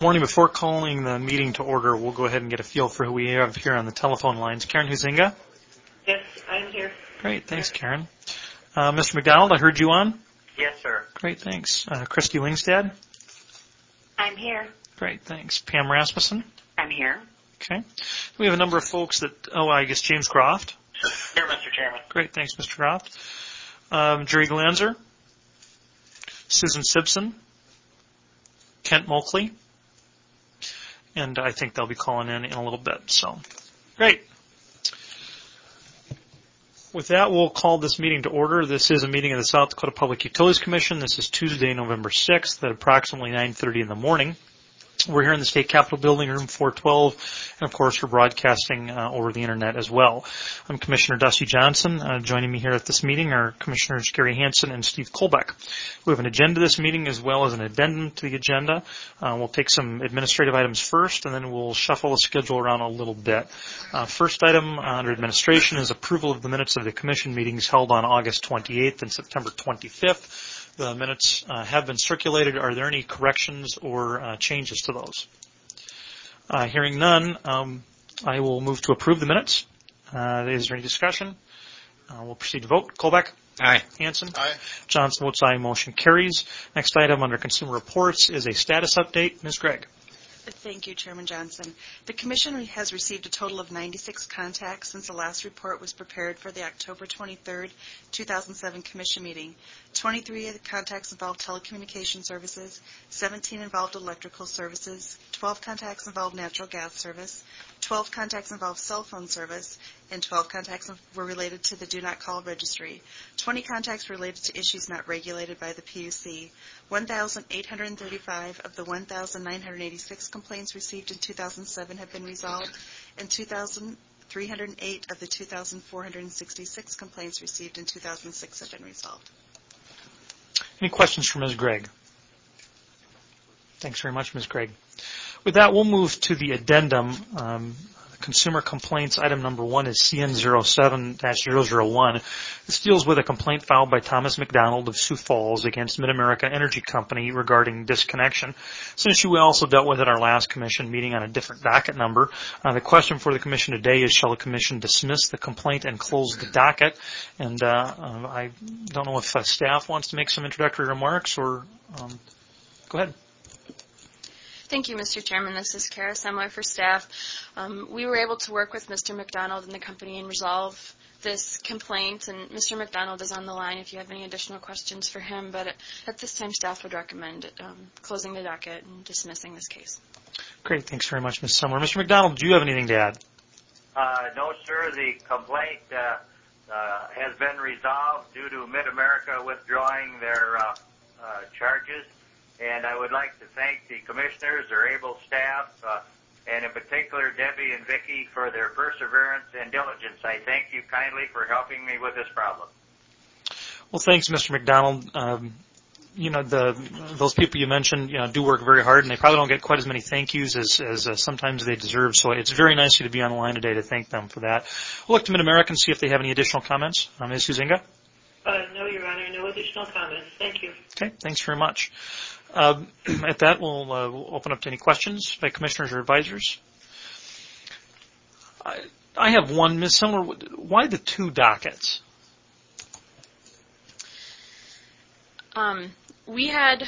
Morning. Before calling the meeting to order, we'll go ahead and get a feel for who we have here on the telephone lines. Karen Huizinga? Yes, I'm here. Great, thanks, Karen. Mr. McDonald, I heard you on? Yes, sir. Great, thanks. Christy Lingstad? I'm here. Great, thanks. Pam Rasmussen? I'm here. Okay. We have a number of folks that, I guess James Croft? Here, Mr. Chairman. Great, thanks, Mr. Croft. Jerry Glanzer? Susan Simpson? Kent Moakley? And I think they'll be calling in a little bit. So, great. With that, we'll call this meeting to order. This is a meeting of the South Dakota Public Utilities Commission. This is Tuesday, November 6th at approximately 9:30 in the morning. We're here in the State Capitol Building, room 412, and of course we're broadcasting over the internet as well. I'm Commissioner Dusty Johnson. Joining me here at this meeting are Commissioners Gary Hansen and Steve Kolbeck. We have an agenda this meeting as well as an addendum to the agenda. We'll take some administrative items first, and then we'll shuffle the schedule around a little bit. First item under administration is approval of the minutes of the Commission meetings held on August 28th and September 25th. The minutes have been circulated. Are there any corrections or changes to those? Hearing none, I will move to approve the minutes. Is there any discussion? We'll proceed to vote. Kolbeck? Aye. Hansen? Aye. Johnson votes aye. Motion carries. Next item under consumer reports is a status update. Ms. Gregg. Thank you, Chairman Johnson. The Commission has received a total of 96 contacts since the last report was prepared for the October 23rd, 2007 Commission meeting. 23 of the contacts involved telecommunication services, 17 involved electrical services, 12 contacts involved natural gas service, 12 contacts involved cell phone service, and 12 contacts were related to the Do Not Call registry. 20 contacts related to issues not regulated by the PUC. 1,835 of the 1,986 complaints received in 2007 have been resolved, and 2,308 of the 2,466 complaints received in 2006 have been resolved. Any questions for Ms. Gregg? Thanks very much, Ms. Gregg. With that, we'll move to the addendum. Consumer complaints item number 1 is CN07-001. This deals with a complaint filed by Thomas McDonald of Sioux Falls against Mid-America Energy Company regarding disconnection. It's an issue we also dealt with at our last commission meeting on a different docket number. The question for the commission today is, shall the commission dismiss the complaint and close the docket? And I don't know if staff wants to make some introductory remarks or go ahead. Thank you, Mr. Chairman. This is Kara Semler for staff. We were able to work with Mr. McDonald and the company and resolve this complaint, and Mr. McDonald is on the line if you have any additional questions for him, but at this time staff would recommend closing the docket and dismissing this case. Great. Thanks very much, Ms. Semler. Mr. McDonald, do you have anything to add? No, sir. The complaint has been resolved due to Mid-America withdrawing their charges. And I would like to thank the commissioners, their able staff, and in particular Debbie and Vicki for their perseverance and diligence. I thank you kindly for helping me with this problem. Well, thanks, Mr. McDonald. Those people you mentioned, do work very hard, and they probably don't get quite as many thank yous as sometimes they deserve. So it's very nice of you to be on the line today to thank them for that. We'll look to Mid-America and see if they have any additional comments. Ms. Huizinga? No, Your Honor, no additional comments. Thank you. Okay, thanks very much. At that, we'll open up to any questions by commissioners or advisors. I have one, Ms. Semler. Why the 2 dockets? We had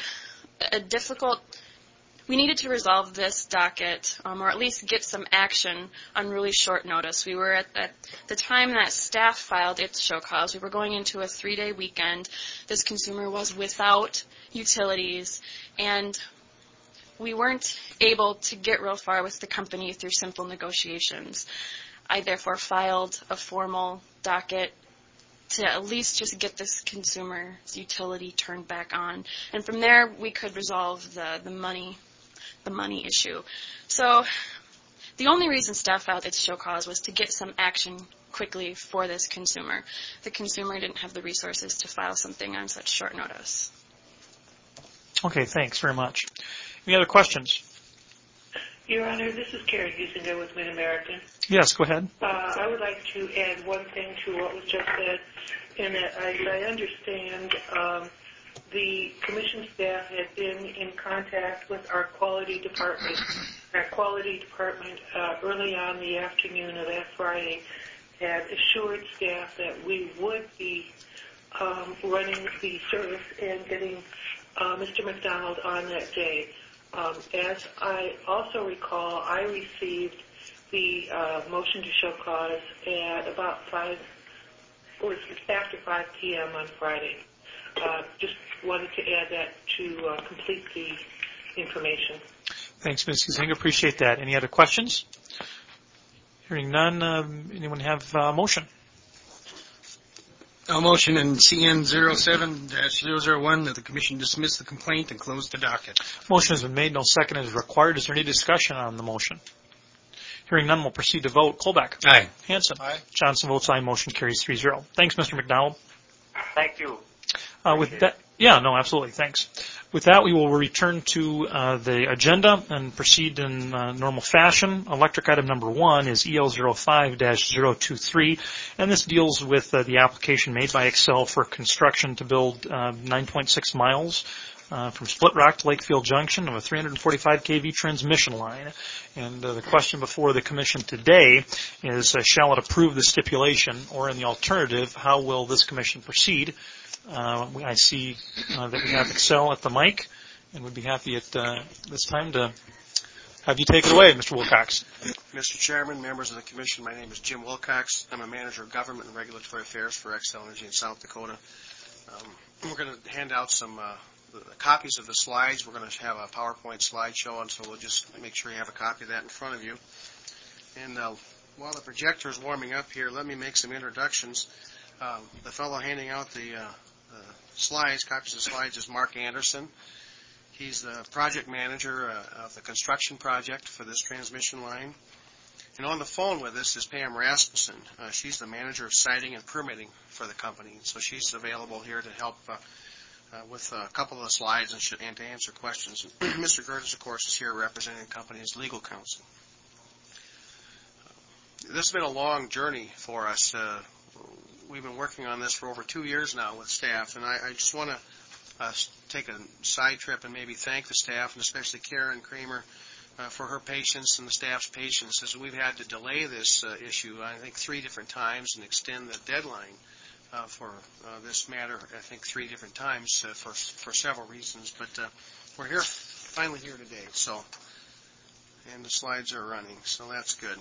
we needed to resolve this docket, or at least get some action on really short notice. We were at the time that staff filed its show cause. We were going into a 3-day weekend. This consumer was without utilities, and we weren't able to get real far with the company through simple negotiations. I therefore filed a formal docket to at least just get this consumer's utility turned back on. And from there, we could resolve the money issue. So the only reason staff filed its show cause was to get some action quickly for this consumer. The consumer didn't have the resources to file something on such short notice. Okay, thanks very much. Any other questions? Your Honor, this is Karen Huizinga with Mid-American. Yes, go ahead. I would like to add one thing to what was just said, in that I understand the commission staff had been in contact with our quality department. Our quality department early on the afternoon of that Friday had assured staff that we would be running the service and getting Mr. McDonald on that day. As I also recall, I received the motion to show cause at about after 5 p.m. on Friday. Just wanted to add that to complete the information. Thanks, Ms. Huizinga. Appreciate that. Any other questions? Hearing none, anyone have a motion? A motion in CN 07-001 that the Commission dismiss the complaint and close the docket. Motion has been made. No second is required. Is there any discussion on the motion? Hearing none, we'll proceed to vote. Colbeck. Aye. Hanson. Aye. Johnson votes aye. Motion carries 3-0. Thanks, Mr. McDonald. Thank you. With that, yeah, no, absolutely. Thanks. With that, we will return to the agenda and proceed in normal fashion. Electric item number 1 is EL05-023, and this deals with the application made by Xcel for construction to build 9.6 miles from Split Rock to Lakefield Junction of a 345 kV transmission line. And the question before the Commission today is, shall it approve the stipulation, or in the alternative, how will this Commission proceed? I see that we have Xcel at the mic, and would be happy at this time to have you take it away, Mr. Wilcox. Mr. Chairman, members of the Commission, my name is Jim Wilcox. I'm a manager of government and regulatory affairs for Xcel Energy in South Dakota. We're going to hand out some copies of the slides. We're going to have a PowerPoint slideshow, and so we'll just make sure you have a copy of that in front of you. And while the projector is warming up here, let me make some introductions. The fellow handing out the copies of the slides is Mark Anderson. He's the project manager of the construction project for this transmission line. And on the phone with us is Pam Rasmussen. She's the manager of siting and permitting for the company. So she's available here to help with a couple of the slides and to answer questions. Mr. Gerdes, of course, is here representing the company as legal counsel. This has been a long journey for us. We've been working on this for over 2 years now with staff, and I just want to take a side trip and maybe thank the staff, and especially Karen Kramer, for her patience and the staff's patience, as we've had to delay this issue, I think, 3 different times and extend the deadline for this matter, I think, 3 different times for several reasons. But we're finally here today, and the slides are running, so that's good.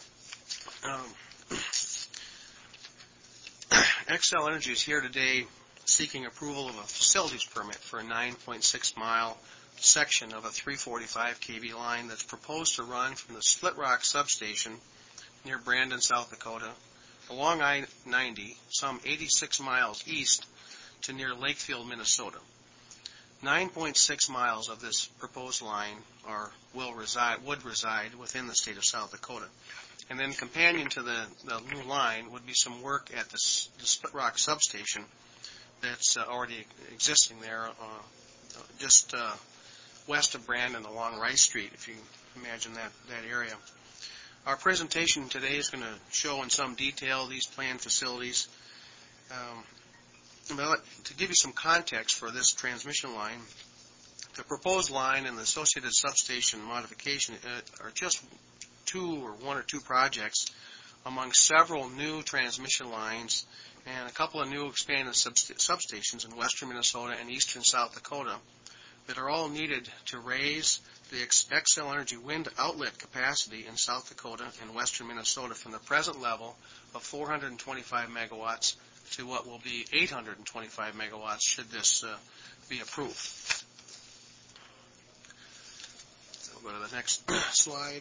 Xcel Energy is here today seeking approval of a facilities permit for a 9.6 mile section of a 345 kV line that's proposed to run from the Split Rock substation near Brandon, South Dakota, along I-90, some 86 miles east to near Lakefield, Minnesota. 9.6 miles of this proposed line would reside within the state of South Dakota. And then companion to the new line would be some work at the Split Rock substation that's already existing there just west of Brandon along Rice Street, if you imagine that area. Our presentation today is going to show in some detail these planned facilities. To give you some context for this transmission line, the proposed line and the associated substation modification are just 1 or 2 projects among several new transmission lines and a couple of new expanded substations in western Minnesota and eastern South Dakota that are all needed to raise the Xcel Energy wind outlet capacity in South Dakota and western Minnesota from the present level of 425 megawatts to what will be 825 megawatts should this be approved. We'll go to the next slide.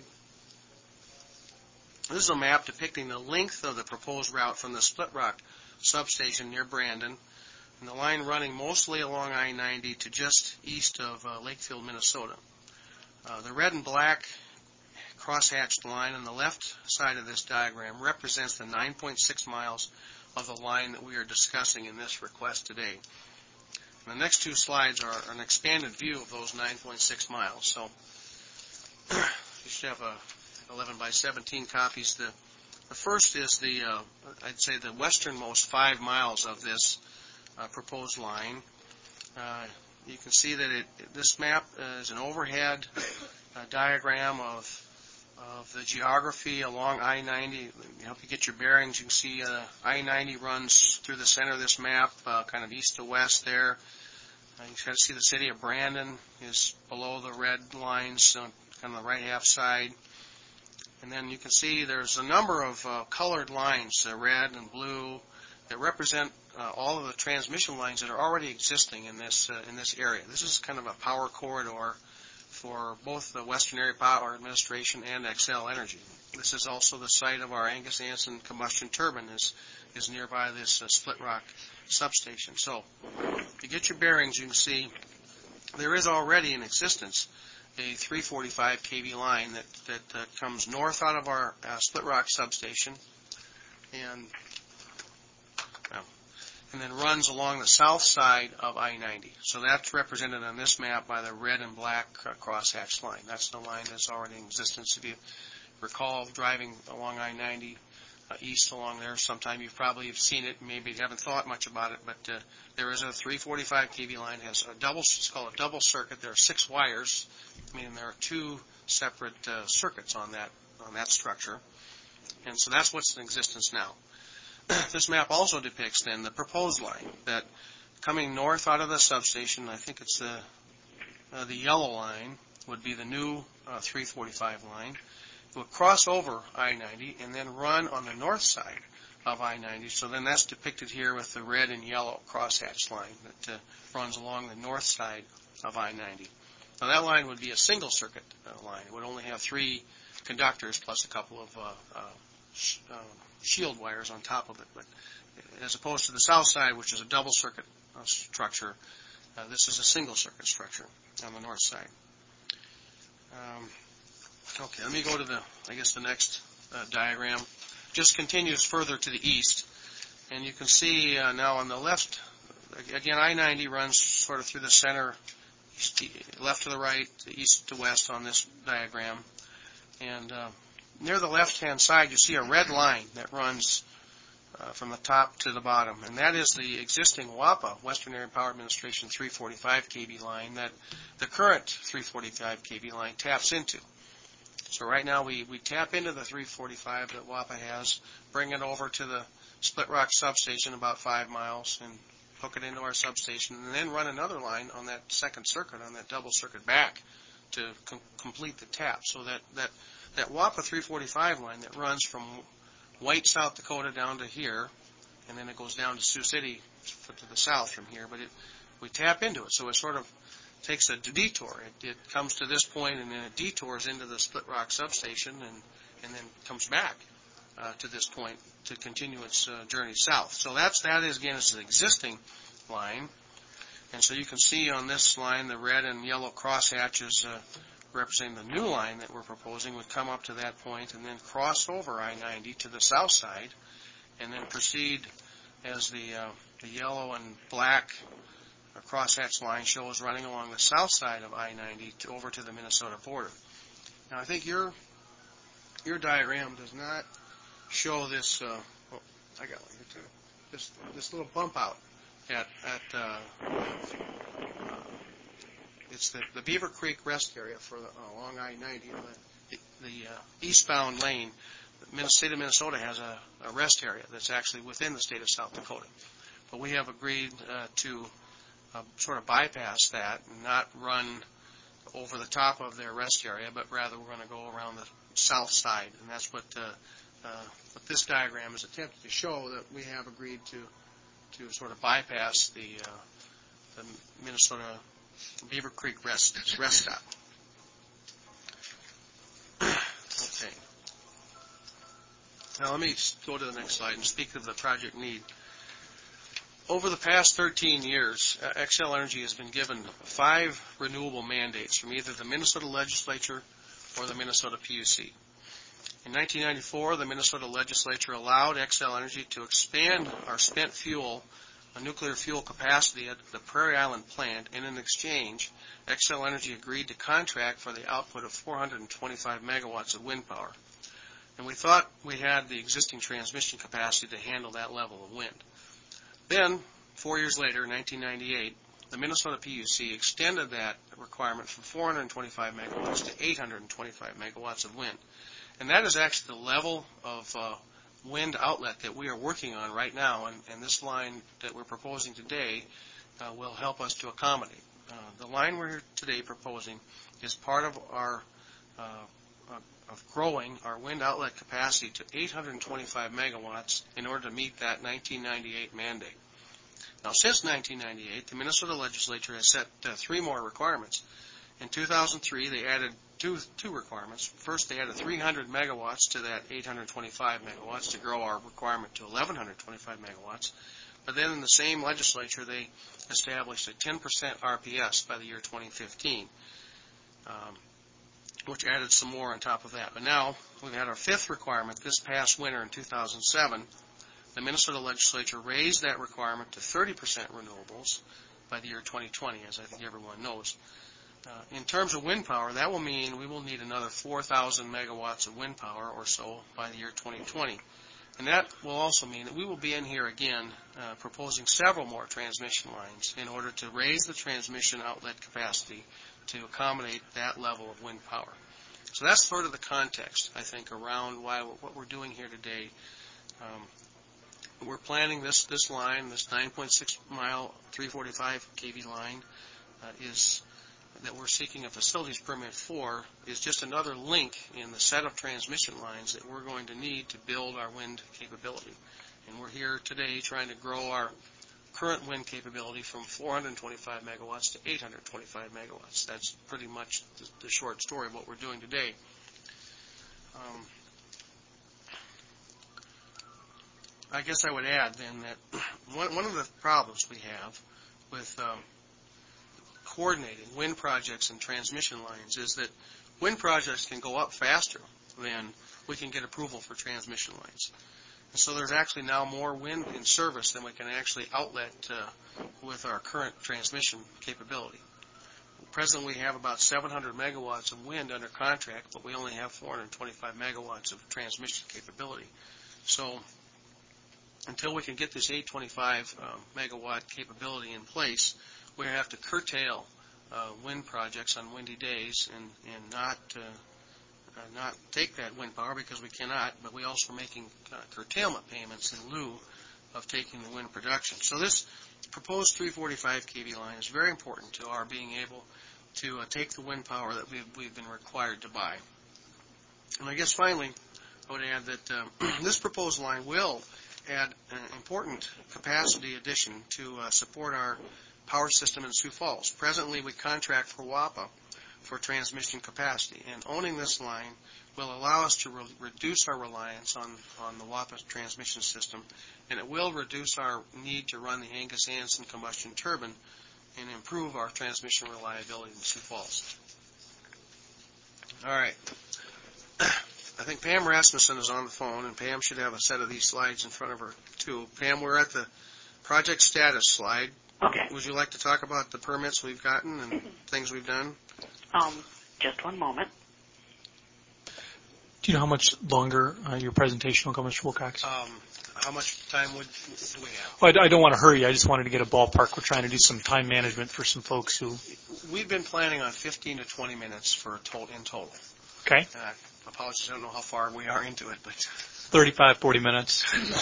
This is a map depicting the length of the proposed route from the Split Rock substation near Brandon, and the line running mostly along I-90 to just east of Lakefield, Minnesota. The red and black crosshatched line on the left side of this diagram represents the 9.6 miles of the line that we are discussing in this request today. And the next 2 slides are an expanded view of those 9.6 miles. So you should have 11 by 17 copies. The first is I'd say the westernmost 5 miles of this proposed line. You can see that this map is an overhead diagram of the geography along I-90. Help you get your bearings. You can see I-90 runs through the center of this map, kind of east to west there. You can see the city of Brandon is below the red lines, kind of the right half side. And then you can see there's a number of colored lines, red and blue, that represent all of the transmission lines that are already existing in this area. This is kind of a power corridor for both the Western Area Power Administration and Xcel Energy. This is also the site of our Angus Anson combustion turbine is nearby this Split Rock substation. So if you get your bearings, you can see there is already in existence a 345 kV line that comes north out of our Split Rock substation and then runs along the south side of I-90. So that's represented on this map by the red and black crosshatch line. That's the line that's already in existence. If you recall driving along I-90 east along there sometime, you probably have seen it, maybe you haven't thought much about it, but there is a 345 kV line. It has it's called a double circuit. There are 6 wires, meaning there are 2 separate circuits on that structure. And so that's what's in existence now. This map also depicts then the proposed line that coming north out of the substation, I think it's the yellow line would be the new 345 line. It would cross over I-90 and then run on the north side of I-90. So then that's depicted here with the red and yellow crosshatch line that runs along the north side of I-90. Now that line would be a single circuit line. It would only have 3 conductors plus a couple of shield wires on top of it. But as opposed to the south side, which is a double circuit structure, this is a single circuit structure on the north side. Okay, let me go to the next diagram. Just continues further to the east, and you can see now on the left, again, I-90 runs sort of through the center, left to the right, east to west on this diagram, and near the left-hand side, you see a red line that runs from the top to the bottom, and that is the existing WAPA, Western Area Power Administration 345 kV line that the current 345 kV line taps into. So right now we tap into the 345 that WAPA has, bring it over to the Split Rock substation about 5 miles, and hook it into our substation, and then run another line on that second circuit, on that double circuit back to complete the tap. So that WAPA 345 line that runs from White, South Dakota down to here, and then it goes down to Sioux City to the south from here, but we tap into it. So it sort of takes a detour. It comes to this point and then it detours into the Split Rock substation and then comes back to this point to continue its journey south. So that is again, it's an existing line. And so you can see on this line the red and yellow crosshatches representing the new line that we're proposing would come up to that point and then cross over I-90 to the south side and then proceed as the yellow and black crosshatch line shows running along the south side of I-90 over to the Minnesota border. Now I think your diagram does not show this. I got one here too. This little bump out at it's the Beaver Creek rest area for along I-90. The eastbound lane. The state of Minnesota has a rest area that's actually within the state of South Dakota, but we have agreed to sort of bypass that and not run over the top of their rest area, but rather we're going to go around the south side, and that's what this diagram is attempting to show, that we have agreed to sort of bypass the Minnesota Beaver Creek rest stop. Okay. Now let me go to the next slide and speak of the project need. Over the past 13 years, Xcel Energy has been given 5 renewable mandates from either the Minnesota legislature or the Minnesota PUC. In 1994, the Minnesota legislature allowed Xcel Energy to expand our spent fuel, nuclear fuel capacity at the Prairie Island plant, and in exchange, Xcel Energy agreed to contract for the output of 425 megawatts of wind power. And we thought we had the existing transmission capacity to handle that level of wind. Then, 4 years later, in 1998, the Minnesota PUC extended that requirement from 425 megawatts to 825 megawatts of wind. And that is actually the level of wind outlet that we are working on right now, and this line that we're proposing today will help us to accommodate. The line we're today proposing is part of our of growing our wind outlet capacity to 825 megawatts in order to meet that 1998 mandate. Now, since 1998, the Minnesota legislature has set 3 more requirements. In 2003, they added two requirements. First, they added 300 megawatts to that 825 megawatts to grow our requirement to 1,125 megawatts. But then in the same legislature, they established a 10% RPS by the year 2015, which added some more on top of that. But now we've had our 5th requirement this past winter in 2007. The Minnesota legislature raised that requirement to 30% renewables by the year 2020, as I think everyone knows. In terms of wind power, that will mean we will need another 4,000 megawatts of wind power or so by the year 2020. And that will also mean that we will be in here again proposing several more transmission lines in order to raise the transmission outlet capacity to accommodate that level of wind power. So that's sort of the context, I think, around what we're doing here today. We're planning this line, this 9.6-mile 345 kV line that we're seeking a facilities permit for is just another link in the set of transmission lines that we're going to need to build our wind capability. And we're here today trying to grow our current wind capability from 425 megawatts to 825 megawatts. That's pretty much the short story of what we're doing today. I guess I would add then that one of the problems we have with coordinating wind projects and transmission lines is that wind projects can go up faster than we can get approval for transmission lines. And so there's actually now more wind in service than we can actually outlet with our current transmission capability. Presently, we have about 700 megawatts of wind under contract, but we only have 425 megawatts of transmission capability. So until we can get this 825 megawatt capability in place, we have to curtail wind projects on windy days and not take that wind power because we cannot, but we also are making curtailment payments in lieu of taking the wind production. So this proposed 345 kV line is very important to our being able to take the wind power that we've been required to buy. And I guess finally, I would add that this proposed line will add an important capacity addition to support our power system in Sioux Falls. Presently, we contract for WAPA for transmission capacity, and owning this line will allow us to reduce our reliance on the WAPA transmission system, and it will reduce our need to run the Angus-Anson combustion turbine and improve our transmission reliability in Sioux Falls. All right. I think Pam Rasmussen is on the phone, and Pam should have a set of these slides in front of her, too. Pam, we're at the project status slide. Okay. Would you like to talk about the permits we've gotten and things we've done? Just one moment. Do you know how much longer your presentation will go, Mr. Wilcox? How much time do we have? Well, I don't want to hurry. I just wanted to get a ballpark. We're trying to do some time management for some folks who... We've been planning on 15 to 20 minutes in total. Okay. And I apologize, I don't know how far we are into it, but... 35, 40 minutes.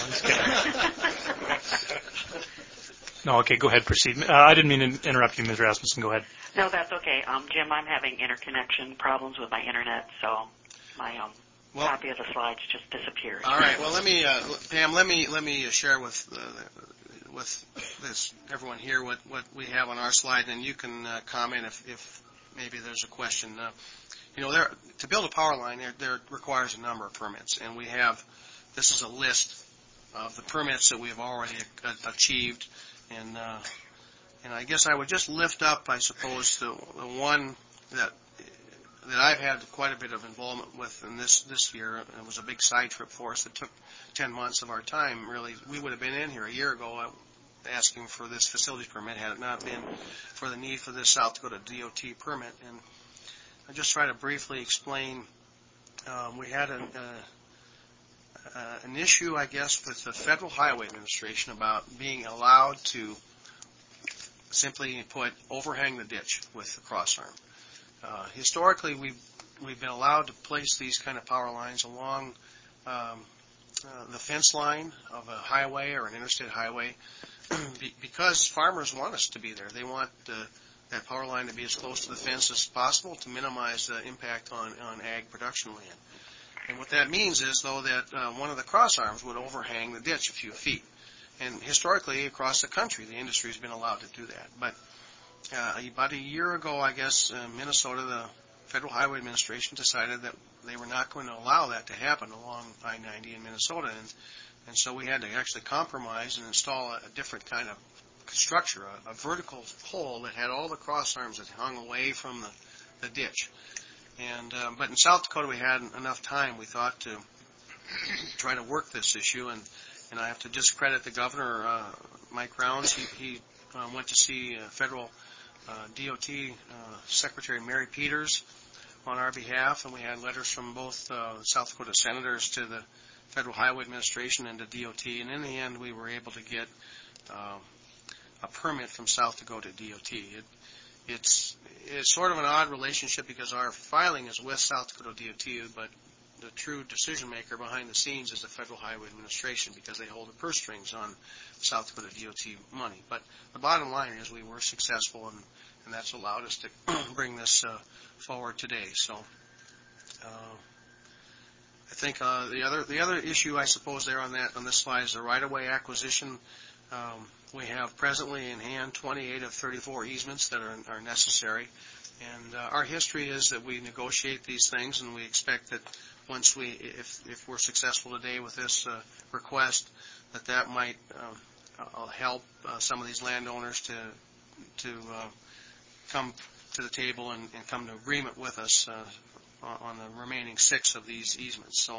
No, okay, go ahead, proceed. I didn't mean to interrupt you, Ms. Rasmussen. Go ahead. No, that's okay. Jim, I'm having interconnection problems with my internet, so my copy of the slides just disappeared. All right. Well, Pam, let me share with this everyone here what we have on our slide, and you can comment if maybe there's a question. To build a power line, there requires a number of permits, and we have. This is a list of the permits that we have already achieved, and I guess I would just lift up, I suppose, the one that I've had quite a bit of involvement with in this year. It was a big side trip for us that took 10 months of our time, really. We would have been in here a year ago asking for this facilities permit had it not been for the need for this South Dakota DOT permit. And I'll just try to briefly explain. We had an issue, I guess, with the Federal Highway Administration about being allowed to simply put, overhang the ditch with the cross arm. Historically, we've been allowed to place these kind of power lines along the fence line of a highway or an interstate highway because farmers want us to be there. They want that power line to be as close to the fence as possible to minimize the impact on ag production land. And what that means is, though, that one of the cross arms would overhang the ditch a few feet. And historically, across the country, the industry has been allowed to do that. But about a year ago, I guess, Minnesota, the Federal Highway Administration decided that they were not going to allow that to happen along I-90 in Minnesota. And so we had to actually compromise and install a different kind of structure, a vertical pole that had all the cross arms that hung away from the ditch. And but in South Dakota, we had enough time, we thought, to try to work this issue. And I have to discredit the governor, Mike Rounds. He went to see Federal DOT Secretary Mary Peters on our behalf, and we had letters from both South Dakota senators to the Federal Highway Administration and to DOT. And in the end, we were able to get a permit from South Dakota DOT. It's sort of an odd relationship because our filing is with South Dakota DOT, but the true decision maker behind the scenes is the Federal Highway Administration because they hold the purse strings on South Dakota DOT money. But the bottom line is we were successful, and that's allowed us to bring this forward today. So I think the other issue, I suppose, there on this slide is the right-of-way acquisition. We have presently in hand 28 of 34 easements that are necessary. And our history is that we negotiate these things, and we expect that once if we're successful today with this request, that might help some of these landowners to come to the table and come to agreement with us on the remaining 6 of these easements. So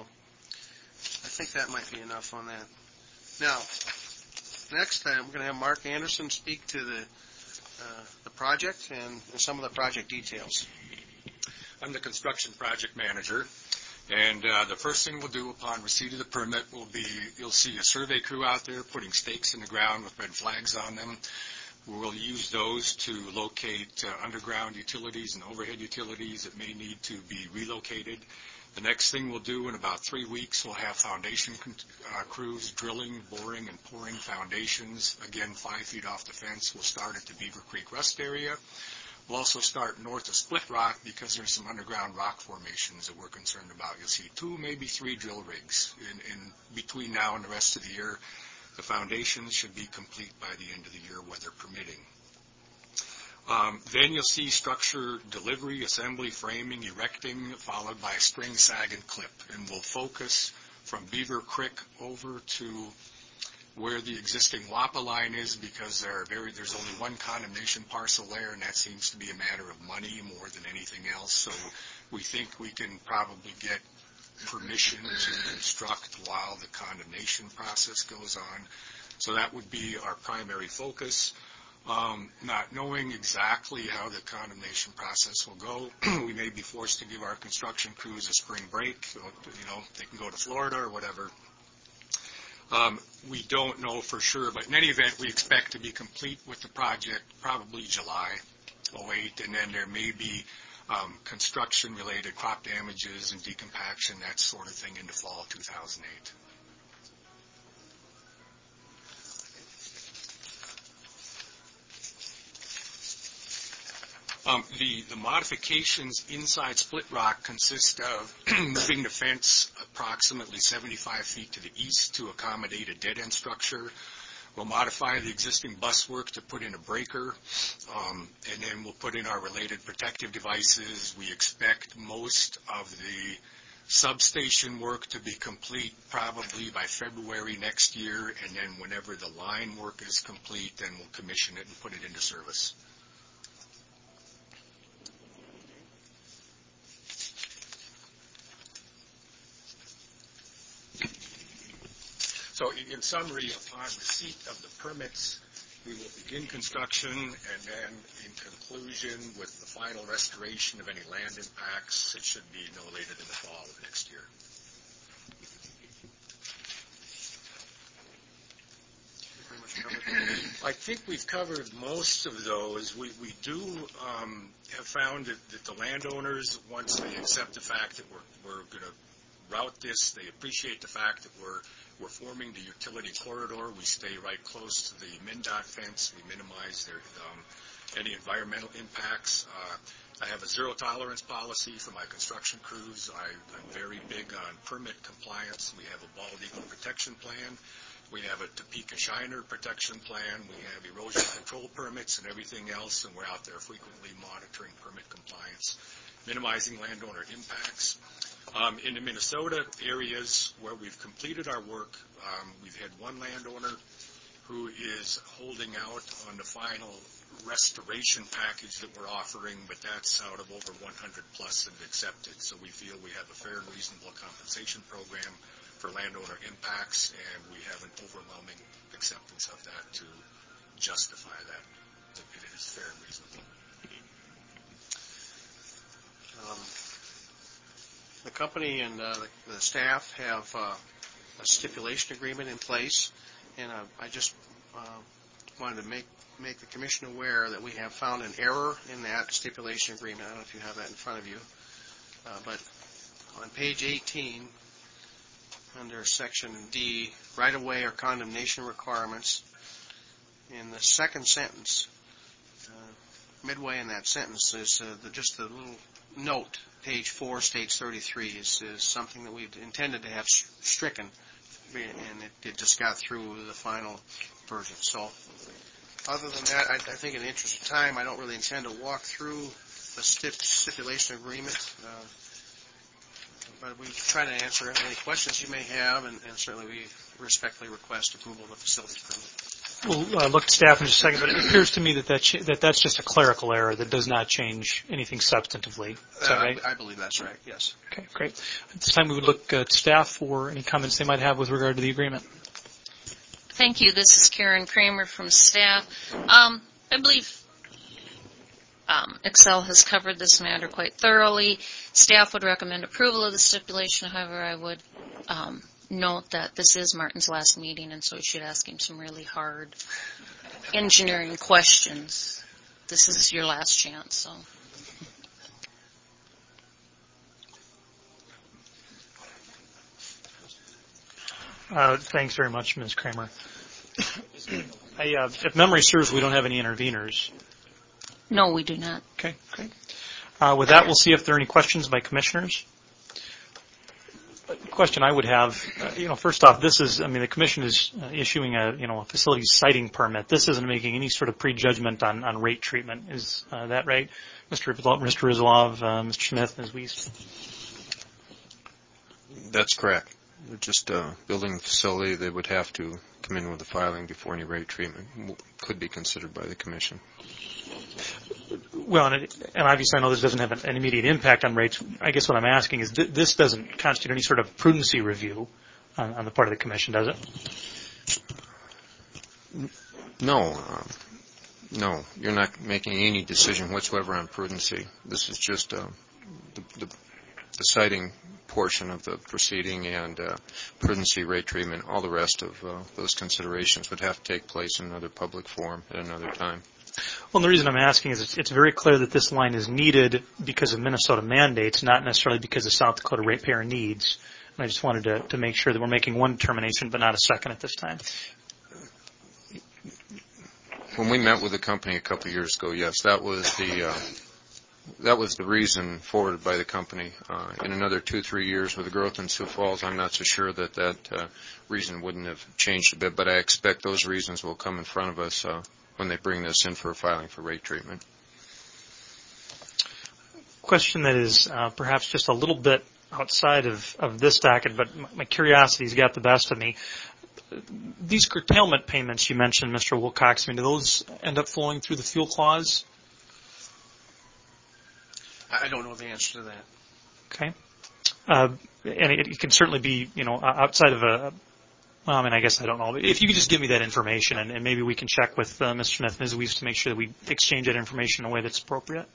I think that might be enough on that. Now, next time we're going to have Mark Anderson speak to the project and some of the project details. I'm the construction project manager, and the first thing we'll do upon receipt of the permit will be, you'll see a survey crew out there putting stakes in the ground with red flags on them. We'll use those to locate underground utilities and overhead utilities that may need to be relocated. The next thing we'll do in about 3 weeks, we'll have foundation crews drilling, boring, and pouring foundations. Again, 5 feet off the fence. We'll start at the Beaver Creek Rust area. We'll also start north of Split Rock because there's some underground rock formations that we're concerned about. You'll see 2, maybe 3 drill rigs in between now and the rest of the year. The foundations should be complete by the end of the year, weather permitting. Then you'll see structure delivery, assembly, framing, erecting, followed by string, sag, and clip. And we'll focus from Beaver Creek over to where the existing WAPA line is because there's only one condemnation parcel there, and that seems to be a matter of money more than anything else. So we think we can probably get permission to construct while the condemnation process goes on. So that would be our primary focus. Not knowing exactly how the condemnation process will go, we may be forced to give our construction crews a spring break. They can go to Florida or whatever. We don't know for sure, but in any event, we expect to be complete with the project probably July 2008, and then there may be construction-related crop damages and decompaction, that sort of thing, into fall 2008. The modifications inside Split Rock consist of moving the fence approximately 75 feet to the east to accommodate a dead-end structure. We'll modify the existing bus work to put in a breaker, and then we'll put in our related protective devices. We expect most of the substation work to be complete probably by February next year, and then whenever the line work is complete, then we'll commission it and put it into service. So in summary, upon receipt of the permits, we will begin construction, and then in conclusion with the final restoration of any land impacts, it should be no later than the fall of next year. I think we've covered most of those. We do have found that the landowners, once they accept the fact that we're going to route this, they appreciate the fact that we're forming the utility corridor. We stay right close to the MnDOT fence. We minimize any environmental impacts. I have a zero tolerance policy for my construction crews. I'm very big on permit compliance. We have a bald eagle protection plan. We have a Topeka Shiner protection plan. We have erosion control permits and everything else, and we're out there frequently monitoring permit compliance, minimizing landowner impacts. In the Minnesota areas where we've completed our work, we've had one landowner who is holding out on the final restoration package that we're offering, but that's out of over 100 plus that have accepted. So we feel we have a fair and reasonable compensation program for landowner impacts, and we have an overwhelming acceptance of that to justify that it is fair and reasonable. The company and the staff have a stipulation agreement in place, and I just wanted to make the commission aware that we have found an error in that stipulation agreement. I don't know if you have that in front of you, but on page 18, under section D, right-of-way or condemnation requirements, in the second sentence, midway in that sentence, is just a little note. Page 4 states 33 is something that we've intended to have stricken, and it just got through the final version. So other than that, I think in the interest of time, I don't really intend to walk through the stipulation agreement, but we try to answer any questions you may have, and certainly we respectfully request approval of the facilities permit. We'll look at staff in just a second, but it appears to me that's just a clerical error that does not change anything substantively. Is that right? I believe that's right, yes. Okay, great. At this time, we would look at staff for any comments they might have with regard to the agreement. Thank you. This is Karen Kramer from staff. I believe Excel has covered this matter quite thoroughly. Staff would recommend approval of the stipulation. However, I would note that this is Martin's last meeting, and so we should ask him some really hard engineering questions. This is your last chance. So. Thanks very much, Ms. Kramer. If memory serves, we don't have any interveners. No, we do not. Okay, great. With that, we'll see if there are any questions by commissioners. The question I would have, first off, the commission is issuing a facilities siting permit. This isn't making any sort of prejudgment on rate treatment. Is that right? Mr. Rizalov, Mr. Smith, Ms. Weiss? That's correct. They're just building a facility. They would have to come in with a filing before any rate treatment could be considered by the commission. Well, and obviously I know this doesn't have an immediate impact on rates. I guess what I'm asking is this doesn't constitute any sort of prudency review on the part of the commission, does it? No. No, you're not making any decision whatsoever on prudency. This is just the citing portion of the proceeding and prudency, rate treatment. All the rest of those considerations would have to take place in another public forum at another time. Well, the reason I'm asking is it's very clear that this line is needed because of Minnesota mandates, not necessarily because of South Dakota ratepayer needs. And I just wanted to make sure that we're making one determination but not a second at this time. When we met with the company a couple of years ago, yes, that was the reason forwarded by the company. In another 2-3 years with the growth in Sioux Falls, I'm not so sure that reason wouldn't have changed a bit, but I expect those reasons will come in front of us when they bring this in for a filing for rate treatment. Question that is perhaps just a little bit outside of this docket, but my curiosity's got the best of me. These curtailment payments you mentioned, Mr. Wilcox, do those end up flowing through the fuel clause? I don't know the answer to that. Okay. And it can certainly be, outside of I guess I don't know. If you could just give me that information, and maybe we can check with Mr. Smith and Ms. Weiss to make sure that we exchange that information in a way that's appropriate.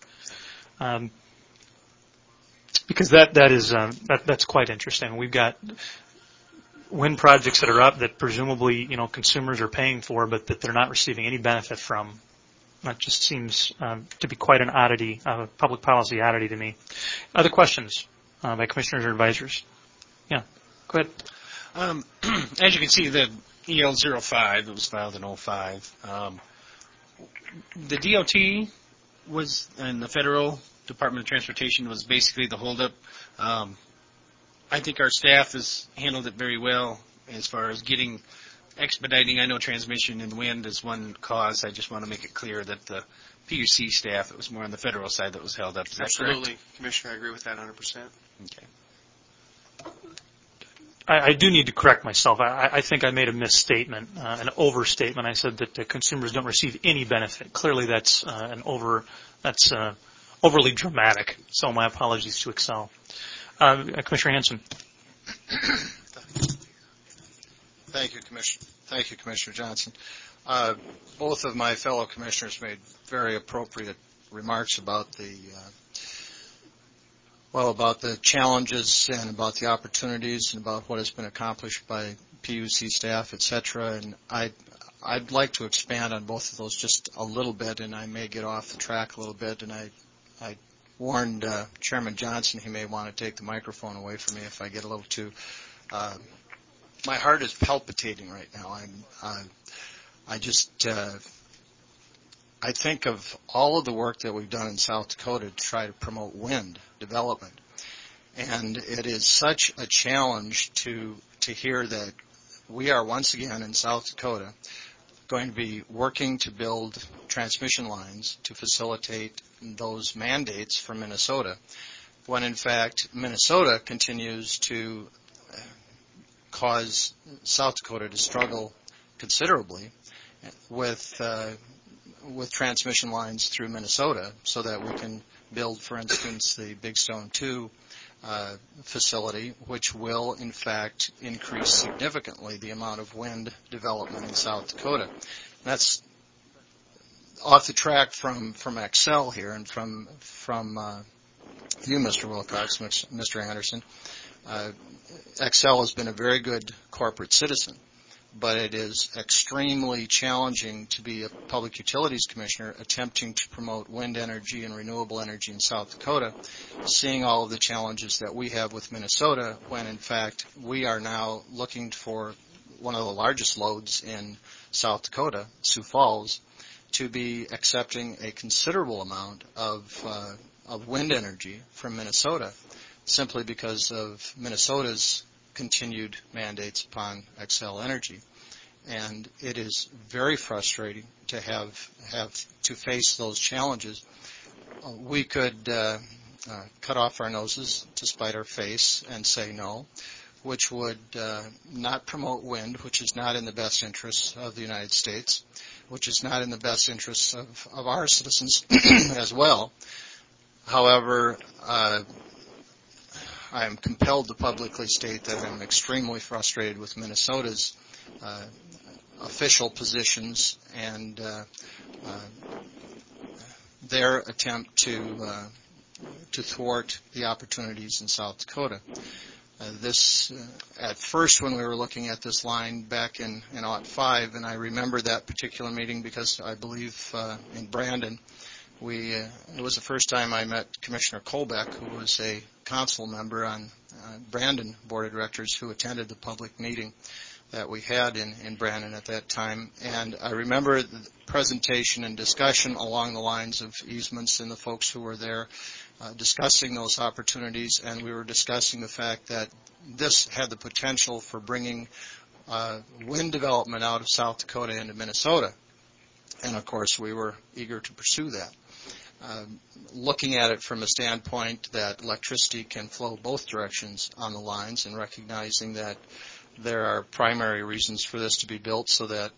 Because that's quite interesting. We've got wind projects that are up that presumably, consumers are paying for, but that they're not receiving any benefit from. That just seems to be quite an oddity, a public policy oddity to me. Other questions by commissioners or advisors? Yeah, go ahead. As you can see, the EL05 that was filed in 05, the DOT was, and the Federal Department of Transportation was basically the holdup. I think our staff has handled it very well as far as expediting. I know transmission and wind is one cause. I just want to make it clear that the PUC staff, it was more on the federal side that was held up. Is that Absolutely, correct? Commissioner, I agree with that 100%. Okay. I do need to correct myself. I think I made a misstatement, an overstatement. I said that the consumers don't receive any benefit. Clearly, that's overly dramatic. So my apologies to Excel. Commissioner Hanson. Thank you, Commissioner Johnson. Both of my fellow commissioners made very appropriate remarks about the challenges and about the opportunities and about what has been accomplished by PUC staff, et cetera. And I'd like to expand on both of those just a little bit, and I may get off the track a little bit. And I warned Chairman Johnson he may want to take the microphone away from me if I get a little too. My heart is palpitating right now. I think of all of the work that we've done in South Dakota to try to promote wind development. And it is such a challenge to hear that we are once again in South Dakota going to be working to build transmission lines to facilitate those mandates for Minnesota, when in fact Minnesota continues to cause South Dakota to struggle considerably with transmission lines through Minnesota so that we can build, for instance, the Big Stone 2 facility, which will, in fact, increase significantly the amount of wind development in South Dakota. That's off the track from Excel here and from you, Mr. Wilcox, Mr. Anderson. Excel has been a very good corporate citizen, but it is extremely challenging to be a public utilities commissioner attempting to promote wind energy and renewable energy in South Dakota, seeing all of the challenges that we have with Minnesota when, in fact, we are now looking for one of the largest loads in South Dakota, Sioux Falls, to be accepting a considerable amount of wind energy from Minnesota simply because of Minnesota's continued mandates upon Xcel Energy. And it is very frustrating to have to face those challenges. We could cut off our noses to spite our face and say no, which would not promote wind, which is not in the best interests of the United States, which is not in the best interests of our citizens as well. However, I am compelled to publicly state that I'm extremely frustrated with Minnesota's official positions and their attempt to thwart the opportunities in South Dakota. At first when we were looking at this line back in 2005, and I remember that particular meeting because I believe in Brandon, it was the first time I met Commissioner Colbeck, who was a council member on Brandon Board of Directors, who attended the public meeting that we had in Brandon at that time. And I remember the presentation and discussion along the lines of easements and the folks who were there discussing those opportunities, and we were discussing the fact that this had the potential for bringing wind development out of South Dakota into Minnesota. And, of course, we were eager to pursue that. Looking at it from a standpoint that electricity can flow both directions on the lines and recognizing that there are primary reasons for this to be built so that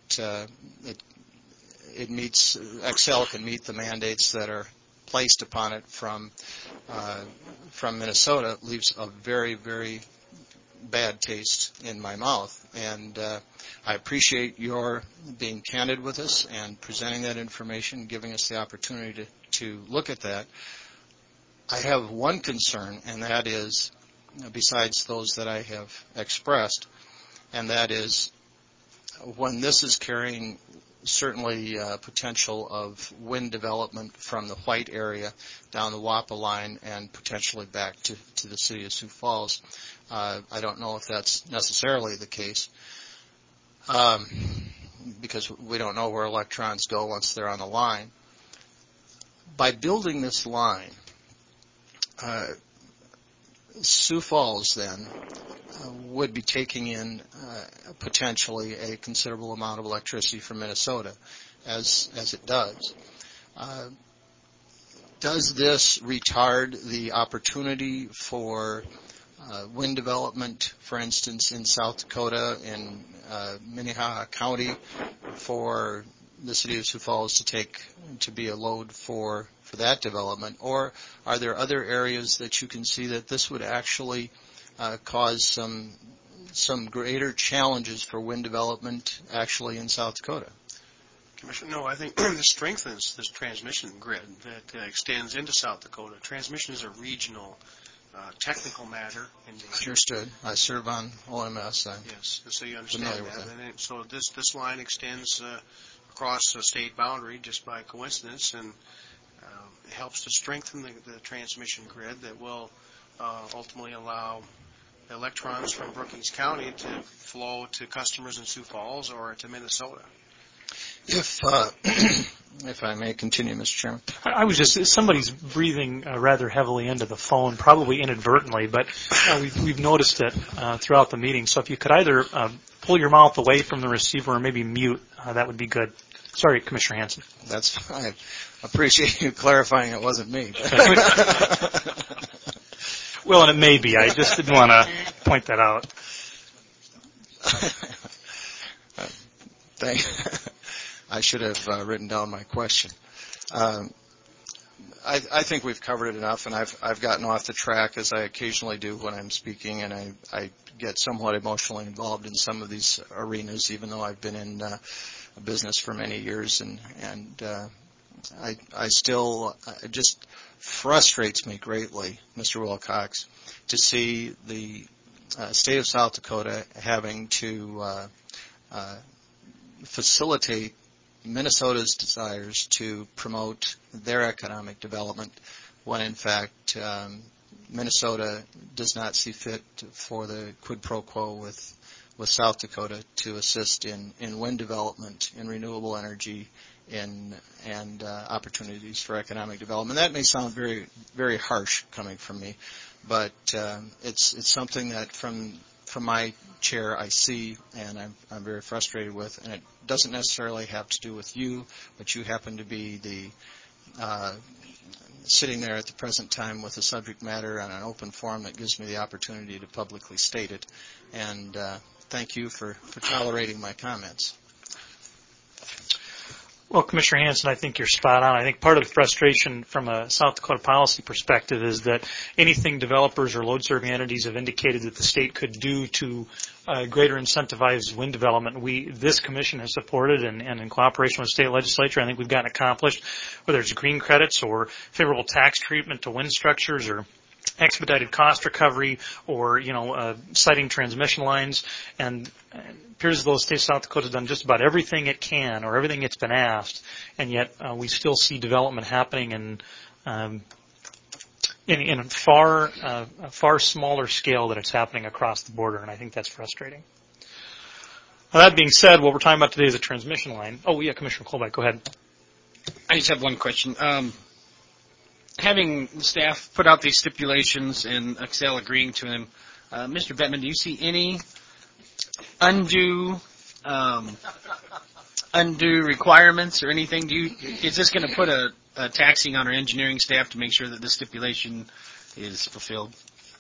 it meets, Xcel can meet the mandates that are placed upon it from Minnesota, leaves a very, very bad taste in my mouth. And I appreciate your being candid with us and presenting that information, giving us the opportunity to look at that. I have one concern, and that is, besides those that I have expressed, and that is when this is carrying certainly potential of wind development from the White area down the WAPA line and potentially back to the city of Sioux Falls. I don't know if that's necessarily the case because we don't know where electrons go once they're on the line. By building this line, Sioux Falls then would be taking in potentially a considerable amount of electricity from Minnesota, as it does. Does this retard the opportunity for wind development, for instance, in South Dakota, in Minnehaha County, for the city of Sioux Falls to be a load for that development? Or are there other areas that you can see that this would actually cause some greater challenges for wind development actually in South Dakota? Commissioner, no, I think this strengthens this transmission grid that extends into South Dakota. Transmission is a regional technical matter. Understood. I serve on OMS. Yes, so you understand that. And so this line extends across the state boundary just by coincidence, and it helps to strengthen the transmission grid that will ultimately allow electrons from Brookings County to flow to customers in Sioux Falls or to Minnesota. If I may continue, Mr. Chairman. Somebody's breathing rather heavily into the phone, probably inadvertently, but we've noticed it throughout the meeting. So if you could either pull your mouth away from the receiver or maybe mute, that would be good. Sorry, Commissioner Hanson. That's fine. I appreciate you clarifying it wasn't me. Well, and it may be. I just didn't want to point that out. I should have written down my question. I think we've covered it enough, and I've gotten off the track as I occasionally do when I'm speaking, and I get somewhat emotionally involved in some of these arenas, even though I've been in business for many years, and I still, it just frustrates me greatly, Mr. Wilcox, to see the state of South Dakota having to facilitate Minnesota's desires to promote their economic development when, in fact, Minnesota does not see fit for the quid pro quo with South Dakota to assist in wind development, in renewable energy, and opportunities for economic development. That may sound very, very harsh coming from me, but it's something that from my chair I see, and I'm very frustrated with, and it doesn't necessarily have to do with you, but you happen to be the sitting there at the present time with a subject matter on an open forum that gives me the opportunity to publicly state it, and thank you for tolerating my comments. Well, Commissioner Hanson, I think you're spot on. I think part of the frustration from a South Dakota policy perspective is that anything developers or load-serving entities have indicated that the state could do to greater incentivize wind development, this commission has supported, and in cooperation with the state legislature, I think we've gotten accomplished, whether it's green credits or favorable tax treatment to wind structures or expedited cost recovery or, siting transmission lines. And it appears as though the state of South Dakota has done just about everything it can or everything it's been asked, and yet we still see development happening in a far smaller scale than it's happening across the border, and I think that's frustrating. Now, that being said, what we're talking about today is a transmission line. Oh, yeah, Commissioner Colbeck, go ahead. I just have one question. Having staff put out these stipulations and Excel agreeing to them, Mr. Bettman, do you see any undue requirements or anything? Is this going to put a taxing on our engineering staff to make sure that this stipulation is fulfilled?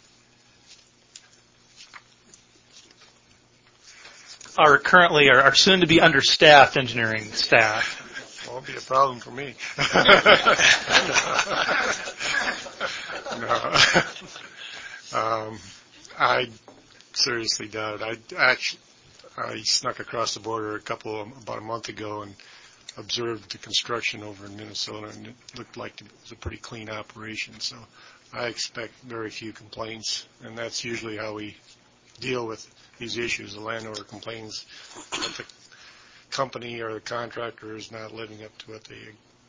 Our soon-to-be understaffed engineering staff. Won't be a problem for me. No. I seriously doubt it. I snuck across the border about a month ago and observed the construction over in Minnesota, and it looked like it was a pretty clean operation. So I expect very few complaints, and that's usually how we deal with these issues. The landowner complains that the company or the contractor is not living up to what they,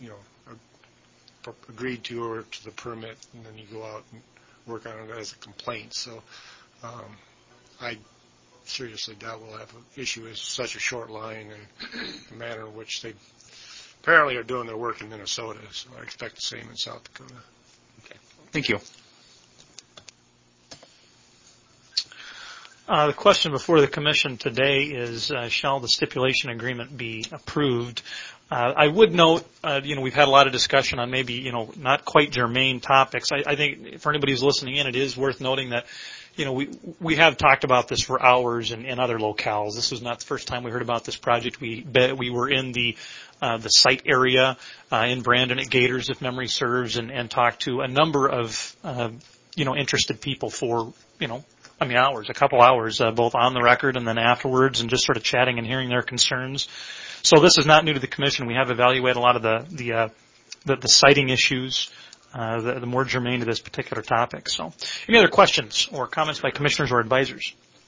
agreed to or to the permit, and then you go out and work on it as a complaint. So I seriously doubt we'll have an issue with such a short line and the manner in which they apparently are doing their work in Minnesota. So I expect the same in South Dakota. Okay. Thank you. The question before the Commission today is, shall the stipulation agreement be approved? I would note, we've had a lot of discussion on maybe, not quite germane topics. I think for anybody who's listening in, it is worth noting that, we have talked about this for hours in other locales. This was not the first time we heard about this project. We were in the site area, in Brandon at Gators, if memory serves, and talked to a number of, interested people for, hours, a couple hours, both on the record and then afterwards, and just sort of chatting and hearing their concerns. So this is not new to the Commission. We have evaluated a lot of the siting issues, the more germane to this particular topic. So, any other questions or comments by commissioners or advisors?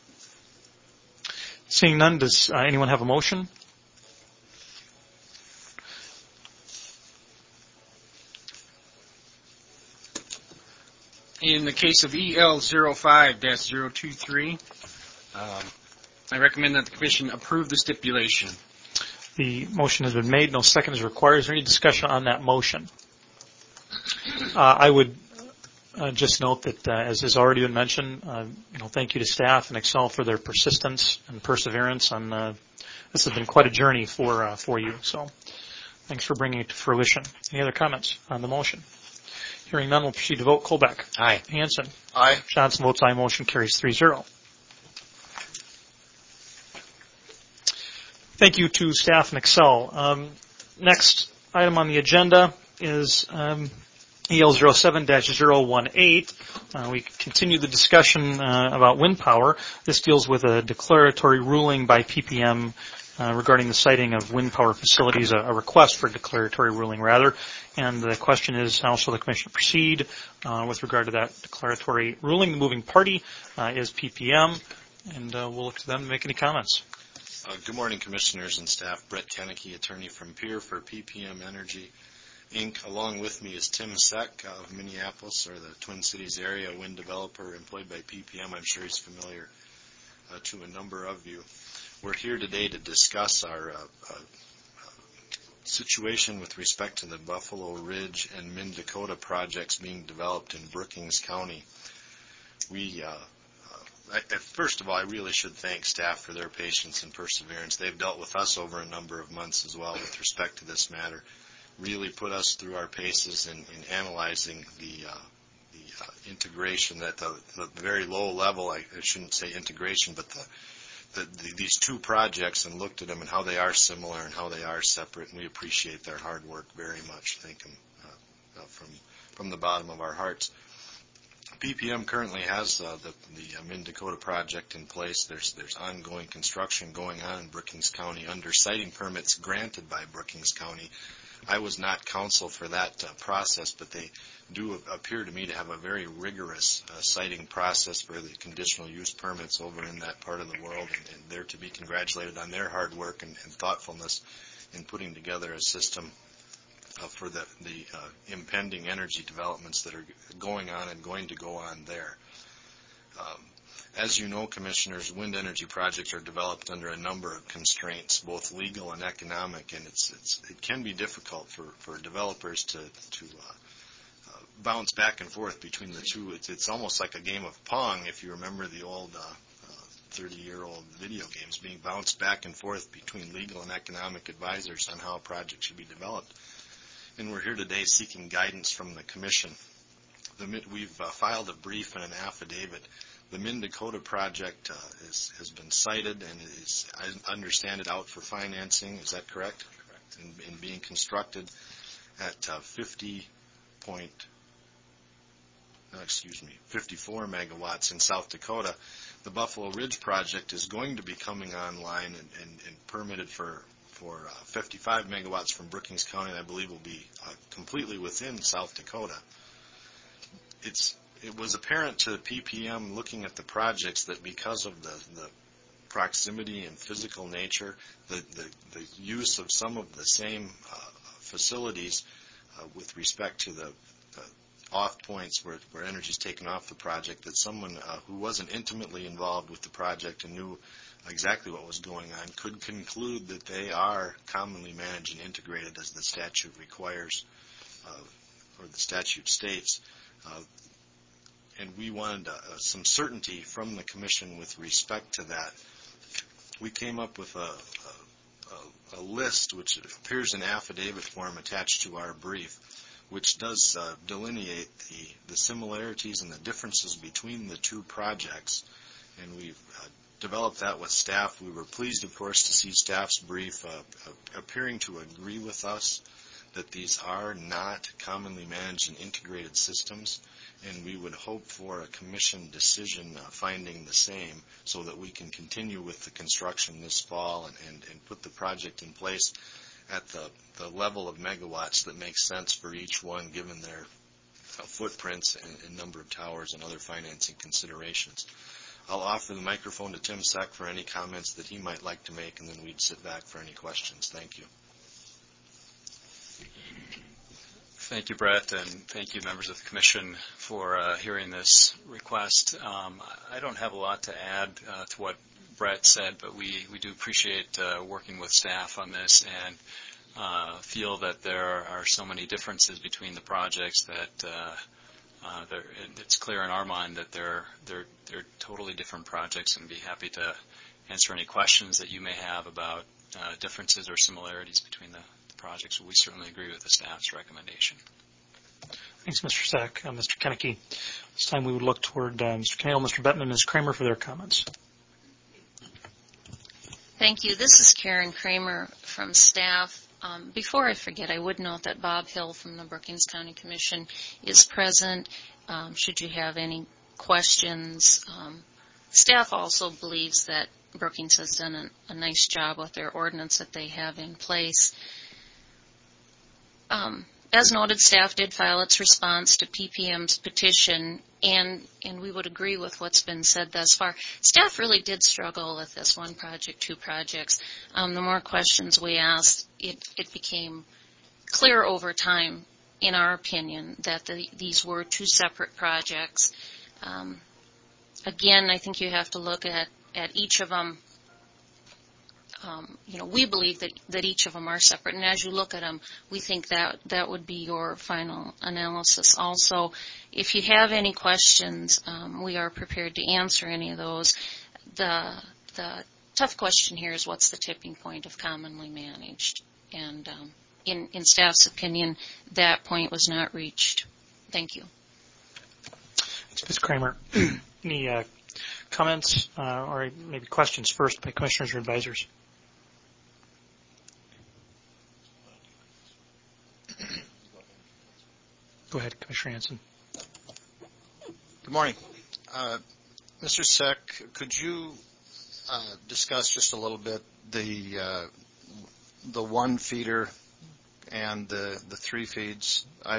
Seeing none, does anyone have a motion? In the case of EL05-023, I recommend that the Commission approve the stipulation. The motion has been made. No second is required. Is there any discussion on that motion? I would just note that, as has already been mentioned, thank you to staff and Excel for their persistence and perseverance on this has been quite a journey for you. So thanks for bringing it to fruition. Any other comments on the motion? Hearing none, we'll proceed to vote. Colbeck. Aye. Hanson. Aye. Johnson votes aye. Motion carries 3-0. Thank you to staff and Excel. Next item on the agenda is EL07-018. We continue the discussion about wind power. This deals with a declaratory ruling by PPM regarding the siting of wind power facilities, a request for a declaratory ruling, rather. And the question is, how shall the Commission proceed with regard to that declaratory ruling? The moving party is PPM, and we'll look to them to make any comments. Good morning, Commissioners and staff. Brett Kennecke, attorney from Pierre for PPM Energy, Inc. Along with me is Tim Seck of Minneapolis, or the Twin Cities area, a wind developer employed by PPM. I'm sure he's familiar to a number of you. We're here today to discuss our situation with respect to the Buffalo Ridge and Minn Dakota projects being developed in Brookings County. First of all, I really should thank staff for their patience and perseverance. They've dealt with us over a number of months as well with respect to this matter. Really put us through our paces in analyzing the integration at the very low level. I shouldn't say integration, but these two projects, and looked at them and how they are similar and how they are separate. And we appreciate their hard work very much. Thank them from the bottom of our hearts. PPM currently has the Minn Dakota project in place. There's ongoing construction going on in Brookings County under siting permits granted by Brookings County. I was not counsel for that process, but they do appear to me to have a very rigorous siting process for the conditional use permits over in that part of the world, and they're to be congratulated on their hard work and thoughtfulness in putting together a system for the impending energy developments that are going on and going to go on there. As you know, Commissioners, wind energy projects are developed under a number of constraints, both legal and economic, and it can be difficult for developers to bounce back and forth between the two. It's almost like a game of Pong, if you remember the old 30-year-old video games, being bounced back and forth between legal and economic advisors on how a project should be developed. And we're here today seeking guidance from the Commission. We've filed a brief and an affidavit. The Minn Dakota project has been cited and is, I understand it, out for financing. Is that correct? Correct. And being constructed at 54 megawatts in South Dakota. The Buffalo Ridge project is going to be coming online and permitted for 55 megawatts from Brookings County, and I believe will be completely within South Dakota. It's it was apparent to PPM looking at the projects that because of the proximity and physical nature, the use of some of the same facilities with respect to the off points where energy is taken off the project, that someone who wasn't intimately involved with the project and knew exactly what was going on could conclude that they are commonly managed and integrated as the statute requires or the statute states. And we wanted some certainty from the Commission with respect to that. We came up with a list which appears in affidavit form attached to our brief, which does delineate the similarities and the differences between the two projects. And we've developed that with staff. We were pleased, of course, to see staff's brief appearing to agree with us that these are not commonly managed and integrated systems, and we would hope for a Commission decision finding the same so that we can continue with the construction this fall and put the project in place at the level of megawatts that makes sense for each one given their footprints and number of towers and other financing considerations. I'll offer the microphone to Tim Seck for any comments that he might like to make, and then we'd sit back for any questions. Thank you. Thank you, Brett, and thank you, members of the Commission, for hearing this request. I don't have a lot to add to what Brett said, but we do appreciate working with staff on this and feel that there are so many differences between the projects that it's clear in our mind that they're totally different projects, and be happy to answer any questions that you may have about differences or similarities between the projects. We certainly agree with the staff's recommendation. Thanks, Mr. Sack. Mr. Kennecke. This time we would look toward Mr. Knail, Mr. Bettman, and Ms. Kramer for their comments. Thank you. This is Karen Kramer from staff. Before I forget, I would note that Bob Hill from the Brookings County Commission is present. Should you have any questions, staff also believes that Brookings has done a nice job with their ordinance that they have in place. As noted, staff did file its response to PPM's petition, and we would agree with what's been said thus far. Staff really did struggle with this one project, two projects. The more questions we asked, it became clear over time, in our opinion, that these were two separate projects. Again, I think you have to look at each of them. We believe that each of them are separate, and as you look at them, we think that would be your final analysis. Also, if you have any questions, we are prepared to answer any of those. The tough question here is what's the tipping point of commonly managed, and in staff's opinion, that point was not reached. Thank you. Ms. Kramer, any comments or maybe questions first by commissioners or advisors? Go ahead, Commissioner Hanson. Good morning. Mr. Seck, could you discuss just a little bit the one feeder and the three feeds? I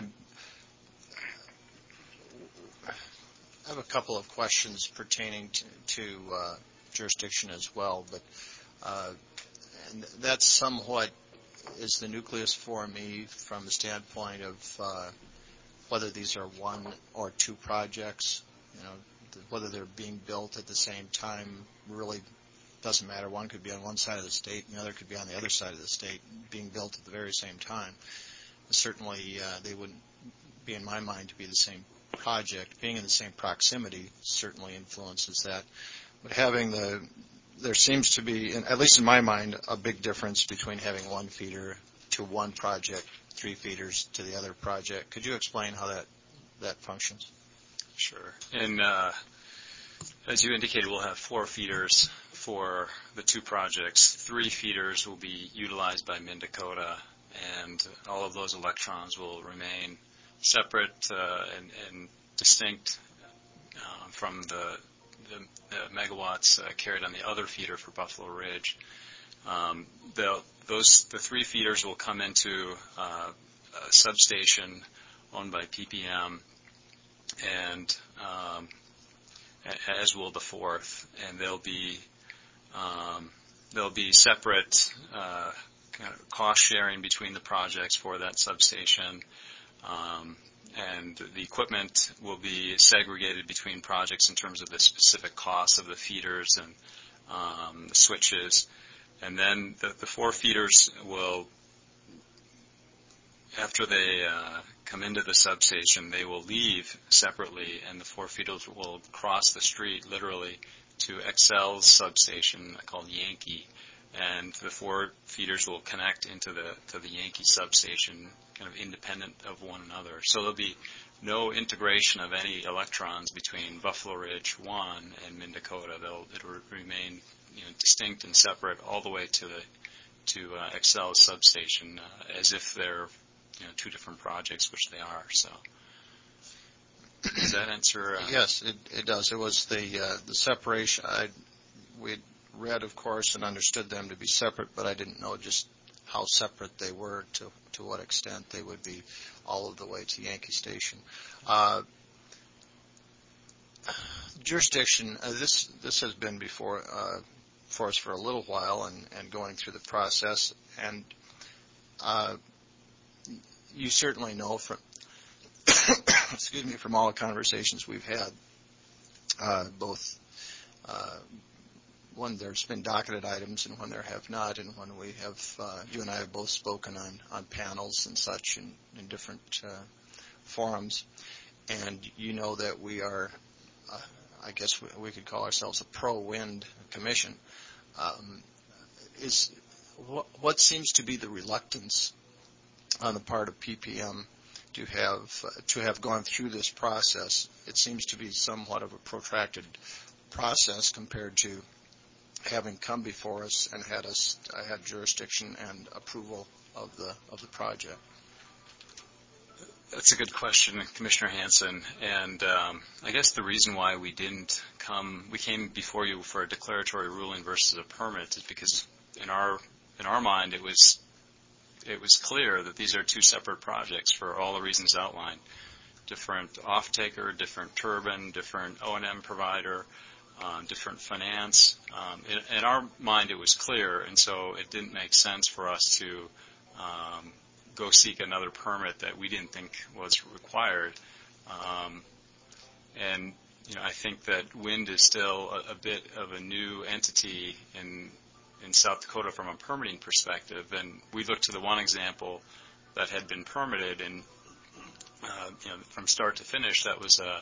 have a couple of questions pertaining to jurisdiction as well, but and that's somewhat is the nucleus for me from the standpoint of whether these are one or two projects. Whether they're being built at the same time really doesn't matter. One could be on one side of the state and the other could be on the other side of the state being built at the very same time. Certainly they wouldn't be, in my mind, to be the same project. Being in the same proximity certainly influences that. But there seems to be, at least in my mind, a big difference between having one feeder to one project, three feeders to the other project. Could you explain how that functions? Sure. And as you indicated, we'll have 4 feeders for the two projects. 3 feeders will be utilized by Minn-Dakota, and all of those electrons will remain separate and distinct from the megawatts carried on the other feeder for Buffalo Ridge. The 3 feeders will come into a substation owned by PPM, and as will the fourth, and there'll be separate kind of cost sharing between the projects for that substation, and the equipment will be segregated between projects in terms of the specific costs of the feeders and the switches. And then the four feeders will, after they come into the substation, they will leave separately, and the four feeders will cross the street literally to Xcel's substation called Yankee, and the four feeders will connect into the Yankee substation, kind of independent of one another. So there'll be no integration of any electrons between Buffalo Ridge 1 and Minn-Dakota. It'll remain distinct and separate all the way to Xcel's substation, as if they're two different projects, which they are. So does that answer? Yes, it does. It was the separation. We'd read, of course, and understood them to be separate, but I didn't know just how separate they were, to what extent they would be all of the way to Yankee Station. Jurisdiction, this has been before for us for a little while, and going through the process, and you certainly know from from all the conversations we've had, both when there's been docketed items and when there have not, and when we have, you and I have both spoken on panels and such in different forums, and you know that we are, I guess we could call ourselves a pro-wind commission. What seems to be the reluctance on the part of PPM to have gone through this process? It seems to be somewhat of a protracted process compared to having come before us and had jurisdiction and approval of the project. That's a good question, Commissioner Hanson. And I guess the reason why we came before you for a declaratory ruling versus a permit is because in our mind it was clear that these are two separate projects for all the reasons outlined. Different off-taker, different turbine, different O&M provider, different finance. In our mind it was clear, and so it didn't make sense for us to go seek another permit that we didn't think was required. And I think that wind is still a bit of a new entity in South Dakota from a permitting perspective, and we looked to the one example that had been permitted, and from start to finish, that was a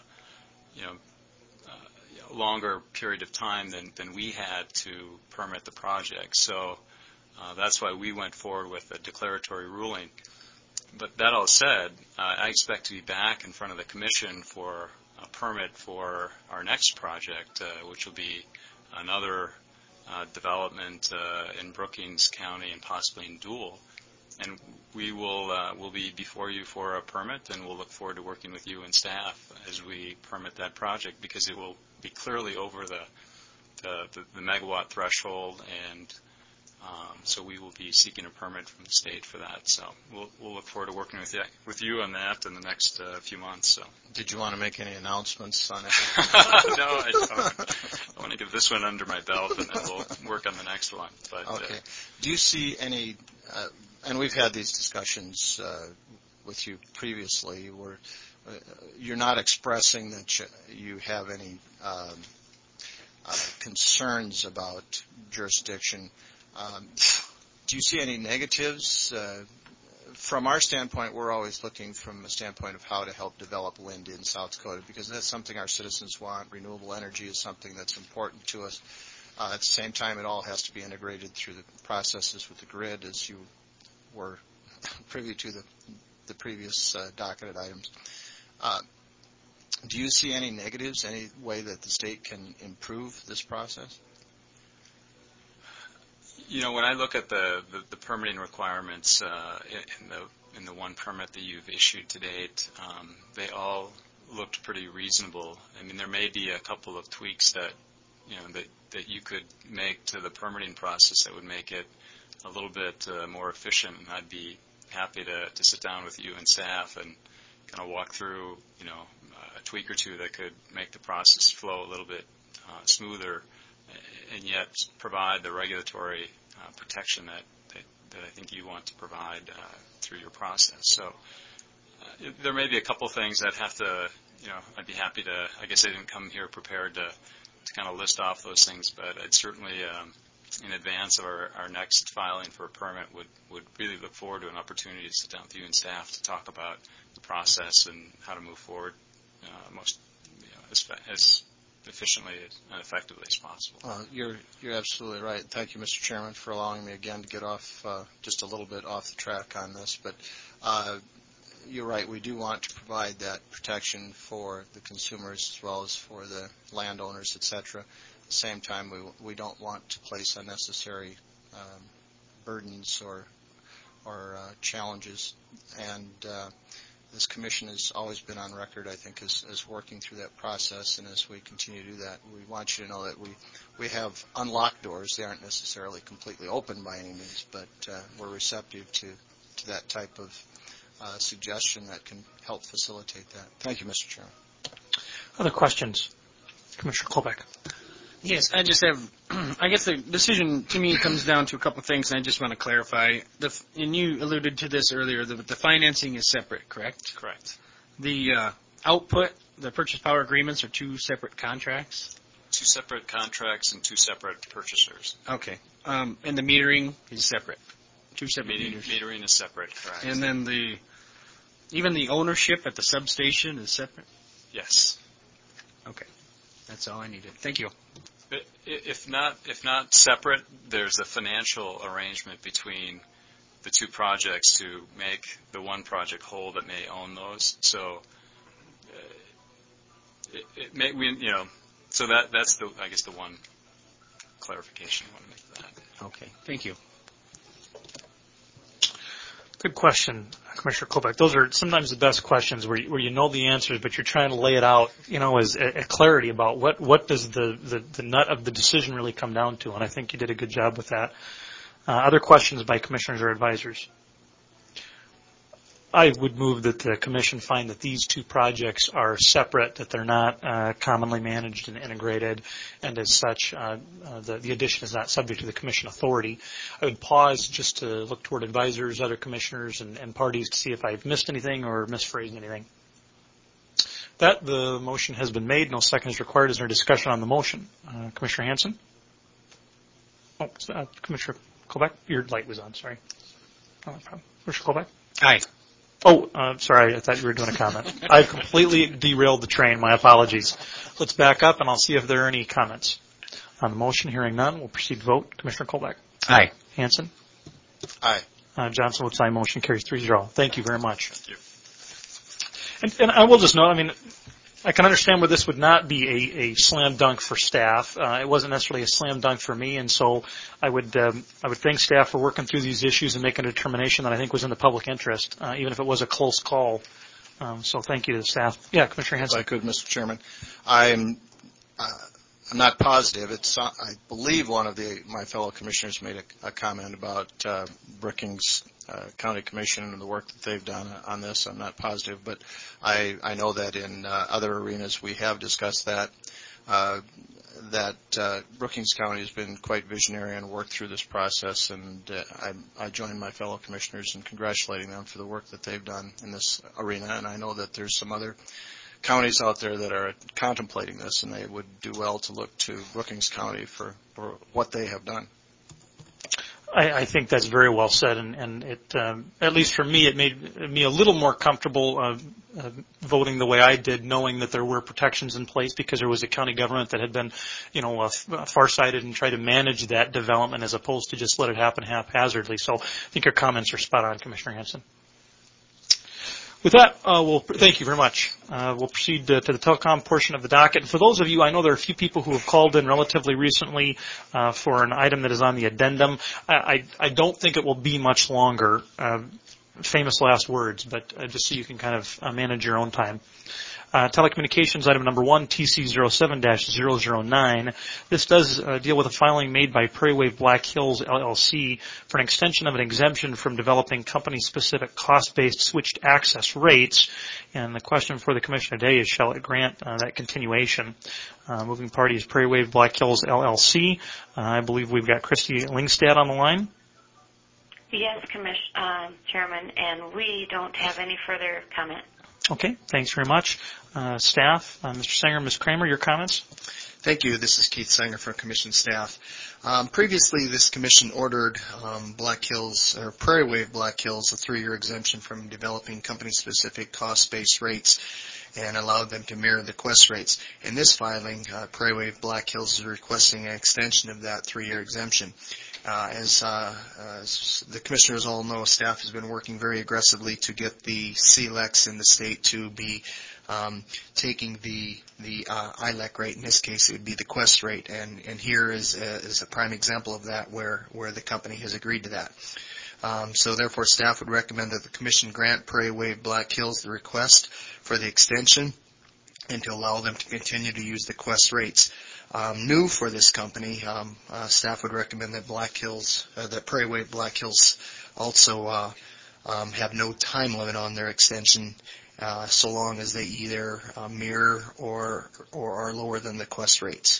longer period of time than we had to permit the project. So that's why we went forward with a declaratory ruling. But that all said, I expect to be back in front of the Commission for a permit for our next project, which will be another development in Brookings County and possibly in Dual. And we'll be before you for a permit, and we'll look forward to working with you and staff as we permit that project, because it will be clearly over the megawatt threshold, and so we will be seeking a permit from the state for that. So we'll look forward to working with you on that in the next few months. So. Did you want to make any announcements on it? No, I don't. I want to give this one under my belt, and then we'll work on the next one. But, okay. Do you see any, and we've had these discussions with you previously, where you're not expressing that you have any concerns about jurisdiction. Do you see any negatives? From our standpoint, we're always looking from a standpoint of how to help develop wind in South Dakota, because that's something our citizens want. Renewable energy is something that's important to us. At the same time, it all has to be integrated through the processes with the grid, as you were privy to the previous docketed items. Do you see any negatives, any way that the state can improve this process? When I look at the permitting requirements in the one permit that you've issued to date, they all looked pretty reasonable. I mean, there may be a couple of tweaks that you could make to the permitting process that would make it a little bit more efficient, and I'd be happy to sit down with you and staff and kind of walk through tweak or two that could make the process flow a little bit smoother, and yet provide the regulatory protection that I think you want to provide through your process. So there may be a couple things that have to, I'd be happy to, I guess I didn't come here prepared to kind of list off those things, but I'd certainly, in advance of our next filing for a permit, would really look forward to an opportunity to sit down with you and staff to talk about the process and how to move forward most as efficiently and effectively as possible. You're absolutely right. Thank you, Mr. Chairman, for allowing me again to get off just a little bit off the track on this. But you're right. We do want to provide that protection for the consumers as well as for the landowners, et cetera. At the same time, we don't want to place unnecessary burdens or challenges. And this commission has always been on record, I think, as working through that process. And as we continue to do that, we want you to know that we have unlocked doors. They aren't necessarily completely open by any means, but we're receptive to that type of suggestion that can help facilitate that. Thank you, Mr. Chairman. Other questions? Commissioner Kolbeck. Yes, I just have, I guess the decision to me comes down to a couple of things, and I just want to clarify. And you alluded to this earlier, the financing is separate, correct? Correct. The output, the purchase power agreements are two separate contracts? Two separate contracts and two separate purchasers. Okay. And the metering is separate? Two separate meters? Metering is separate, correct. And then even the ownership at the substation is separate? Yes. Okay. That's all I needed. Thank you. If not separate, there's a financial arrangement between the two projects to make the one project whole that may own those. So so that's the one clarification I want to make to that. Okay. Thank you. Good question, Commissioner Kolbeck. Those are sometimes the best questions where you know the answers, but you're trying to lay it out, as a clarity about what does the nut of the decision really come down to, and I think you did a good job with that. Other questions by commissioners or advisors? I would move that the commission find that these two projects are separate, that they're not commonly managed and integrated, and as such, the addition is not subject to the commission authority. I would pause just to look toward advisors, other commissioners, and parties to see if I've missed anything or misphrased anything. That the motion has been made. No second is required. Is there discussion on the motion? Commissioner Hanson? Oh, Commissioner Kolbeck? Your light was on, sorry. No problem. Commissioner Kolbeck? Aye. Oh, sorry, I thought you were doing a comment. I've completely derailed the train. My apologies. Let's back up, and I'll see if there are any comments. On the motion, hearing none, we'll proceed to vote. Commissioner Kolbeck? Aye. Hanson? Aye. Johnson votes aye. Motion carries 3-0. Thank you very much. Thank you. And I will just note, I can understand where this would not be a slam dunk for staff. It wasn't necessarily a slam dunk for me, and so I would thank staff for working through these issues and making a determination that I think was in the public interest, even if it was a close call. So thank you to the staff. Yeah, Commissioner Hanson. If I could, Mr. Chairman. I'm not positive. I believe one of my fellow commissioners made a comment about Brookings County Commission and the work that they've done on this. I'm not positive, but I know that in other arenas we have discussed that Brookings County has been quite visionary and worked through this process, and I join my fellow commissioners in congratulating them for the work that they've done in this arena, and I know that there's some other counties out there that are contemplating this, and they would do well to look to Brookings County for what they have done. I think that's very well said, and it, at least for me, it made me a little more comfortable voting the way I did, knowing that there were protections in place because there was a county government that had been, farsighted and tried to manage that development as opposed to just let it happen haphazardly. So I think your comments are spot on, Commissioner Hanson. With that, thank you very much. We'll proceed to the telecom portion of the docket. And for those of you, I know there are a few people who have called in relatively recently for an item that is on the addendum. I don't think it will be much longer. Famous last words, but just so you can kind of manage your own time. Telecommunications item number 1, TC07-009. This does deal with a filing made by Prairie Wave Black Hills LLC for an extension of an exemption from developing company-specific cost-based switched access rates. And the question for the Commission today is, shall it grant that continuation? Moving party is Prairie Wave Black Hills LLC. I believe we've got Christy Lingstad on the line. Yes, Chairman, and we don't have any further comment. Okay, thanks very much. Staff, Mr. Sanger, Ms. Kramer, your comments? Thank you. This is Keith Sanger from Commission staff. Previously, this commission ordered Prairie Wave Black Hills a 3-year exemption from developing company-specific cost-based rates and allowed them to mirror the Quest rates. In this filing, Prairie Wave Black Hills is requesting an extension of that 3-year exemption. As the commissioners all know, staff has been working very aggressively to get the CLECs in the state to be taking the ILEC rate. In this case, it would be the Quest rate, and here is a prime example of that where the company has agreed to that. So therefore, staff would recommend that the commission grant Prairie Wave Black Hills the request for the extension and to allow them to continue to use the Quest rates. New for this company, staff would recommend that Prairie Wave Black Hills also have no time limit on their extension, so long as they either mirror or are lower than the Quest rates.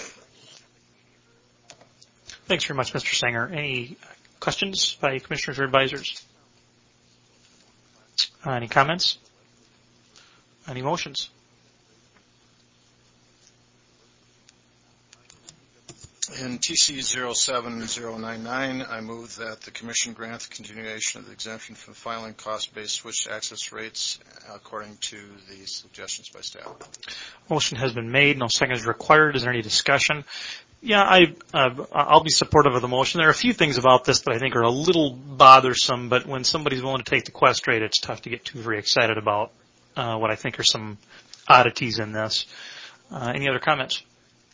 Thanks very much, Mr. Sanger. Any questions by commissioners or advisors? Any comments? Any motions? In TC07-099, I move that the Commission grant the continuation of the exemption from filing cost-based switched access rates according to the suggestions by staff. Motion has been made. No second is required. Is there any discussion? Yeah, I'll be supportive of the motion. There are a few things about this that I think are a little bothersome, but when somebody's willing to take the Quest rate, it's tough to get too very excited about what I think are some oddities in this. Any other comments?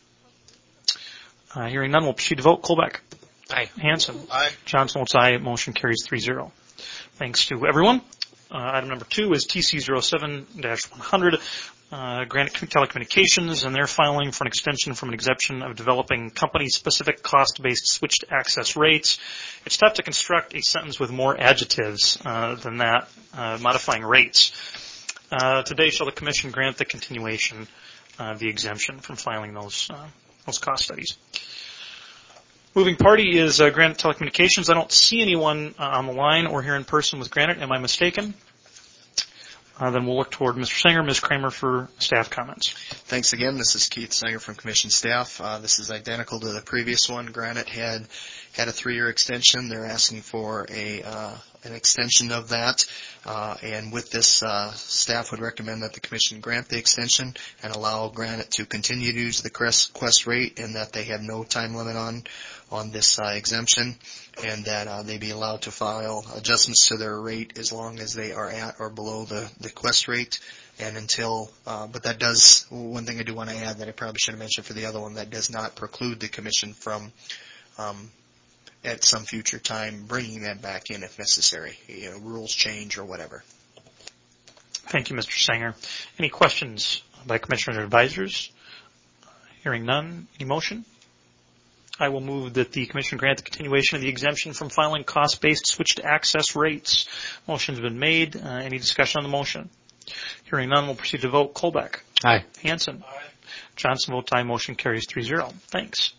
Hearing none, we'll proceed to vote. Colbeck. Aye. Hanson. Aye. Johnson votes aye. Motion carries 3-0. Thanks to everyone. Item number 2 is TC07-100, Granite Telecommunications, and they're filing for an extension from an exemption of developing company-specific cost-based switched access rates. It's tough to construct a sentence with more adjectives than that, modifying rates. Today, shall the Commission grant the continuation of the exemption from filing those cost studies? Moving party is Granite Telecommunications. I don't see anyone on the line or here in person with Granite. Am I mistaken? Then we'll look toward Mr. Sanger, Ms. Kramer for staff comments. Thanks again. This is Keith Sanger from Commission staff. This is identical to the previous one. Granite had a 3-year extension. They're asking for an extension of that. And with this, staff would recommend that the Commission grant the extension and allow Granite to continue to use the Quest rate, and that they have no time limit on this exemption, and that they be allowed to file adjustments to their rate as long as they are at or below the Quest rate. And until, but that does, one thing I do want to add that I probably should have mentioned for the other one, that does not preclude the Commission from at some future time bringing that back in if necessary, rules change or whatever. Thank you, Mr. Sanger. Any questions by commissioners or advisors? Hearing none. Any motion? I will move that the Commission grant the continuation of the exemption from filing cost-based switched access rates. Motion's been made. Any discussion on the motion? Hearing none, we'll proceed to vote. Colbeck. Aye. Hanson. Aye. Johnson votes aye. Motion carries 3-0. Thanks.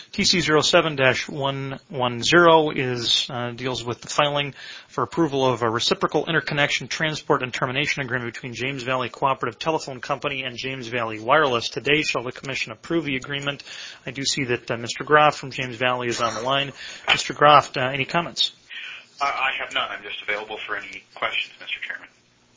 TC07-110 deals with the filing for approval of a reciprocal interconnection, transport, and termination agreement between James Valley Cooperative Telephone Company and James Valley Wireless. Today, shall the Commission approve the agreement? I do see that Mr. Groff from James Valley is on the line. Mr. Groff, any comments? I have none. I'm just available for any questions, Mr. Chairman.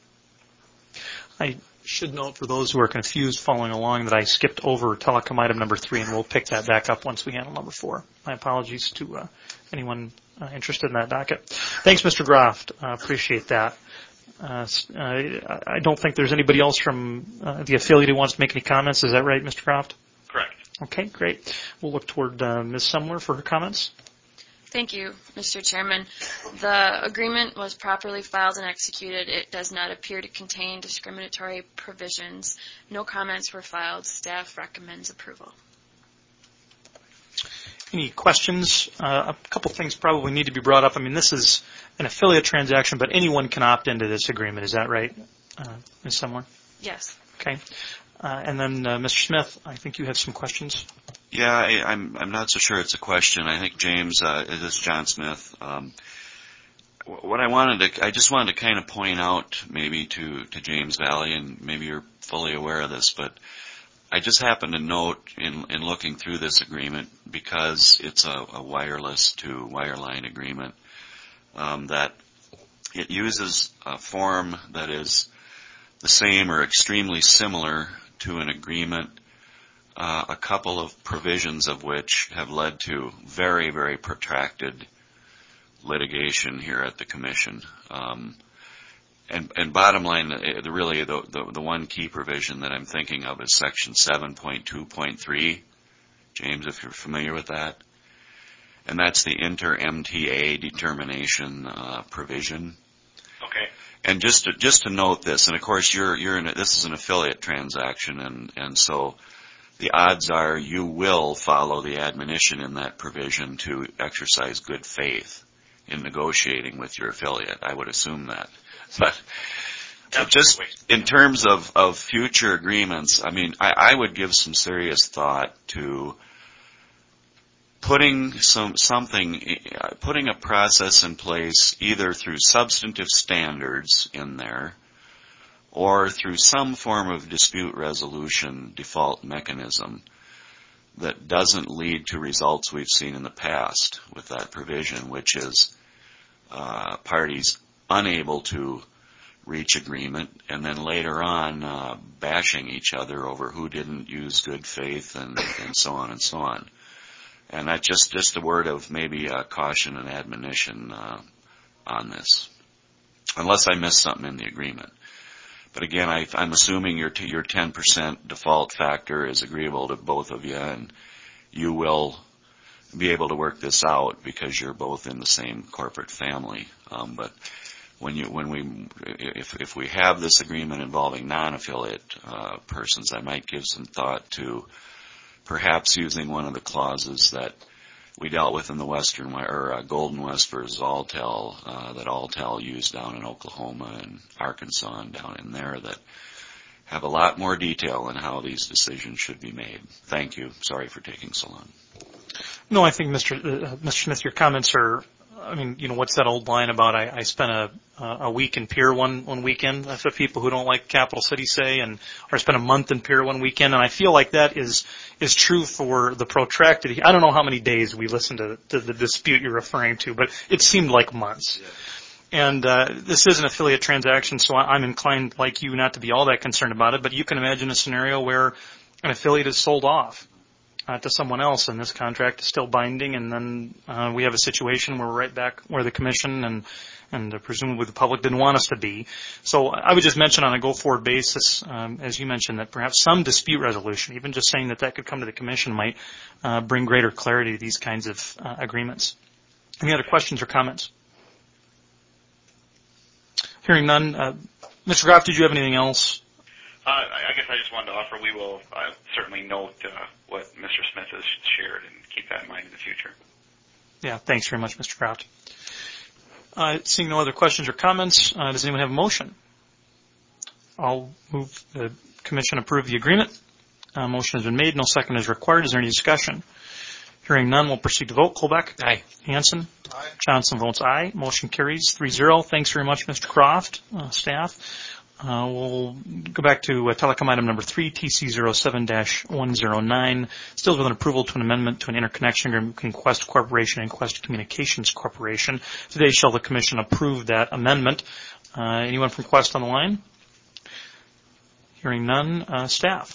I should note for those who are confused following along that I skipped over telecom item number 3, and we'll pick that back up once we handle number 4. My apologies to anyone interested in that docket. Thanks, Mr. Groff. Appreciate that. I don't think there's anybody else from the affiliate who wants to make any comments. Is that right, Mr. Groff? Correct. Okay, great. We'll look toward Ms. Sumler for her comments. Thank you, Mr. Chairman. The agreement was properly filed and executed. It does not appear to contain discriminatory provisions. No comments were filed. Staff recommends approval. Any questions? A couple things probably need to be brought up. I mean, this is an affiliate transaction, but anyone can opt into this agreement. Is that right, Ms. Semler? Yes. Okay. And then, Mr. Smith, I think you have some questions. Yeah, I'm not so sure it's a question. I think James, this is John Smith. What I just wanted to kind of point out maybe to James Valley, and maybe you're fully aware of this, but I just happened to note in looking through this agreement, because it's a wireless to wireline agreement, that it uses a form that is the same or extremely similar to an agreement, a couple of provisions of which have led to very, very protracted litigation here at the Commission. And bottom line, really the one key provision that I'm thinking of is Section 7.2.3. James, if you're familiar with that. And that's the inter-MTA determination provision. Okay. And just to note this, and of course this is an affiliate transaction, and so the odds are you will follow the admonition in that provision to exercise good faith in negotiating with your affiliate. I would assume that. But just in terms of future agreements, I mean, I would give some serious thought to putting a process in place either through substantive standards in there or through some form of dispute resolution default mechanism that doesn't lead to results we've seen in the past with that provision, which is parties unable to reach agreement and then later on bashing each other over who didn't use good faith and so on and so on. And that's just a word of maybe caution and admonition on this, unless I missed something in the agreement. But again, I'm assuming your 10% default factor is agreeable to both of you, and you will be able to work this out because you're both in the same corporate family. But if we have this agreement involving non-affiliate persons, I might give some thought to perhaps using one of the clauses that we dealt with in the Golden West versus Alltel, that Alltel used down in Oklahoma and Arkansas and down in there, that have a lot more detail on how these decisions should be made. Thank you. Sorry for taking so long. No, I think Mr. Smith, your comments are, I mean, what's that old line about I spent a week in Pier one weekend? That's what people who don't like capital cities say, or I spent a month in Pier one weekend, and I feel like that is true for the protracted. I don't know how many days we listened to the dispute you're referring to, but it seemed like months. Yeah. And this is an affiliate transaction, so I'm inclined, like you, not to be all that concerned about it, but you can imagine a scenario where an affiliate is sold off to someone else, and this contract is still binding, and then we have a situation where we're right back where the Commission and presumably the public didn't want us to be. So I would just mention on a go-forward basis, as you mentioned, that perhaps some dispute resolution, even just saying that could come to the Commission, might bring greater clarity to these kinds of agreements. Any other questions or comments? Hearing none. Mr. Groff, did you have anything else? I guess I just wanted to offer we will certainly note what Mr. Smith has shared and keep that in mind in the future. Yeah, thanks very much, Mr. Grout. Seeing no other questions or comments, does anyone have a motion? I'll move the Commission approve the agreement. Motion has been made. No second is required. Is there any discussion? Hearing none, we'll proceed to vote. Colbeck? Aye. Hanson? Aye. Johnson votes aye. Motion carries 3-0. Thanks very much, Mr. Croft, staff. We'll go back to telecom item number 3, TC 07-109. Still with an approval to an amendment to an interconnection agreement between Quest Corporation and Quest Communications Corporation. Today shall the Commission approve that amendment. Anyone from Quest on the line? Hearing none. Staff.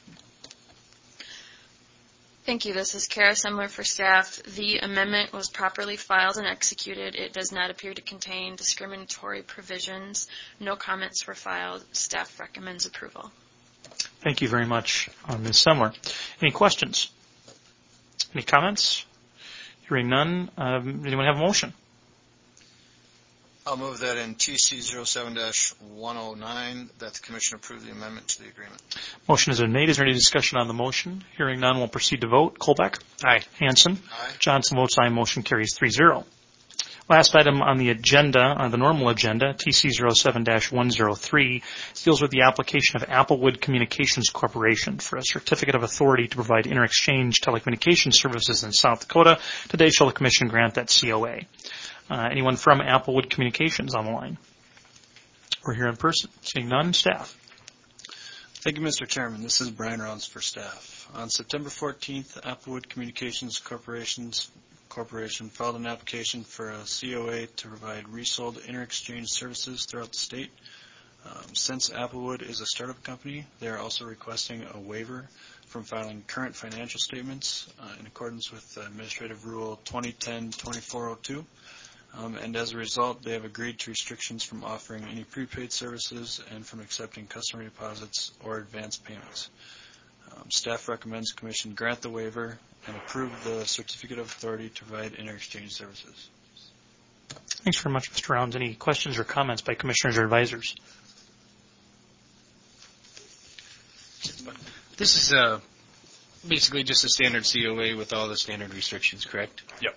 Thank you. This is Kara Semler for staff. The amendment was properly filed and executed. It does not appear to contain discriminatory provisions. No comments were filed. Staff recommends approval. Thank you very much, Ms. Semler. Any questions? Any comments? Hearing none, anyone have a motion? I'll move that in TC 07-109 that the Commission approve the amendment to the agreement. Motion has been made. Is there any discussion on the motion? Hearing none, we'll proceed to vote. Colbeck? Aye. Hanson? Aye. Johnson votes aye. Motion carries 3-0. Last item on the agenda, the normal agenda, TC 07-103, deals with the application of Applewood Communications Corporation for a certificate of authority to provide inter-exchange telecommunications services in South Dakota. Today, shall the Commission grant that COA? Anyone from Applewood Communications on the line? We're here in person. Seeing none, staff. Thank you, Mr. Chairman. This is Brian Rounds for staff. On September 14th, Applewood Communications Corporation filed an application for a COA to provide resold inter-exchange services throughout the state. Since Applewood is a startup company, they are also requesting a waiver from filing current financial statements in accordance with Administrative Rule 2010-2402. And as a result, they have agreed to restrictions from offering any prepaid services and from accepting customer deposits or advance payments. Staff recommends the Commission grant the waiver and approve the Certificate of Authority to provide inter-exchange services. Thanks very much, Mr. Rounds. Any questions or comments by Commissioners or Advisors? This is basically just a standard COA with all the standard restrictions, correct? Yep.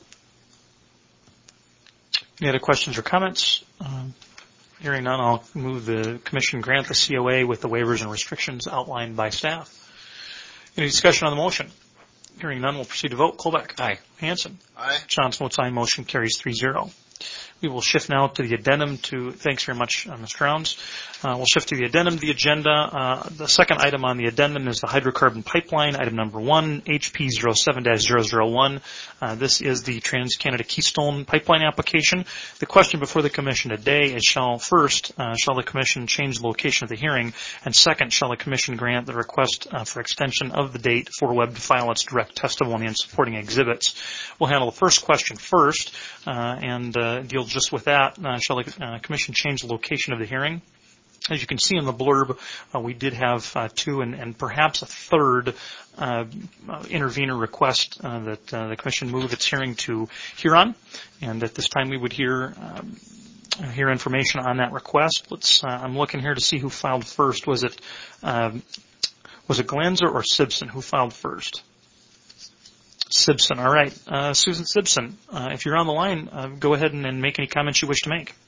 Any other questions or comments? Hearing none, I'll move the Commission grant the COA with the waivers and restrictions outlined by staff. Any discussion on the motion? Hearing none, we'll proceed to vote. Colbeck? Aye. Hanson? Aye. Johnson votes aye. Motion carries 3-0. We will shift now to the addendum thanks very much, Mr. Rounds. We'll shift to the addendum to the agenda. The second item on the addendum is the hydrocarbon pipeline, item number 1, HP 07-001. This is the Trans-Canada Keystone pipeline application. The question before the Commission today is shall the Commission change the location of the hearing? And second, shall the Commission grant the request for extension of the date for Webb to file its direct testimony and supporting exhibits? We'll handle the first question first and deal just with that. Shall the Commission change the location of the hearing? As you can see in the blurb, we did have two and perhaps a third intervener request that the Commission move its hearing to Huron. And at this time, we would hear information on that request. I'm looking here to see who filed first. Was it Glanzer or Simpson who filed first? Simpson. All right. Susan Simpson, if you're on the line, go ahead and make any comments you wish to make.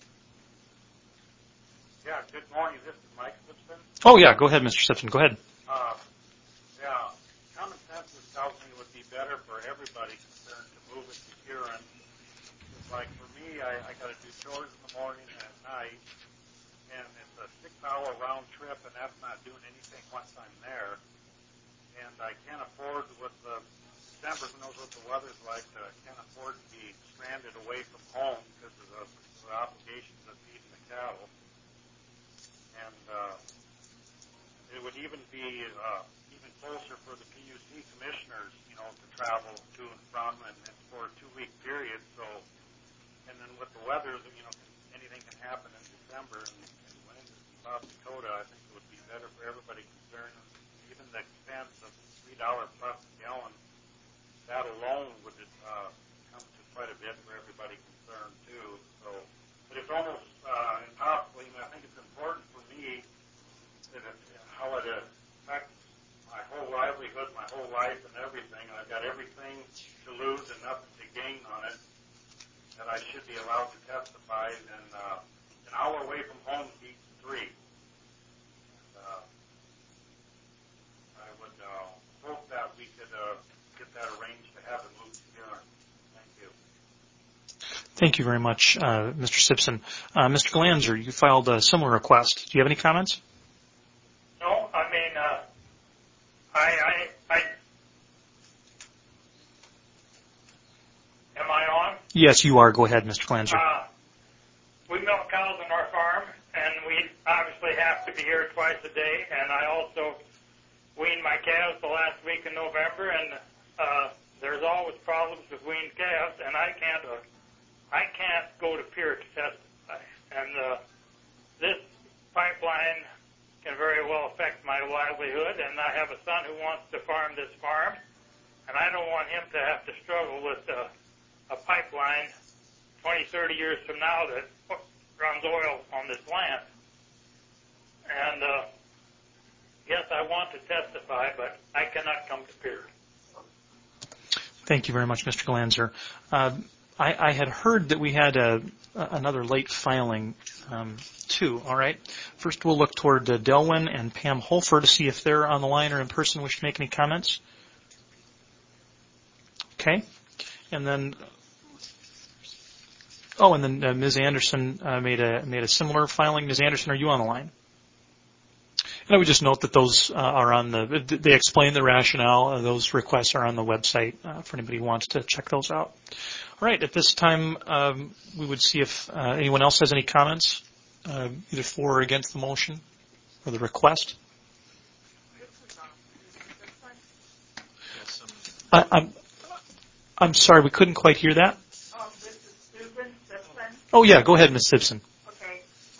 Yeah, good morning. This is Mike Simpson. Oh, yeah. Go ahead, Mr. Simpson. Go ahead. Yeah, common sense tells me it would be better for everybody concerned to move it to Huron. Like for me, I got to do chores in the morning and at night, and it's a 6-hour round trip, and that's not doing anything once I'm there. And I can't afford with the December, who knows what the weather's like, can't afford to be stranded away from home because of the obligations of feeding the cattle. And it would even be even closer for the PUC commissioners, to travel to and from and for a 2-week period. So, and then with the weather, anything can happen in December and winter in South Dakota. I think it would be better for everybody concerned. Even the expense of $3 plus a gallon, that alone would come to quite a bit for everybody concerned too. So, but it's almost impossible. I think it's important for me that how it affects my whole livelihood, my whole life, and everything. I've got everything to lose and nothing to gain on it. That I should be allowed to testify. And an hour away from home beats 3. And, I would hope that we could get that arranged to have it moved to Huron. Thank you. Thank you very much, Mr. Simpson. Mr. Glanzer, you filed a similar request. Do you have any comments? No, I mean, am I on? Yes, you are. Go ahead, Mr. Glanzer. We milk cows on our farm, and we obviously have to be here twice a day, and I also weaned my calves the last week in November, and there's always problems with weaned calves, and I can't go to Pierre to testify. And this pipeline can very well affect my livelihood, and I have a son who wants to farm this farm, and and I don't want him to have to struggle with a pipeline 20, 30 years from now that runs oil on this land. And yes, I want to testify, but I cannot come to Pier. Thank you very much, Mr. Glanzer. I had heard that we had another late filing, too. All right. First, we'll look toward Delwyn and Pam Holfer to see if they're on the line or in person wish to make any comments. Okay. And then, Ms. Anderson made a similar filing. Ms. Anderson, are you on the line? And I would just note that those are on they explain the rationale. Those requests are on the website for anybody who wants to check those out. All right. At this time, we would see if anyone else has any comments, either for or against the motion or the request. I'm sorry, we couldn't quite hear that. This is Susan Simpson. Oh, yeah. Go ahead, Ms. Simpson. Okay.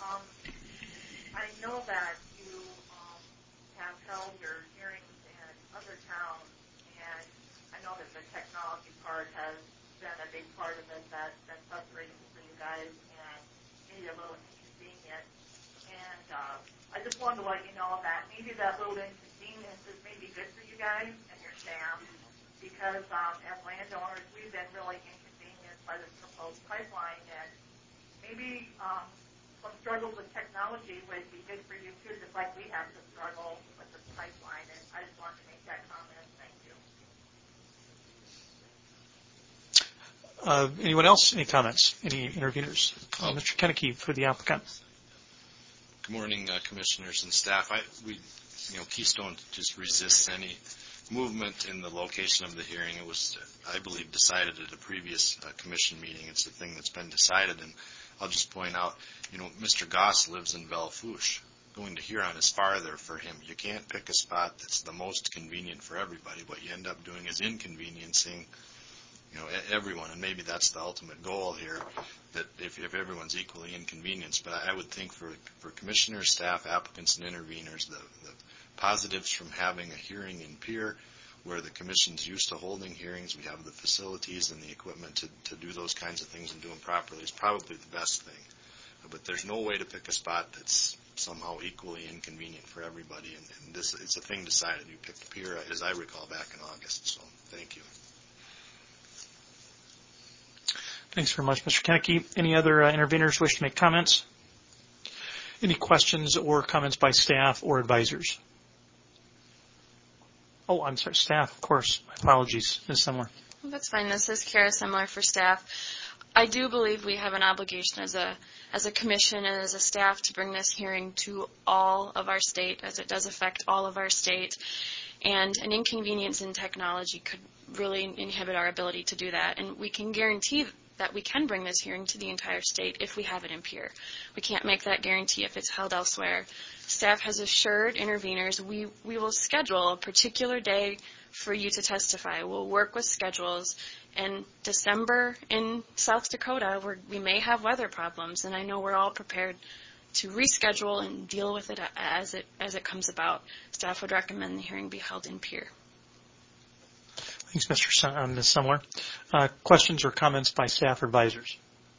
I know that you have held your hearings in other towns, and I know that the technology part has been a big part of it that's been frustrating for you guys and maybe a little inconvenient. And I just wanted to let you know that maybe that little inconvenience is maybe good for you guys and your staff, because as landowners, we've been really inconvenienced by this proposed pipeline, and maybe some struggles with technology would be good for you too, just like we have to struggle with this pipeline. And I just wanted to make that comment. Thank you. Anyone else? Any comments? Any interveners? Mr. Kenneke for the applicant. Good morning, commissioners and staff. Keystone just resists any movement in the location of the hearing. It was, I believe, decided at a previous commission meeting. It's a thing that's been decided, and I'll just point out, Mr. Goss lives in Belle Fourche. Going to Huron is farther for him. You can't pick a spot that's the most convenient for everybody. What you end up doing is inconveniencing, everyone, and maybe that's the ultimate goal here, that if everyone's equally inconvenienced. But I would think for commissioners, staff, applicants, and interveners, the positives from having a hearing in Pier, where the commission's used to holding hearings, we have the facilities and the equipment to do those kinds of things and do them properly, is probably the best thing. But there's no way to pick a spot that's somehow equally inconvenient for everybody, and this, it's a thing decided. You picked Pier, as I recall, back in August, so thank you. Thanks very much, Mr. Kenneke. Any other interveners wish to make comments? Any questions or comments by staff or advisors? Oh, I'm sorry, staff, of course. My apologies, Ms. Semler. That's fine. This is Kara Semler for staff. I do believe we have an obligation as a commission and as a staff to bring this hearing to all of our state, as it does affect all of our state. And an inconvenience in technology could really inhibit our ability to do that. And we can guarantee that we can bring this hearing to the entire state if we have it in Pier. We can't make that guarantee if it's held elsewhere. Staff has assured interveners we will schedule a particular day for you to testify. We'll work with schedules. In December in South Dakota, we may have weather problems, and I know we're all prepared to reschedule and deal with it as it comes about. Staff would recommend the hearing be held in Pier. Thanks, Ms. Semler. Questions or comments by staff or advisors?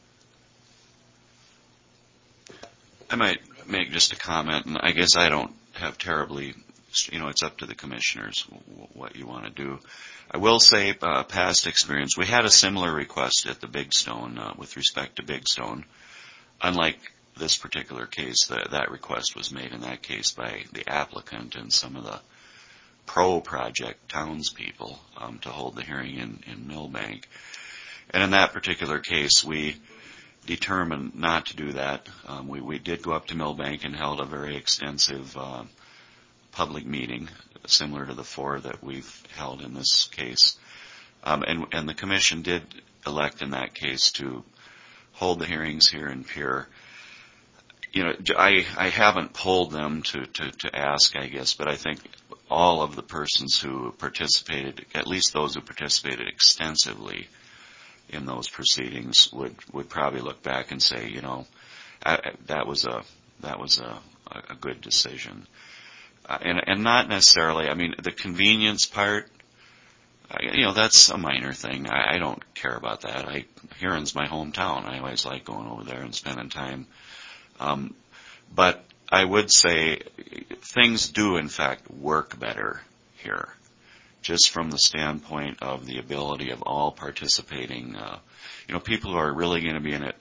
I might make just a comment, and I guess I don't have terribly, it's up to the commissioners what you want to do. I will say, past experience, we had a similar request at the Big Stone with respect to Big Stone. Unlike this particular case, that request was made in that case by the applicant and some of the pro-project townspeople to hold the hearing in Millbank. And in that particular case, we determined not to do that. We did go up to Millbank and held a very extensive public meeting, similar to the 4 that we've held in this case. And the commission did elect in that case to hold the hearings here in Pier. I haven't polled them to ask, I guess, but I think all of the persons who participated, at least those who participated extensively in those proceedings, would probably look back and say, that was a good decision. And not necessarily, the convenience part, that's a minor thing. I don't care about that. Huron's my hometown. I always like going over there and spending time. But I would say things do, in fact, work better here, just from the standpoint of the ability of all participating. People who are really going to be in it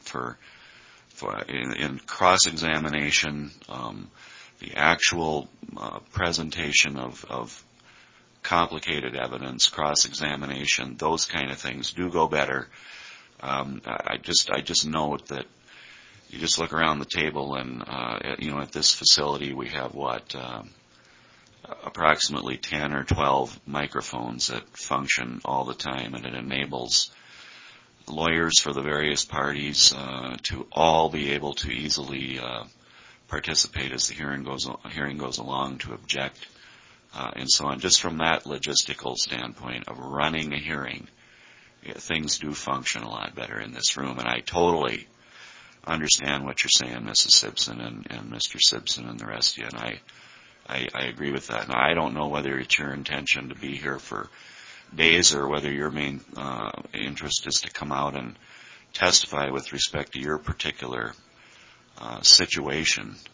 in cross-examination, the actual presentation of complicated evidence, cross-examination, those kind of things do go better. I just note that you just look around the table and, at this facility we have approximately 10 or 12 microphones that function all the time, and it enables lawyers for the various parties to all be able to easily participate as the hearing goes along, to object, and so on. Just from that logistical standpoint of running a hearing, things do function a lot better in this room, and I totally understand what you're saying, Mrs. Simpson and Mr. Simpson and the rest of you, and I agree with that. Now, I don't know whether it's your intention to be here for days or whether your main interest is to come out and testify with respect to your particular situation.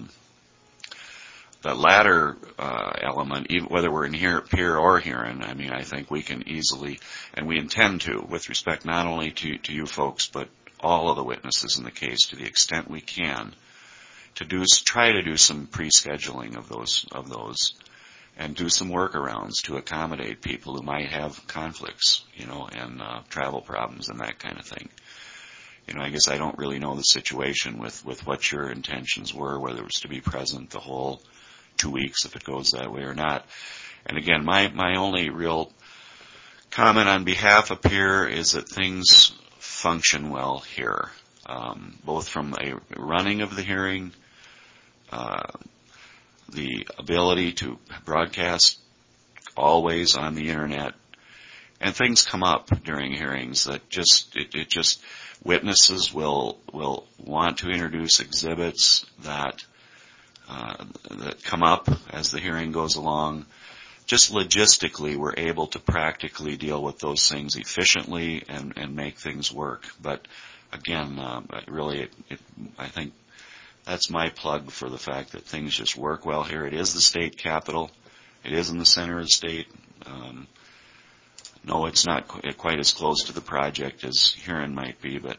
The latter element, whether we're in Pierre or Huron, I think we can easily, and we intend to, with respect not only to you folks, but all of the witnesses in the case, to the extent we can, try to do some pre-scheduling of those, and do some workarounds to accommodate people who might have conflicts, and travel problems and that kind of thing. I guess I don't really know the situation with what your intentions were, whether it was to be present the whole 2 weeks, if it goes that way or not. And again, my only real comment on behalf of Pierre is that things function well here, both from a running of the hearing, the ability to broadcast always on the internet, and things come up during hearings that just witnesses will want to introduce exhibits that come up as the hearing goes along. Just logistically, we're able to practically deal with those things efficiently and make things work. But again, I think that's my plug for the fact that things just work well here. It is the state capital. It is in the center of the state. No, it's not quite as close to the project as Huron might be, but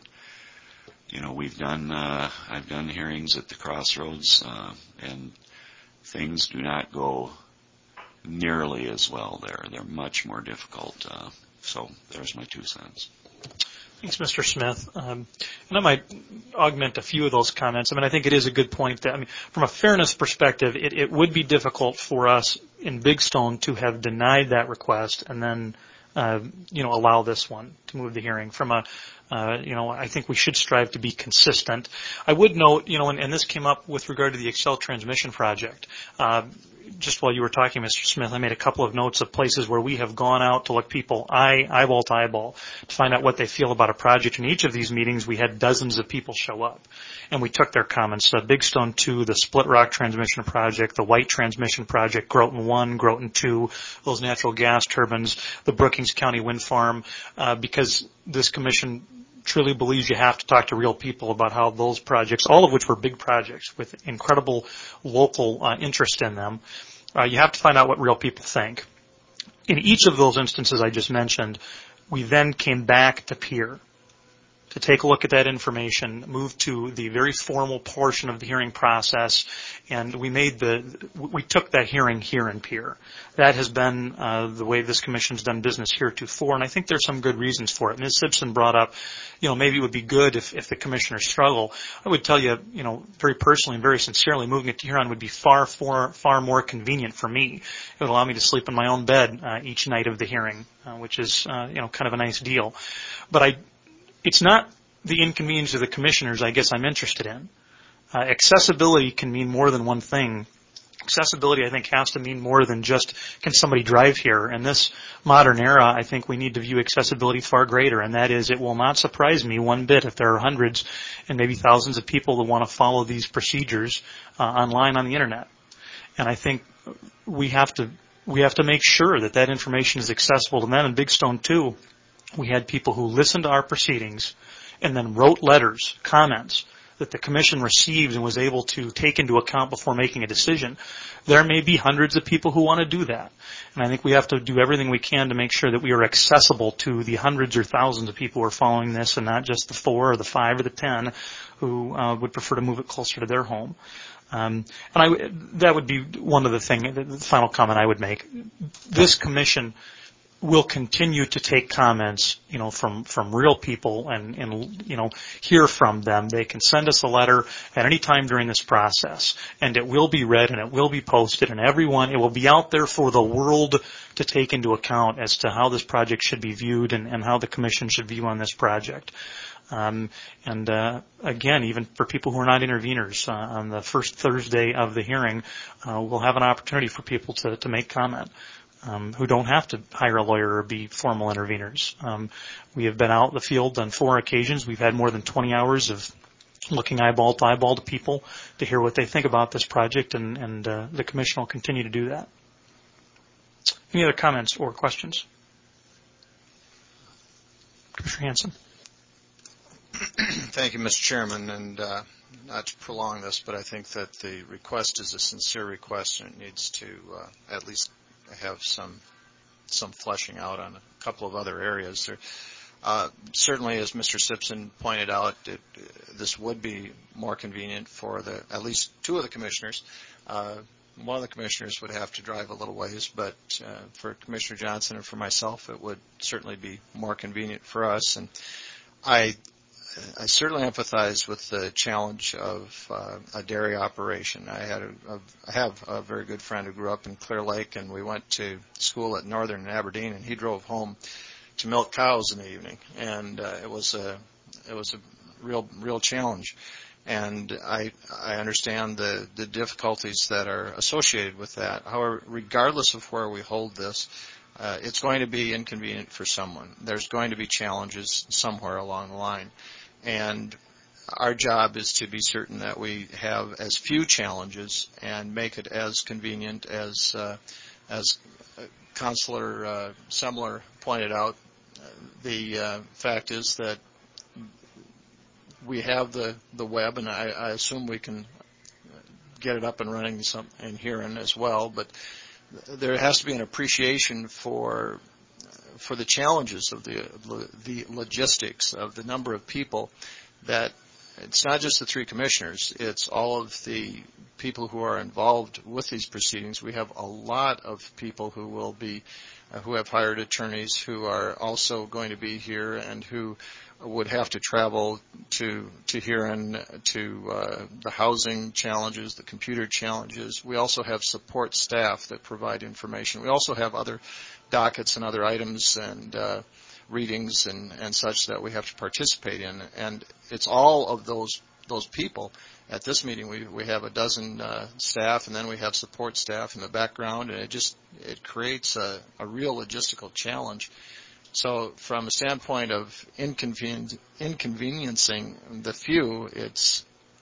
I've done hearings at the Crossroads, and things do not go nearly as well there. They're much more difficult. So there's my 2 cents. Thanks, Mr. Smith. And I might augment a few of those comments. I think it is a good point that, from a fairness perspective, it would be difficult for us in Big Stone to have denied that request and then, allow this one to move the hearing. From I think we should strive to be consistent. I would note, and this came up with regard to the Excel transmission project. Just while you were talking, Mr. Smith, I made a couple of notes of places where we have gone out to look people eyeball to eyeball to find out what they feel about a project. In each of these meetings, we had dozens of people show up, and we took their comments. Big Stone 2, the Split Rock transmission project, the White transmission project, Groton 1, Groton 2, those natural gas turbines, the Brookings County wind farm, because this commission truly believes you have to talk to real people about how those projects, all of which were big projects with incredible local interest in them, you have to find out what real people think. In each of those instances I just mentioned, we then came back to Pierre to take a look at that information, move to the very formal portion of the hearing process, and we took that hearing here in Pierre. That has been the way this commission's done business heretofore, and I think there's some good reasons for it. Ms. Simpson brought up, maybe it would be good if the commissioners struggle. I would tell you, very personally and very sincerely, moving it to Huron would be far more convenient for me. It would allow me to sleep in my own bed each night of the hearing, which is, kind of a nice deal. But it's not the inconvenience of the commissioners, I guess, I'm interested in. Accessibility can mean more than one thing. Accessibility, I think, has to mean more than just can somebody drive here. In this modern era, I think we need to view accessibility far greater, and that is it will not surprise me one bit if there are hundreds and maybe thousands of people that want to follow these procedures online on the Internet. And I think we have to we have to make sure that that information is accessible to them. In Big Stone 2, we had people who listened to our proceedings and then wrote letters, comments, that the commission received and was able to take into account before making a decision. There may be hundreds of people who want to do that. And I think we have to do everything we can to make sure that we are accessible to the hundreds or thousands of people who are following this, and not just the 4 or the 5 or the 10 who would prefer to move it closer to their home. That would be one of the final comment I would make. This commission will continue to take comments, from real people and hear from them. They can send us a letter at any time during this process, and it will be read and it will be posted, and it will be out there for the world to take into account as to how this project should be viewed and how the commission should view on this project. Again, even for people who are not interveners, on the first Thursday of the hearing, we'll have an opportunity for people to make comment. Who don't have to hire a lawyer or be formal interveners. We have been out in the field on 4 occasions. We've had more than 20 hours of looking eyeball to eyeball to people to hear what they think about this project, and the commission will continue to do that. Any other comments or questions? Commissioner Hanson. Thank you, Mr. Chairman, and not to prolong this, but I think that the request is a sincere request, and it needs to at least have some fleshing out on a couple of other areas. Certainly, as Mr. Simpson pointed out, this would be more convenient for at least 2 of the commissioners. One of the commissioners would have to drive a little ways, but for Commissioner Johnson and for myself, it would certainly be more convenient for us. And I certainly empathize with the challenge of a dairy operation. I have a very good friend who grew up in Clear Lake, and we went to school at Northern in Aberdeen, and he drove home to milk cows in the evening, and it was a real challenge. And I understand the difficulties that are associated with that. However, regardless of where we hold this, it's going to be inconvenient for someone. There's going to be challenges somewhere along the line. And our job is to be certain that we have as few challenges and make it as convenient as Councilor Semler pointed out. The fact is that we have the web, and I assume we can get it up and running in Huron as well, but there has to be an appreciation for the challenges of the logistics of the number of people, that it's not just the 3 commissioners, it's all of the people who are involved with these proceedings. We have a lot of people who have hired attorneys who are also going to be here and who would have to travel to Huron, to the housing challenges, the computer challenges. We also have support staff that provide information. We also have other dockets and other items and readings and such that we have to participate in. And it's all of those people. At this meeting, we have a dozen staff, and then we have support staff in the background, and it creates a real logistical challenge. So from a standpoint of inconveniencing the few, it's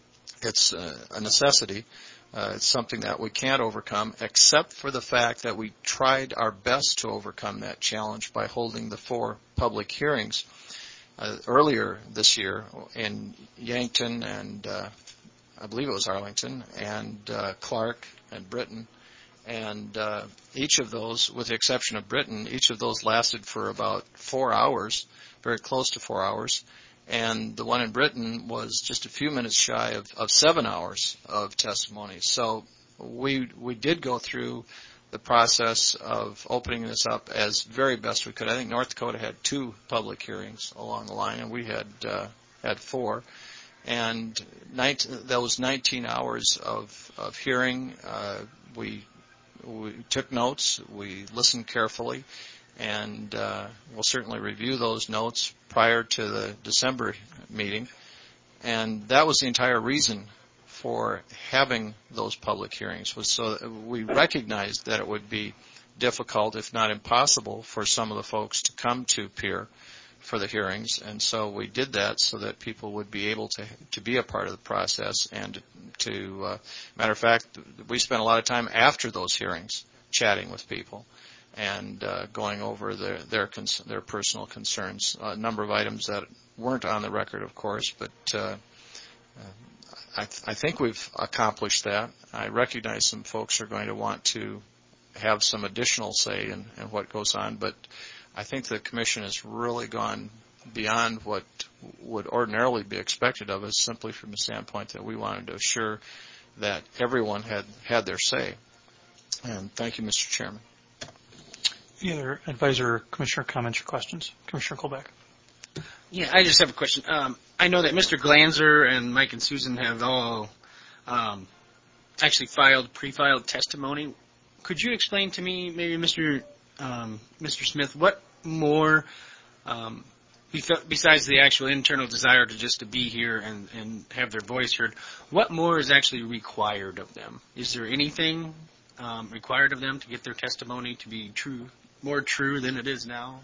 a necessity. It's something that we can't overcome, except for the fact that we tried our best to overcome that challenge by holding the 4 public hearings earlier this year in Yankton and I believe it was Arlington and Clark and Britain. And each of those, with the exception of Britain, each of those lasted for about 4 hours, very close to 4 hours. And the one in Britain was just a few minutes shy of 7 hours of testimony. So we did go through the process of opening this up as very best we could. I think North Dakota had 2 public hearings along the line, and we had 4. And those 19 hours of hearing, we took notes, we listened carefully, and we'll certainly review those notes prior to the December meeting. And that was the entire reason for having those public hearings, was so that we recognized that it would be difficult, if not impossible, for some of the folks to come to Pierre for the hearings. And so we did that so that people would be able to be a part of the process. And matter of fact, we spent a lot of time after those hearings chatting with people and going over their personal concerns. A number of items that weren't on the record, of course, but I think we've accomplished that. I recognize some folks are going to want to have some additional say in what goes on, but I think the Commission has really gone beyond what would ordinarily be expected of us, simply from the standpoint that we wanted to assure that everyone had their say. And thank you, Mr. Chairman. Any other advisor or commissioner comments or questions? Commissioner Colbeck. Yeah, I just have a question. I know that Mr. Glanzer and Mike and Susan have all actually pre-filed testimony. Could you explain to me, maybe Mr. Smith, what more, besides the actual internal desire to be here and have their voice heard, what more is actually required of them? Is there anything required of them to get their testimony to be more true than it is now?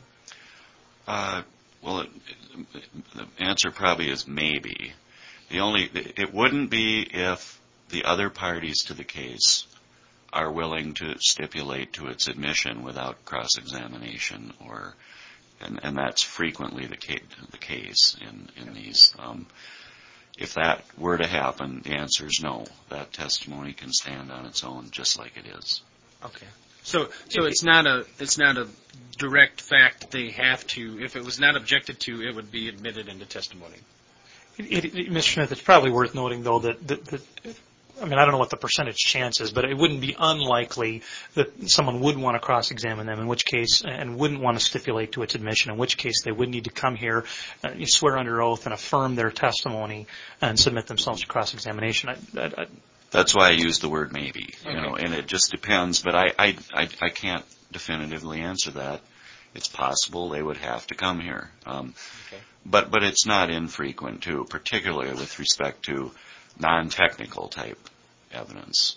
Well, the answer probably is maybe. It wouldn't be if the other parties to the case are willing to stipulate to its admission without cross-examination, and that's frequently the case in these. If that were to happen, the answer is no. That testimony can stand on its own, just like it is. Okay. So it's not a direct fact they have to. If it was not objected to, it would be admitted into testimony. Mr. Smith, it's probably worth noting, though, that I don't know what the percentage chance is, but it wouldn't be unlikely that someone would want to cross-examine them, in which case, and wouldn't want to stipulate to its admission, in which case they would need to come here, swear under oath, and affirm their testimony and submit themselves to cross-examination. That's why I use the word maybe, and it just depends, but I can't definitively answer that. It's possible they would have to come here. But it's not infrequent, too, particularly with respect to non-technical type evidence,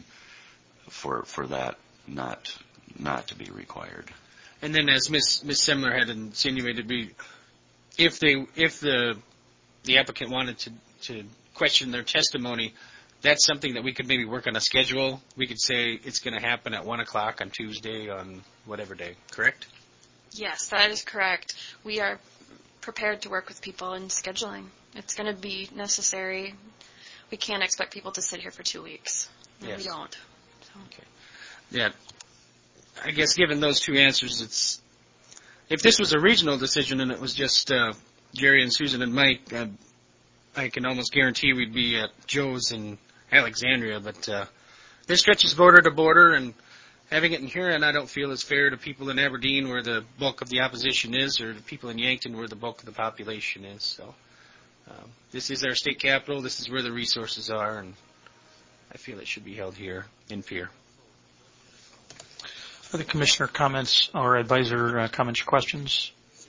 for that not to be required. And then, as Ms. Semler had insinuated, if the applicant wanted to question their testimony, that's something that we could maybe work on a schedule. We could say it's going to happen at 1 o'clock on Tuesday on whatever day, correct? Yes, that is correct. We are prepared to work with people in scheduling. It's going to be necessary. We can't expect people to sit here for 2 weeks. Yes. We don't. So. Okay. Yeah. I guess given those two answers, if this was a regional decision and it was just Jerry and Susan and Mike, I can almost guarantee we'd be at Joe's in Alexandria, but this stretches border to border, and having it in Huron I don't feel is fair to people in Aberdeen where the bulk of the opposition is, or to people in Yankton where the bulk of the population is. So this is our state capital, this is where the resources are, and I feel it should be held here in Pierre. Other commissioner comments or advisor comments or questions?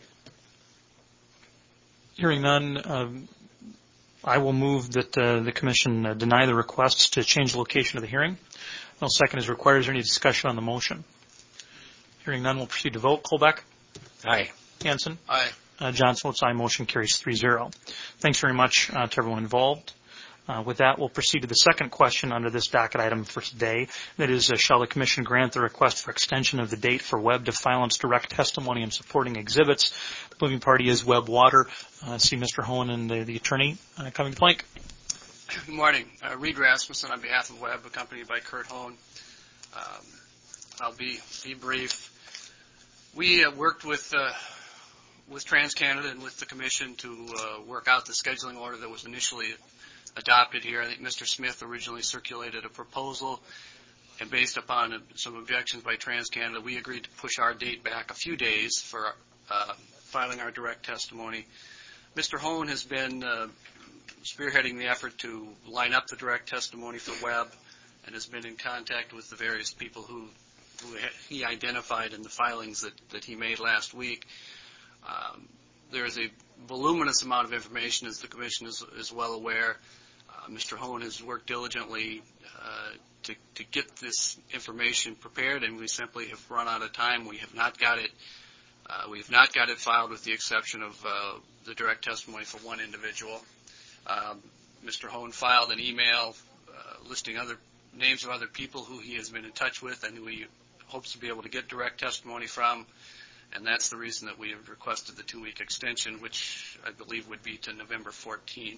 Hearing none, I will move that the Commission deny the requests to change the location of the hearing. No second is required. Is there any discussion on the motion? Hearing none, we'll proceed to vote. Colbeck? Aye. Hanson? Aye. Johnson votes aye. Motion carries 3-0. Thanks very much to everyone involved. With that, we'll proceed to the second question under this docket item for today. That is, shall the Commission grant the request for extension of the date for Webb to file its direct testimony and supporting exhibits? The moving party is Webb Water. I see Mr. Hohen and the attorney coming to plank. Good morning. Reed Rasmussen on behalf of Webb, accompanied by Kurt Hohen. I'll be brief. We worked with TransCanada and with the Commission to work out the scheduling order that was initially adopted here. I think Mr. Smith originally circulated a proposal, and based upon some objections by TransCanada, we agreed to push our date back a few days for filing our direct testimony. Mr. Hohen has been spearheading the effort to line up the direct testimony for Webb and has been in contact with the various people who he identified in the filings that he made last week. There is a voluminous amount of information, as the Commission is well aware. Mr. Hohen has worked diligently to get this information prepared, and we simply have run out of time. We have not got it. We have not got it filed, with the exception of the direct testimony for one individual. Mr. Hohen filed an email listing other names of other people who he has been in touch with and who he hopes to be able to get direct testimony from, and that's the reason that we have requested the 2-week extension, which I believe would be to November 14th.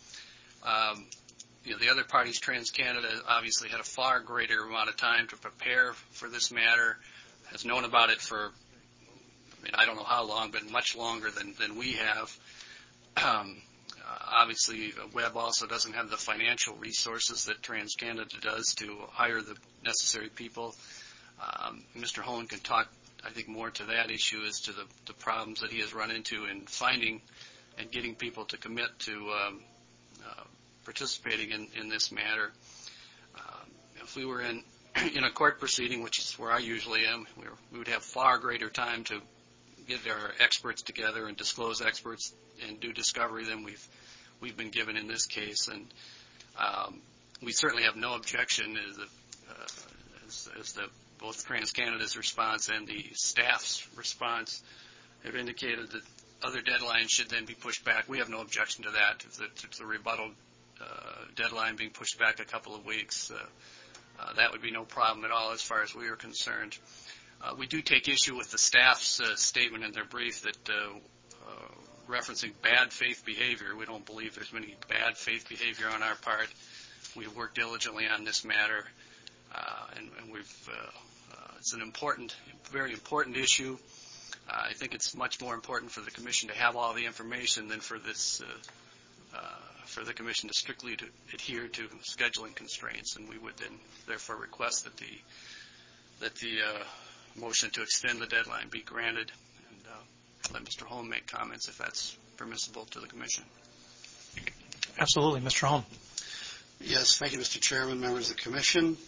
The other parties, TransCanada, obviously had a far greater amount of time to prepare for this matter, has known about it for, I don't know how long, but much longer than we have. Obviously, Webb also doesn't have the financial resources that TransCanada does to hire the necessary people. Mr. Hohn can talk, I think, more to that issue as to the problems that he has run into in finding and getting people to commit to participating in this matter. If we were in a court proceeding, which is where I usually am, we would have far greater time to get our experts together and disclose experts and do discovery than we've been given in this case. And we certainly have no objection as the both TransCanada's response and the staff's response have indicated that other deadlines should then be pushed back. We have no objection to that. If the rebuttal deadline being pushed back a couple of weeks, that would be no problem at all as far as we are concerned. We do take issue with the staff's statement in their brief that referencing bad faith behavior. We don't believe there's been any bad faith behavior on our part. We've worked diligently on this matter, and it's an important, very important issue. I think it's much more important for the Commission to have all the information than for the Commission to strictly adhere to scheduling constraints, and we would then therefore request that the motion to extend the deadline be granted, and let Mr. Holm make comments if that's permissible to the Commission. Absolutely. Mr. Holm. Yes, thank you, Mr. Chairman, members of the Commission.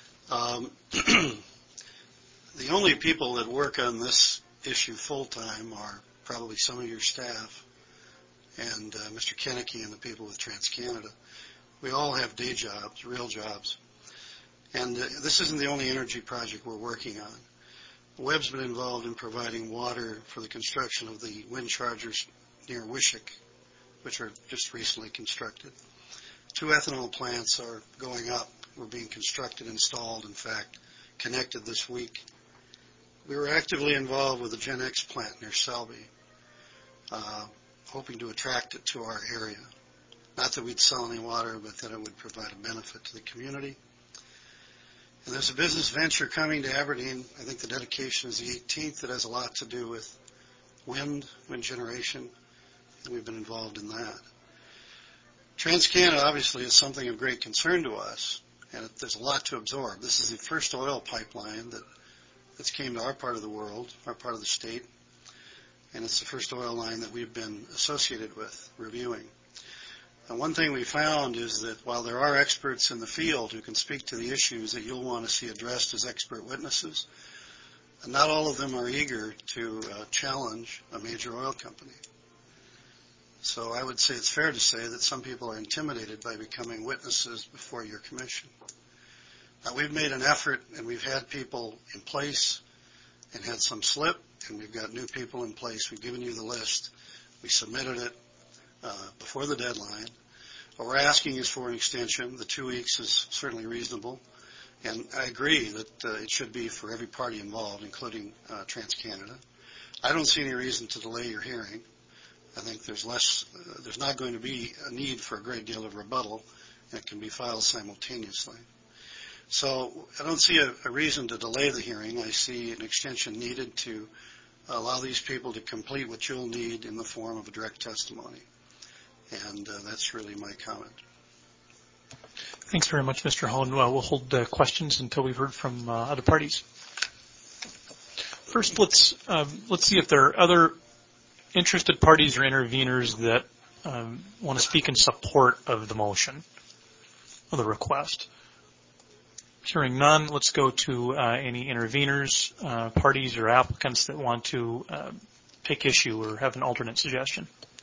The only people that work on this issue full-time are probably some of your staff and Mr. Kennecke and the people with TransCanada. We all have day jobs, real jobs. And this isn't the only energy project we're working on. Webb's been involved in providing water for the construction of the wind chargers near Wishick, which are just recently constructed. 2 ethanol plants are going up. We're being constructed, installed, in fact, connected this week. We were actively involved with the Gen X plant near Selby, hoping to attract it to our area. Not that we'd sell any water, but that it would provide a benefit to the community. And there's a business venture coming to Aberdeen. I think the dedication is the 18th. It has a lot to do with wind generation, and we've been involved in that. TransCanada obviously is something of great concern to us, and there's a lot to absorb. This is the first oil pipeline that's came to our part of the world, our part of the state, and it's the first oil line that we've been associated with reviewing. And one thing we found is that while there are experts in the field who can speak to the issues that you'll want to see addressed as expert witnesses, not all of them are eager to challenge a major oil company. So I would say it's fair to say that some people are intimidated by becoming witnesses before your commission. Now, we've made an effort, and we've had people in place and had some slip, and we've got new people in place. We've given you the list. We submitted it before the deadline. What we're asking is for an extension. The 2 weeks is certainly reasonable, and I agree that it should be for every party involved, including TransCanada. I don't see any reason to delay your hearing. I think there's not going to be a need for a great deal of rebuttal, and it can be filed simultaneously. So I don't see a reason to delay the hearing. I see an extension needed to allow these people to complete what you'll need in the form of a direct testimony. And that's really my comment. Thanks very much, Mr. Holland. We'll hold questions until we've heard from other parties. First, let's see if there are other interested parties or interveners that want to speak in support of the motion or the request. Hearing none, let's go to any interveners, parties, or applicants that want to take issue or have an alternate suggestion.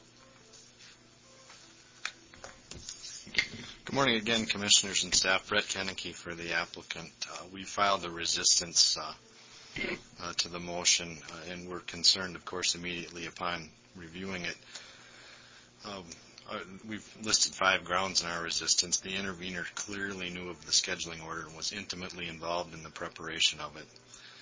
Good morning again, Commissioners and staff. Brett Kennecke for the applicant. We filed a resistance to the motion, and we're concerned, of course, immediately upon reviewing it. We've listed 5 grounds in our resistance. The intervener clearly knew of the scheduling order and was intimately involved in the preparation of it.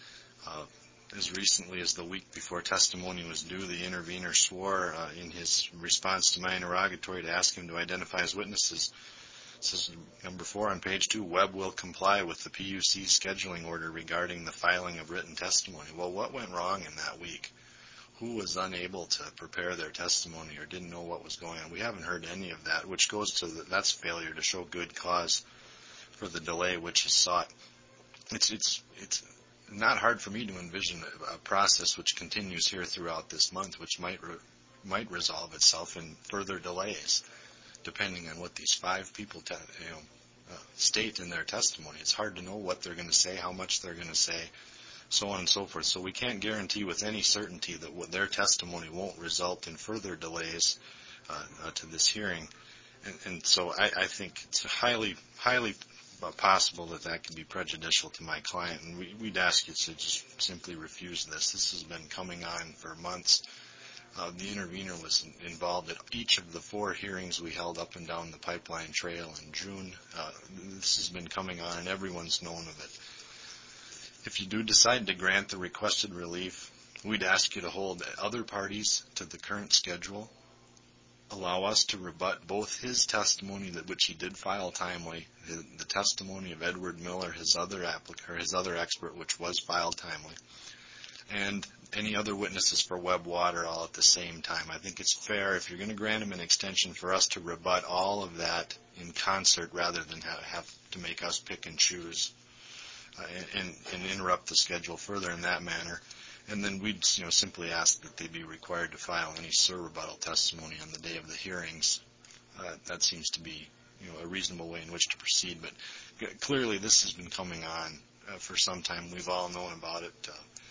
As recently as the week before testimony was due, the intervener swore in his response to my interrogatory to ask him to identify his witnesses. This is number 4 on page 2. Webb will comply with the PUC scheduling order regarding the filing of written testimony. Well, what went wrong in that week? Who was unable to prepare their testimony or didn't know what was going on? We haven't heard any of that, which goes to that's failure to show good cause for the delay which is sought. It's not hard for me to envision a process which continues here throughout this month, which might resolve itself in further delays, depending on what these 5 people state in their testimony. It's hard to know what they're going to say, how much they're going to say, so on and so forth. So we can't guarantee with any certainty that their testimony won't result in further delays to this hearing. And so I think it's highly possible that could be prejudicial to my client, and we'd ask you to just simply refuse this. This has been coming on for months. The intervener was involved at each of the 4 hearings we held up and down the pipeline trail in June. This has been coming on, and everyone's known of it. If you do decide to grant the requested relief, we'd ask you to hold other parties to the current schedule, allow us to rebut both his testimony, which he did file timely, the testimony of Edward Miller, his other expert, which was filed timely, and any other witnesses for Webb Water all at the same time. I think it's fair, if you're going to grant him an extension, for us to rebut all of that in concert rather than have to make us pick and choose and interrupt the schedule further in that manner. And then we'd simply ask that they be required to file any rebuttal testimony on the day of the hearings. That seems to be a reasonable way in which to proceed. But clearly this has been coming on for some time. We've all known about it.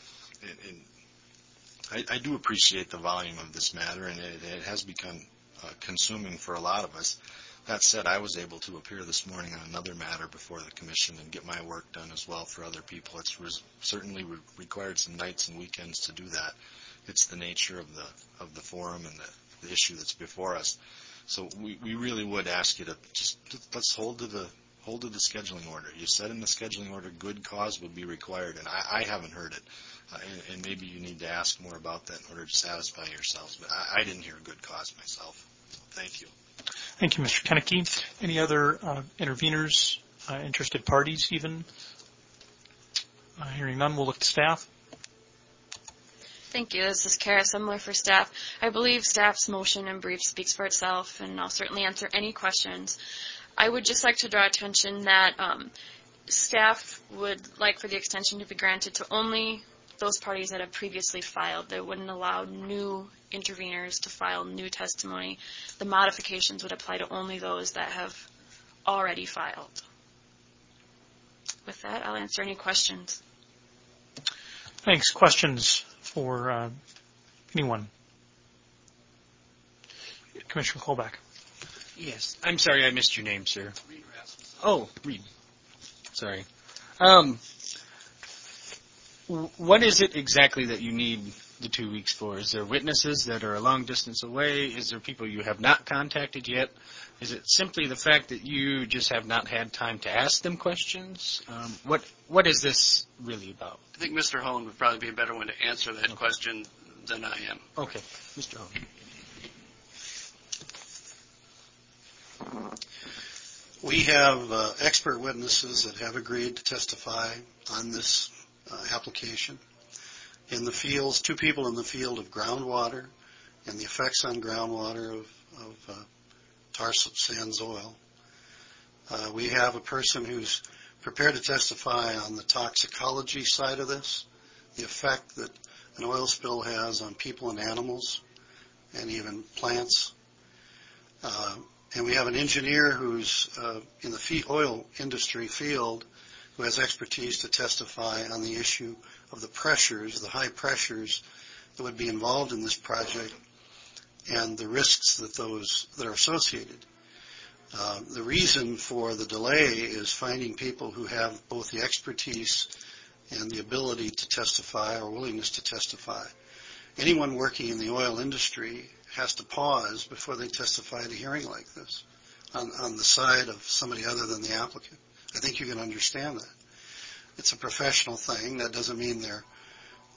I do appreciate the volume of this matter, and it has become consuming for a lot of us. That said, I was able to appear this morning on another matter before the commission and get my work done as well for other people. It's certainly required some nights and weekends to do that. It's the nature of the forum and the issue that's before us. So we really would ask you to let's hold to the scheduling order. You said in the scheduling order good cause would be required, and I haven't heard it. And maybe you need to ask more about that in order to satisfy yourselves. But I didn't hear good cause myself. So thank you. Thank you, Mr. Kennecke. Any other interveners, interested parties even? Hearing none, we'll look to staff. Thank you. This is Kara Semler for staff. I believe staff's motion and brief speaks for itself, and I'll certainly answer any questions. I would just like to draw attention that staff would like for the extension to be granted to only those parties that have previously filed. They wouldn't allow new interveners to file new testimony. The modifications would apply to only those that have already filed. With that, I'll answer any questions. Thanks. Questions for anyone? Commissioner Colback. Yes. I'm sorry I missed your name, sir. Reed Rasmussen. Oh, Reed. Sorry. What is it exactly that you need the 2 weeks for? Is there witnesses that are a long distance away? Is there people you have not contacted yet? Is it simply the fact that you just have not had time to ask them questions? What is this really about? I think Mr. Hone would probably be a better one to answer that question than I am. Okay. Mr. Hone. We have expert witnesses that have agreed to testify on this application. In the fields, 2 people in the field of groundwater and the effects on groundwater of tar sands oil. We have a person who's prepared to testify on the toxicology side of this, the effect that an oil spill has on people and animals and even plants. And we have an engineer who's in the oil industry field who has expertise to testify on the issue of the pressures, the high pressures that would be involved in this project and the risks that are associated. The reason for the delay is finding people who have both the expertise and the ability to testify or willingness to testify. Anyone working in the oil industry has to pause before they testify at a hearing like this on the side of somebody other than the applicant. I think you can understand that. It's a professional thing. That doesn't mean they're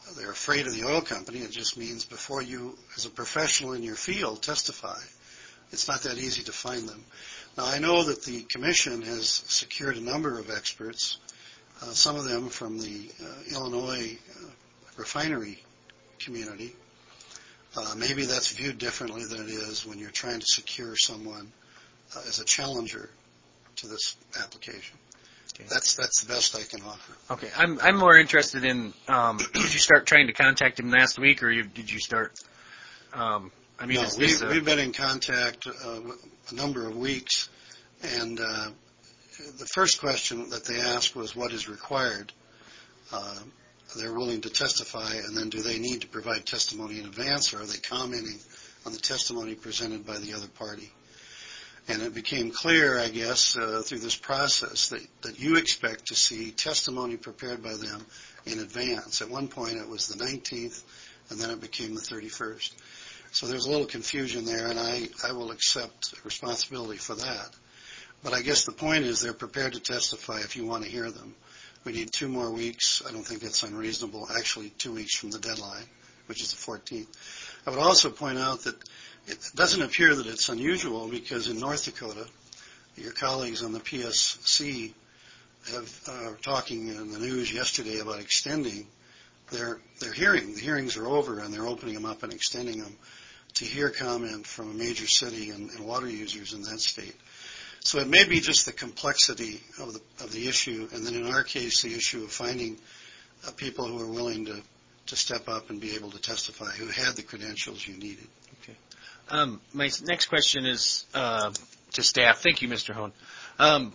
they're afraid of the oil company. It just means before you, as a professional in your field, testify, it's not that easy to find them. Now, I know that the commission has secured a number of experts, some of them from the Illinois refinery community. Maybe that's viewed differently than it is when you're trying to secure someone as a challenger to this application. Okay. That's the best I can offer. Okay, I'm more interested in. Did you start trying to contact him last week, or did you start? No, we've been in contact a number of weeks, and the first question that they asked was, "What is required?" They're willing to testify, and then do they need to provide testimony in advance, or are they commenting on the testimony presented by the other party? And it became clear, I guess, through this process that you expect to see testimony prepared by them in advance. At one point it was the 19th, and then it became the 31st. So there's a little confusion there, and I will accept responsibility for that. But I guess the point is they're prepared to testify if you want to hear them. We need 2 more weeks. I don't think that's unreasonable. Actually, 2 weeks from the deadline, which is the 14th. I would also point out that it doesn't appear that it's unusual because in North Dakota, your colleagues on the PSC have talking in the news yesterday about extending their hearing. The hearings are over, and they're opening them up and extending them to hear comment from a major city and water users in that state. So it may be just the complexity of the issue, and then in our case, the issue of finding people who are willing to step up and be able to testify, who had the credentials you needed. Okay. My next question is to staff. Thank you, Mr. Hone.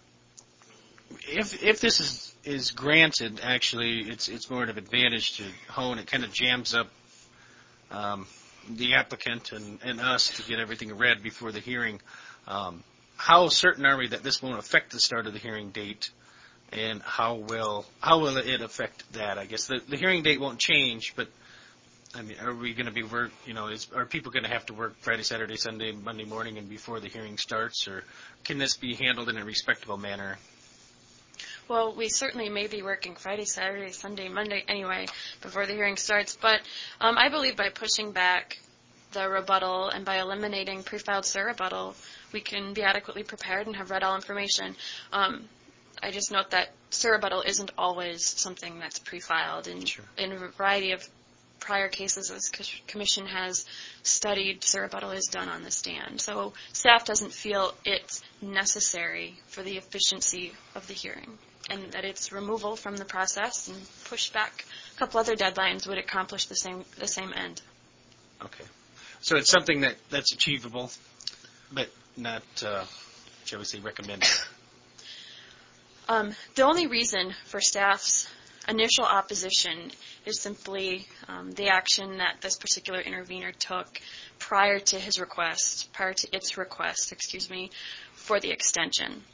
If this is granted, actually, it's more of an advantage to Hone. It kind of jams up the applicant and us to get everything read before the hearing. How certain are we that this won't affect the start of the hearing date, and how will it affect that? I guess the hearing date won't change, but I mean, are we going to be are people going to have to work Friday, Saturday, Sunday, Monday morning, and before the hearing starts, or can this be handled in a respectable manner? Well, we certainly may be working Friday, Saturday, Sunday, Monday anyway before the hearing starts, but I believe by pushing back the rebuttal and by eliminating pre-filed surrebuttal, we can be adequately prepared and have read all information. I just note that surrebuttal isn't always something that's pre-filed. In a variety of prior cases, this commission has studied, surrebuttal is done on the stand. So staff doesn't feel it's necessary for the efficiency of the hearing, and that its removal from the process and push back a couple other deadlines would accomplish the same end. Okay. So it's something that's achievable, but not, shall we say, recommended. The only reason for staff's initial opposition is simply the action that this particular intervener took prior to its request, for the extension.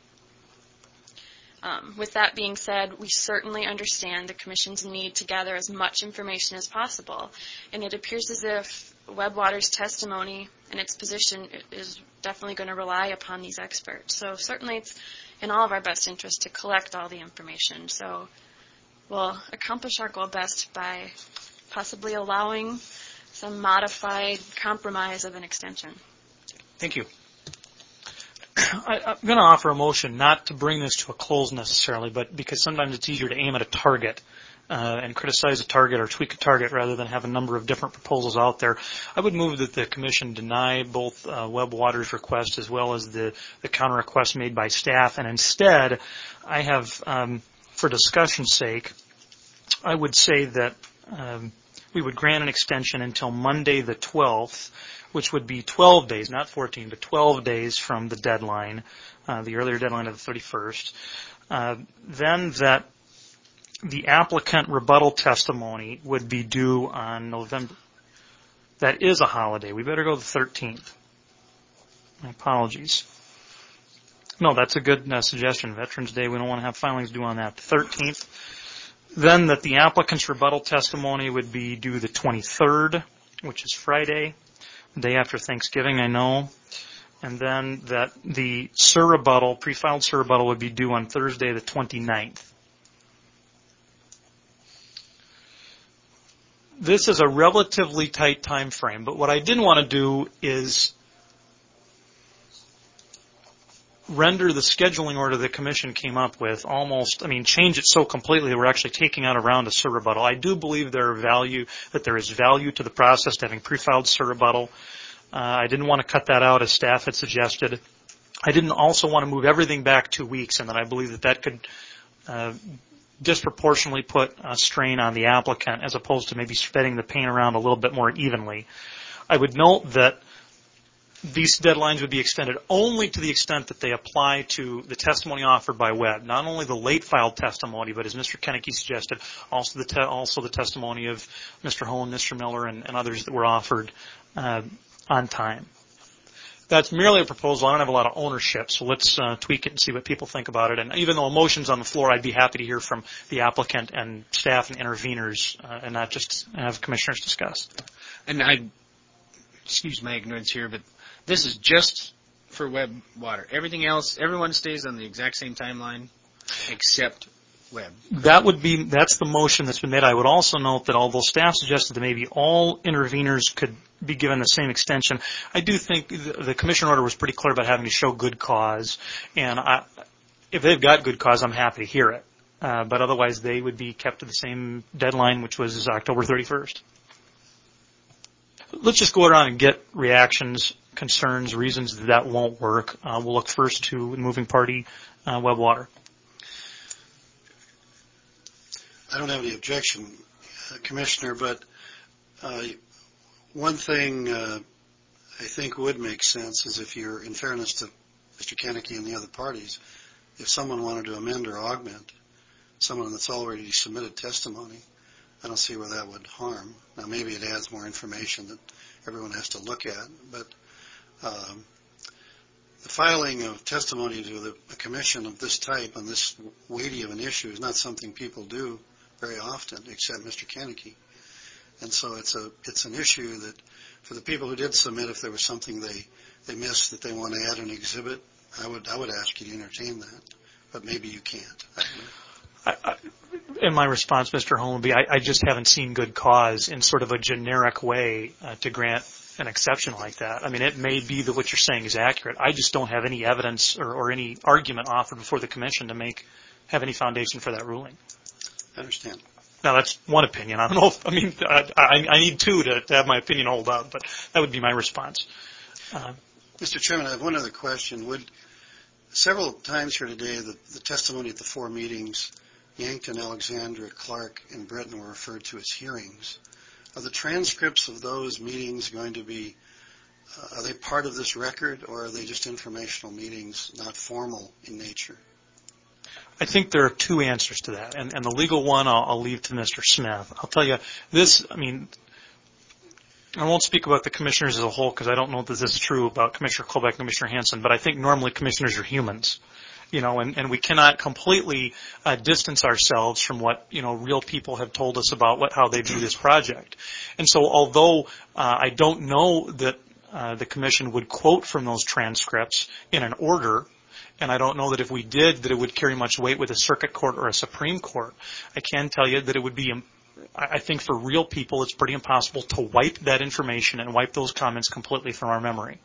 With that being said, we certainly understand the Commission's need to gather as much information as possible, and it appears as if Webb Water's testimony and its position is definitely going to rely upon these experts. So certainly it's in all of our best interest to collect all the information. So we'll accomplish our goal best by possibly allowing some modified compromise of an extension. Thank you. I'm going to offer a motion not to bring this to a close necessarily, but because sometimes it's easier to aim at a target and criticize a target or tweak a target rather than have a number of different proposals out there. I would move that the Commission deny both Webb Water's request as well as the counter request made by staff, and instead I have, for discussion's sake, I would say that we would grant an extension until Monday the 12th, which would be 12 days, not 14, but 12 days from the deadline, the earlier deadline of the 31st. Then that the applicant rebuttal testimony would be due on November. That is a holiday. We better go the 13th. My apologies. No, that's a good suggestion. Veterans Day, we don't want to have filings due on that. The 13th. Then that the applicant's rebuttal testimony would be due the 23rd, which is Friday, the day after Thanksgiving, I know. And then that the surrebuttal, pre-filed surrebuttal, would be due on Thursday the 29th. this is a relatively tight time frame, but what I didn't want to do is render the scheduling order the commission came up with change it so completely that we're actually taking out a round of SIR rebuttal. I do believe there is value to the process to having pre-filed SIR rebuttal. I didn't want to cut that out as staff had suggested. I didn't also want to move everything back 2 weeks, and that I believe that could disproportionately put a strain on the applicant as opposed to maybe spreading the pain around a little bit more evenly. I would note that these deadlines would be extended only to the extent that they apply to the testimony offered by Webb, not only the late filed testimony, but as Mr. Koenneke suggested, also the testimony of Mr. Holm, Mr. Miller, and others that were offered on time. That's merely a proposal. I don't have a lot of ownership, so let's tweak it and see what people think about it. And even though a motion's on the floor, I'd be happy to hear from the applicant and staff and interveners and not just have commissioners discuss. And excuse my ignorance here, but this is just for Webb Water. Everything else, everyone stays on the exact same timeline except Webb. That's the motion that's been made. I would also note that although staff suggested that maybe all interveners could be given the same extension, I do think the commission order was pretty clear about having to show good cause. And if they've got good cause, I'm happy to hear it. But otherwise, they would be kept to the same deadline, which was October 31st. Let's just go around and get reactions, concerns, reasons that won't work. We'll look first to the moving party, Webb Water. I don't have any objection, Commissioner, but one thing I think would make sense is if you're, in fairness to Mr. Koenneke and the other parties, if someone wanted to amend or augment someone that's already submitted testimony, I don't see where that would harm. Now, maybe it adds more information that everyone has to look at, but the filing of testimony to a commission of this type on this weighty of an issue is not something people do very often, except Mr. Koenneke. And so it's an issue that for the people who did submit, if there was something they missed that they want to add an exhibit, I would ask you to entertain that. But maybe you can't. In my response, Mr. Holmby, I just haven't seen good cause in sort of a generic way to grant an exception like that. I mean, it may be that what you're saying is accurate. I just don't have any evidence or any argument offered before the commission to have any foundation for that ruling. I understand. Now, that's one opinion. I don't know I need two to have my opinion hold up, but that would be my response. Mr. Chairman, I have one other question. Several times here today, the testimony at the 4 meetings, Yankton, Alexandra, Clark, and Breton were referred to as hearings. Are the transcripts of those meetings going to be, are they part of this record, or are they just informational meetings, not formal in nature? I think there are two answers to that, and the legal one I'll leave to Mr. Smith. I'll tell you this, I won't speak about the commissioners as a whole because I don't know that this is true about Commissioner Colbeck and Commissioner Hansen, but I think normally commissioners are humans, and we cannot completely distance ourselves from what, real people have told us about how they view this project. And so although I don't know that the commission would quote from those transcripts in an order, and I don't know that if we did that it would carry much weight with a circuit court or a Supreme Court, I can tell you that it would be, I think for real people, it's pretty impossible to wipe that information and wipe those comments completely from our memory.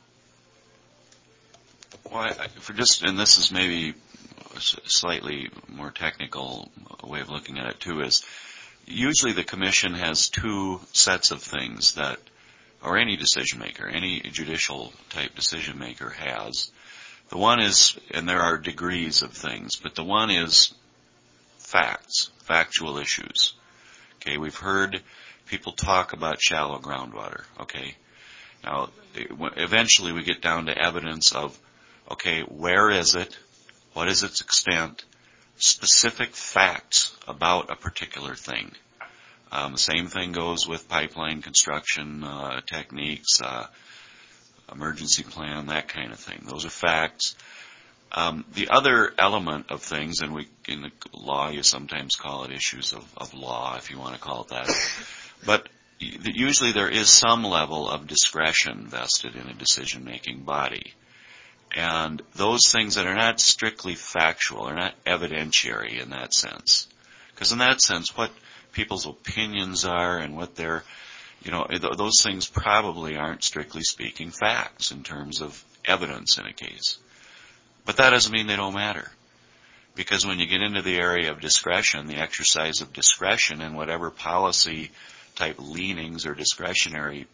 Well, and this is maybe a slightly more technical way of looking at it too, is usually the commission has 2 sets of things that, or any decision maker, any judicial type decision maker has. The one is, and there are degrees of things, but the one is facts, factual issues. Okay, we've heard people talk about shallow groundwater. Okay, now eventually we get down to evidence of, okay, where is it? What is its extent? Specific facts about a particular thing. The same thing goes with pipeline construction techniques, emergency plan, that kind of thing. Those are facts. The other element of things, and in the law you sometimes call it issues of law, if you want to call it that, but usually there is some level of discretion vested in a decision-making body. And those things that are not strictly factual are not evidentiary in that sense. Because in that sense, what people's opinions are and what their, those things probably aren't strictly speaking facts in terms of evidence in a case. But that doesn't mean they don't matter. Because when you get into the area of discretion, the exercise of discretion and whatever policy type leanings or discretionary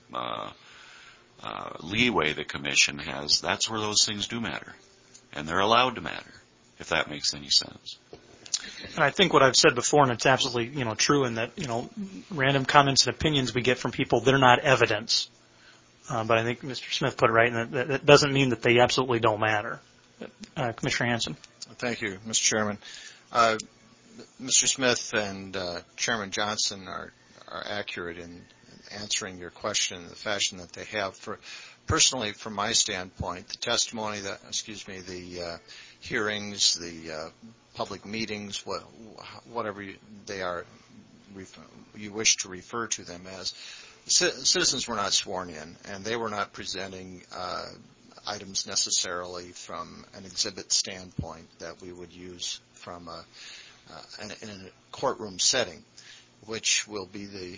leeway the commission has, that's where those things do matter. And they're allowed to matter, if that makes any sense. And I think what I've said before, and it's absolutely, true in that, random comments and opinions we get from people, they're not evidence. But I think Mr. Smith put it right, and that doesn't mean that they absolutely don't matter. Commissioner Hanson. Thank you, Mr. Chairman. Mr. Smith and Chairman Johnson are accurate in answering your question in the fashion that they have. Personally, from my standpoint, the testimony the hearings, the public meetings, whatever they are, you wish to refer to them as, citizens were not sworn in, and they were not presenting items necessarily from an exhibit standpoint that we would use from in a courtroom setting, which will be the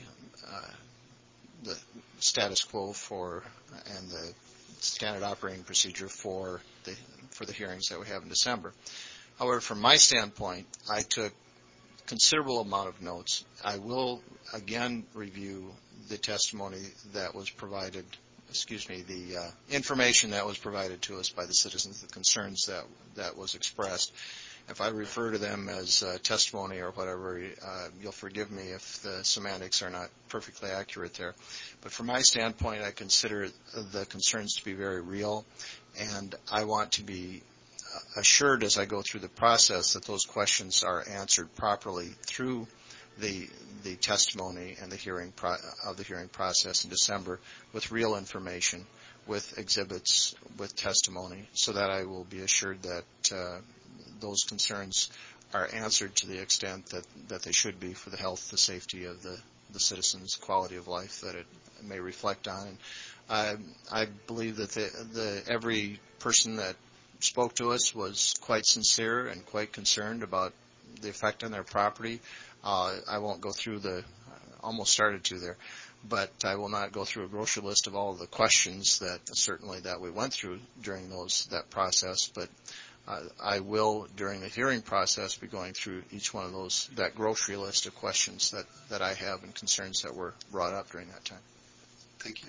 status quo and the standard operating procedure for the hearings that we have in December. However, from my standpoint, I took considerable amount of notes. I will again review the testimony that was provided, the information that was provided to us by the citizens, the concerns that was expressed. If I refer to them as testimony or whatever, you'll forgive me if the semantics are not perfectly accurate there. But from my standpoint, I consider the concerns to be very real, and I want to be assured as I go through the process that those questions are answered properly through the testimony and the hearing process in December with real information, with exhibits, with testimony, so that I will be assured that those concerns are answered to the extent that they should be for the health, the safety of the citizens' quality of life that it may reflect on. And I believe that every person that spoke to us was quite sincere and quite concerned about the effect on their property. I won't go through almost started to there, but I will not go through a grocery list of all of the questions that we went through during that process, but I will, during the hearing process, be going through each one of that grocery list of questions that I have and concerns that were brought up during that time. Thank you.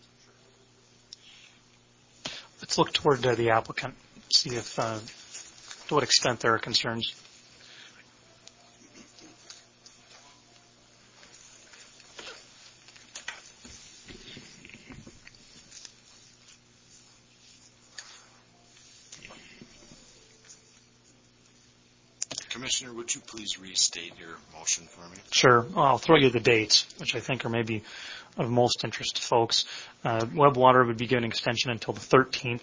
Let's look toward the applicant, see if to what extent there are concerns. Commissioner, would you please restate your motion for me? Sure. I'll throw you the dates, which I think are maybe of most interest to folks. Webb Water would be given an extension until the 13th.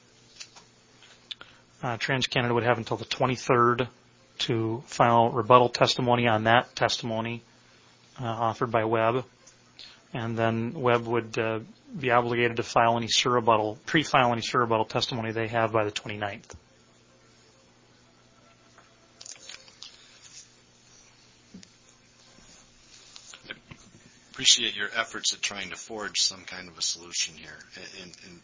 TransCanada would have until the 23rd to file rebuttal testimony on that testimony offered by Webb. And then Webb would be obligated to file any pre-file any rebuttal testimony they have by the 29th. Appreciate your efforts at trying to forge some kind of a solution here. And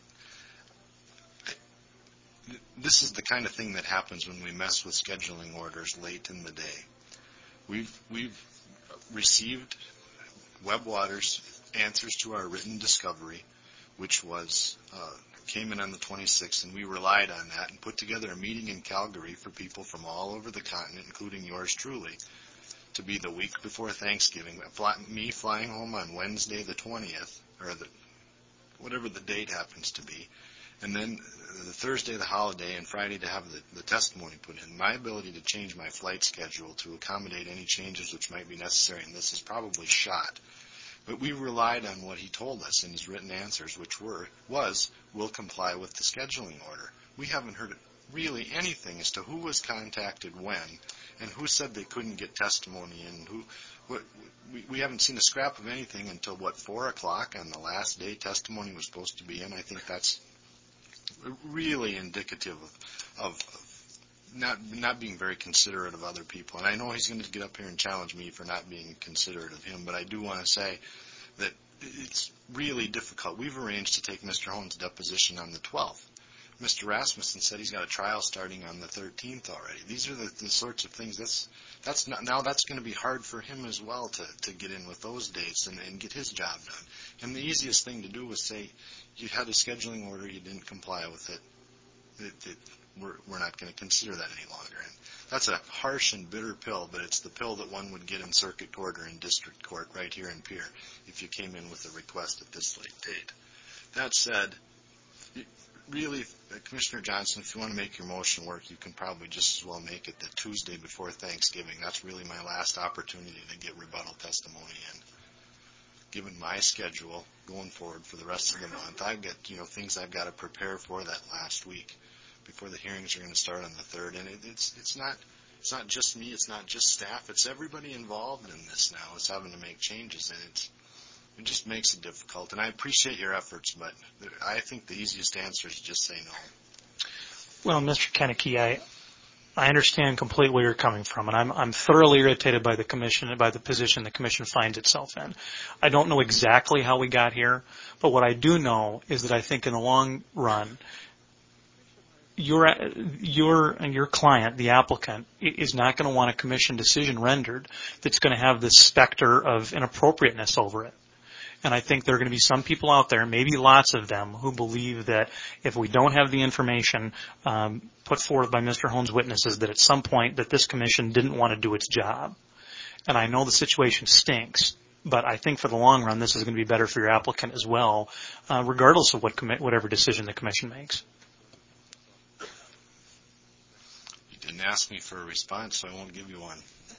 this is the kind of thing that happens when we mess with scheduling orders late in the day. We've received Webb Water's answers to our written discovery, which came in on the 26th, and we relied on that and put together a meeting in Calgary for people from all over the continent, including yours truly, to be the week before Thanksgiving. Me flying home on Wednesday the 20th, or whatever the date happens to be, and then the Thursday the holiday and Friday to have the testimony put in. My ability to change my flight schedule to accommodate any changes which might be necessary in this is probably shot. But we relied on what he told us in his written answers, which was, we'll comply with the scheduling order. We haven't heard really anything as to who was contacted when, and who said they couldn't get testimony, and we haven't seen a scrap of anything until 4 o'clock on the last day testimony was supposed to be in. I think that's really indicative of not being very considerate of other people. And I know he's going to get up here and challenge me for not being considerate of him, but I do want to say that it's really difficult. We've arranged to take Mr. Hohn's deposition on the 12th. Mr. Rasmussen said he's got a trial starting on the 13th already. These are the sorts of things that's going to be hard for him as well to get in with those dates and get his job done. And the easiest thing to do was say, you had a scheduling order, you didn't comply with it. We're not going to consider that any longer. And that's a harsh and bitter pill, but it's the pill that one would get in circuit court or in district court right here in Pierre if you came in with a request at this late date. That said, really, Commissioner Johnson, if you want to make your motion work, you can probably just as well make it the Tuesday before Thanksgiving. That's really my last opportunity to get rebuttal testimony in. Given my schedule going forward for the rest of the month, I've got things I've got to prepare for that last week before the hearings are going to start on the 3rd. And it's not just me, it's not just staff, it's everybody involved in this now. It's having to make changes, and it just makes it difficult. And I appreciate your efforts, but I think the easiest answer is just say no. Well, Mr. Kennecke, I understand completely where you're coming from, and I'm thoroughly irritated by the commission and by the position the commission finds itself in. I don't know exactly how we got here, but what I do know is that I think in the long run, your client, the applicant, is not going to want a commission decision rendered that's going to have this specter of inappropriateness over it. And I think there are going to be some people out there, maybe lots of them, who believe that if we don't have the information put forth by Mr. Hohn's witnesses, that at some point that this commission didn't want to do its job. And I know the situation stinks, but I think for the long run this is going to be better for your applicant as well, regardless of whatever decision the commission makes. You didn't ask me for a response, so I won't give you one.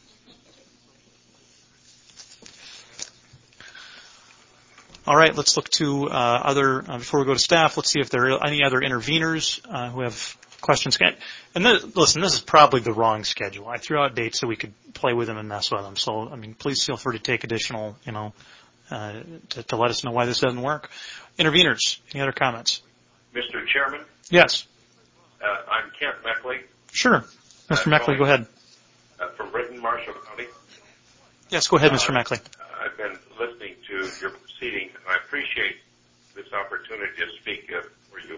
All right, let's look to before we go to staff, let's see if there are any other interveners who have questions. And listen, this is probably the wrong schedule. I threw out dates so we could play with them and mess with them. So, please feel free to take additional, to let us know why this doesn't work. Interveners, any other comments? Mr. Chairman? Yes. I'm Kent Meckley. Sure. Mr. Meckley, go ahead. From Britton, Marshall County. Yes, go ahead, Mr. Meckley. I've been listening to your proceedings, and I appreciate this opportunity to speak for you.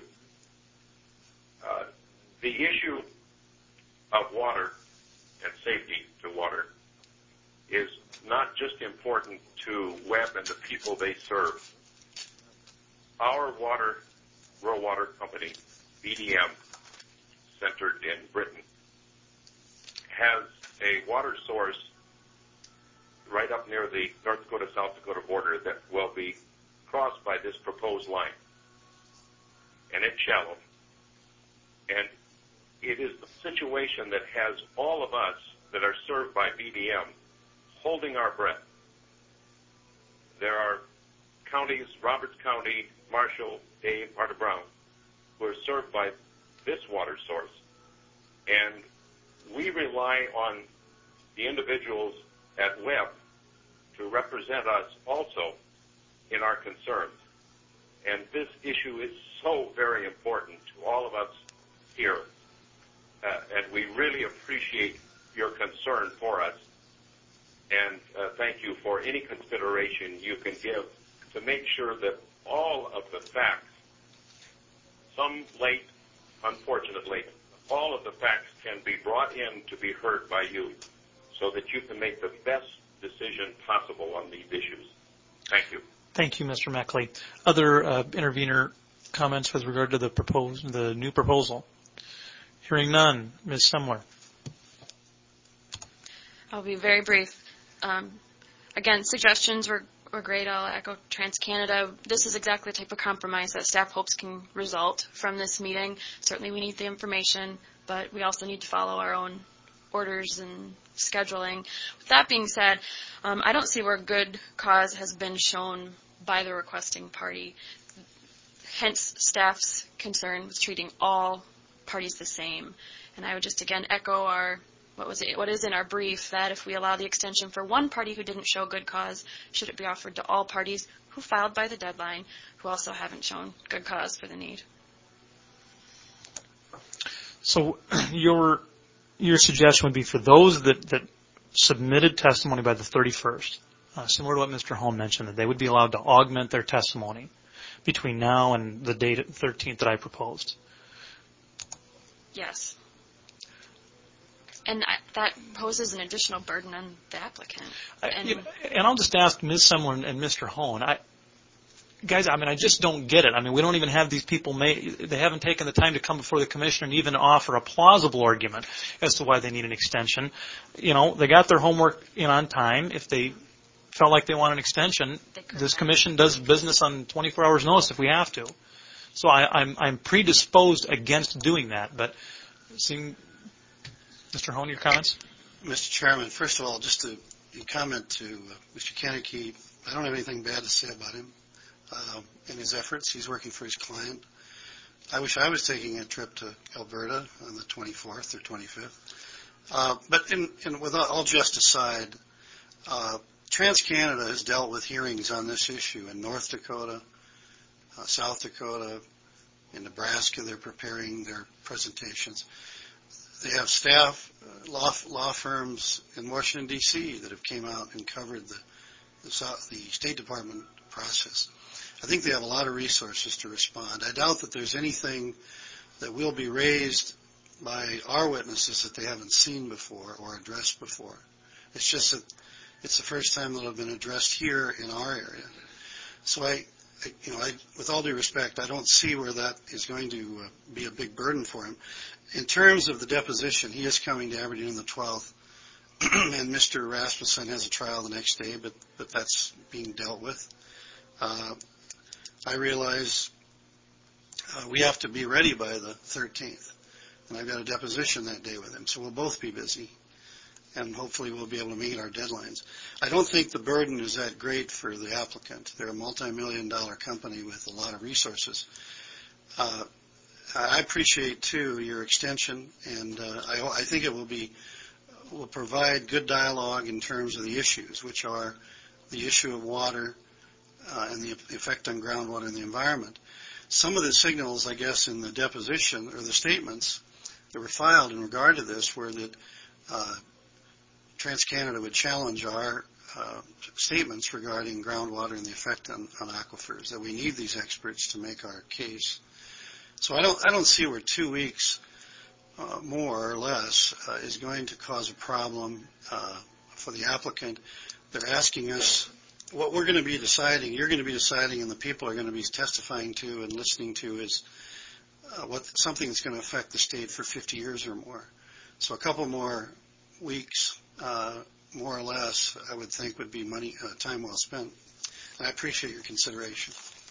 The issue of water and safety to water is not just important to Webb and the people they serve. Our rural water company, BDM, centered in Britain, has a water source right up near the North Dakota-South Dakota border that will be crossed by this proposed line. And it's shallow. And it is the situation that has all of us that are served by BDM holding our breath. There are counties, Roberts County, Marshall, Dane, part of Brown, who are served by this water source. And we rely on the individuals at Webb to represent us also in our concerns. And this issue is so very important to all of us here. And we really appreciate your concern for us. And thank you for any consideration you can give to make sure that all of the facts, some late, unfortunately, all of the facts can be brought in to be heard by you so that you can make the best decision possible on these issues. Thank you. Thank you, Mr. Meckley. Other intervener comments with regard to the new proposal? Hearing none. Ms. Semler. I'll be very brief. Again, suggestions were great. I'll echo TransCanada. This is exactly the type of compromise that staff hopes can result from this meeting. Certainly we need the information, but we also need to follow our own orders and scheduling. With that being said, I don't see where good cause has been shown by the requesting party. Hence, staff's concern with treating all parties the same. And I would just again echo what is in our brief, that if we allow the extension for one party who didn't show good cause, should it be offered to all parties who filed by the deadline, who also haven't shown good cause for the need. So your your suggestion would be for those that submitted testimony by the 31st, similar to what Mr. Hone mentioned, that they would be allowed to augment their testimony between now and the date 13th that I proposed. Yes. And that poses an additional burden on the applicant. And I'll just ask Ms. Semler and Mr. Hone, guys, I just don't get it. We don't even have these people, they haven't taken the time to come before the commissioner and even offer a plausible argument as to why they need an extension. They got their homework in on time. If they felt like they want an extension, this commission does business on 24 hours notice if we have to. So I'm predisposed against doing that, but seeing Mr. Hone, your comments? Mr. Chairman, first of all, just to comment to Mr. Koenneke, I don't have anything bad to say about him in his efforts. He's working for his client. I wish I was taking a trip to Alberta on the 24th or 25th. But with all jest aside, TransCanada has dealt with hearings on this issue in North Dakota, South Dakota, in Nebraska. They're preparing their presentations. They have staff, law firms in Washington, D.C. that have came out and covered the State Department process. I think they have a lot of resources to respond. I doubt that there's anything that will be raised by our witnesses that they haven't seen before or addressed before. It's just that it's the first time that have been addressed here in our area. So with all due respect, I don't see where that is going to be a big burden for him. In terms of the deposition, he is coming to Aberdeen on the 12th, and Mr. Rasmussen has a trial the next day, but that's being dealt with. I realize we have to be ready by the 13th, and I've got a deposition that day with him, so we'll both be busy, and hopefully we'll be able to meet our deadlines. I don't think the burden is that great for the applicant. They're a multi-million-dollar company with a lot of resources. I appreciate, too, your extension, and I think it will provide good dialogue in terms of the issues, which are the issue of water and the effect on groundwater and the environment. Some of the signals, I guess, in the deposition or the statements that were filed in regard to this were that TransCanada would challenge our statements regarding groundwater and the effect on aquifers, that we need these experts to make our case. So I don't see where 2 weeks, more or less, is going to cause a problem for the applicant. They're asking us what we're going to be deciding, you're going to be deciding, and the people are going to be testifying to and listening to is something that's going to affect the state for 50 years or more. So a couple more weeks, more or less, I would think would be time well spent. And I appreciate your consideration.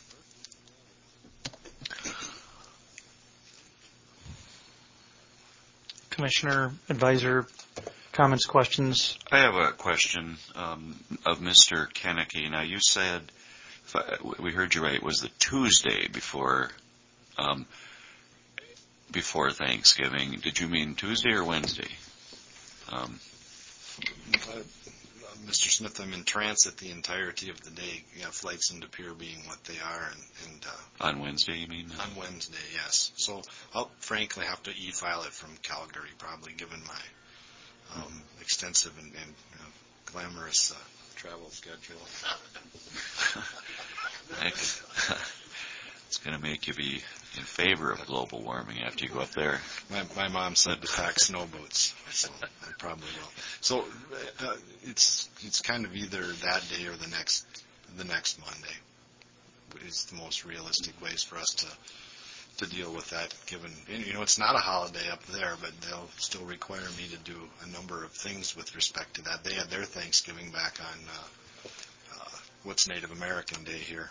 Commissioner, advisor, comments, questions? I have a question of Mr. Koenneke. Now, you said, we heard you right, it was the Tuesday before Thanksgiving. Did you mean Tuesday or Wednesday? Mr. Smith, I'm in transit the entirety of the day. Flights into Pier being what they are, and on Wednesday, you mean? On Wednesday, yes. So I'll frankly have to e-file it from Calgary, probably, given my extensive and glamorous travel schedule. It's going to make you be in favor of global warming after you go up there. My mom said to pack snow boots, so I probably will. So it's kind of either that day or the next Monday. It's the most realistic ways for us to deal with that. Given it's not a holiday up there, but they'll still require me to do a number of things with respect to that. They had their Thanksgiving back on what's Native American Day here.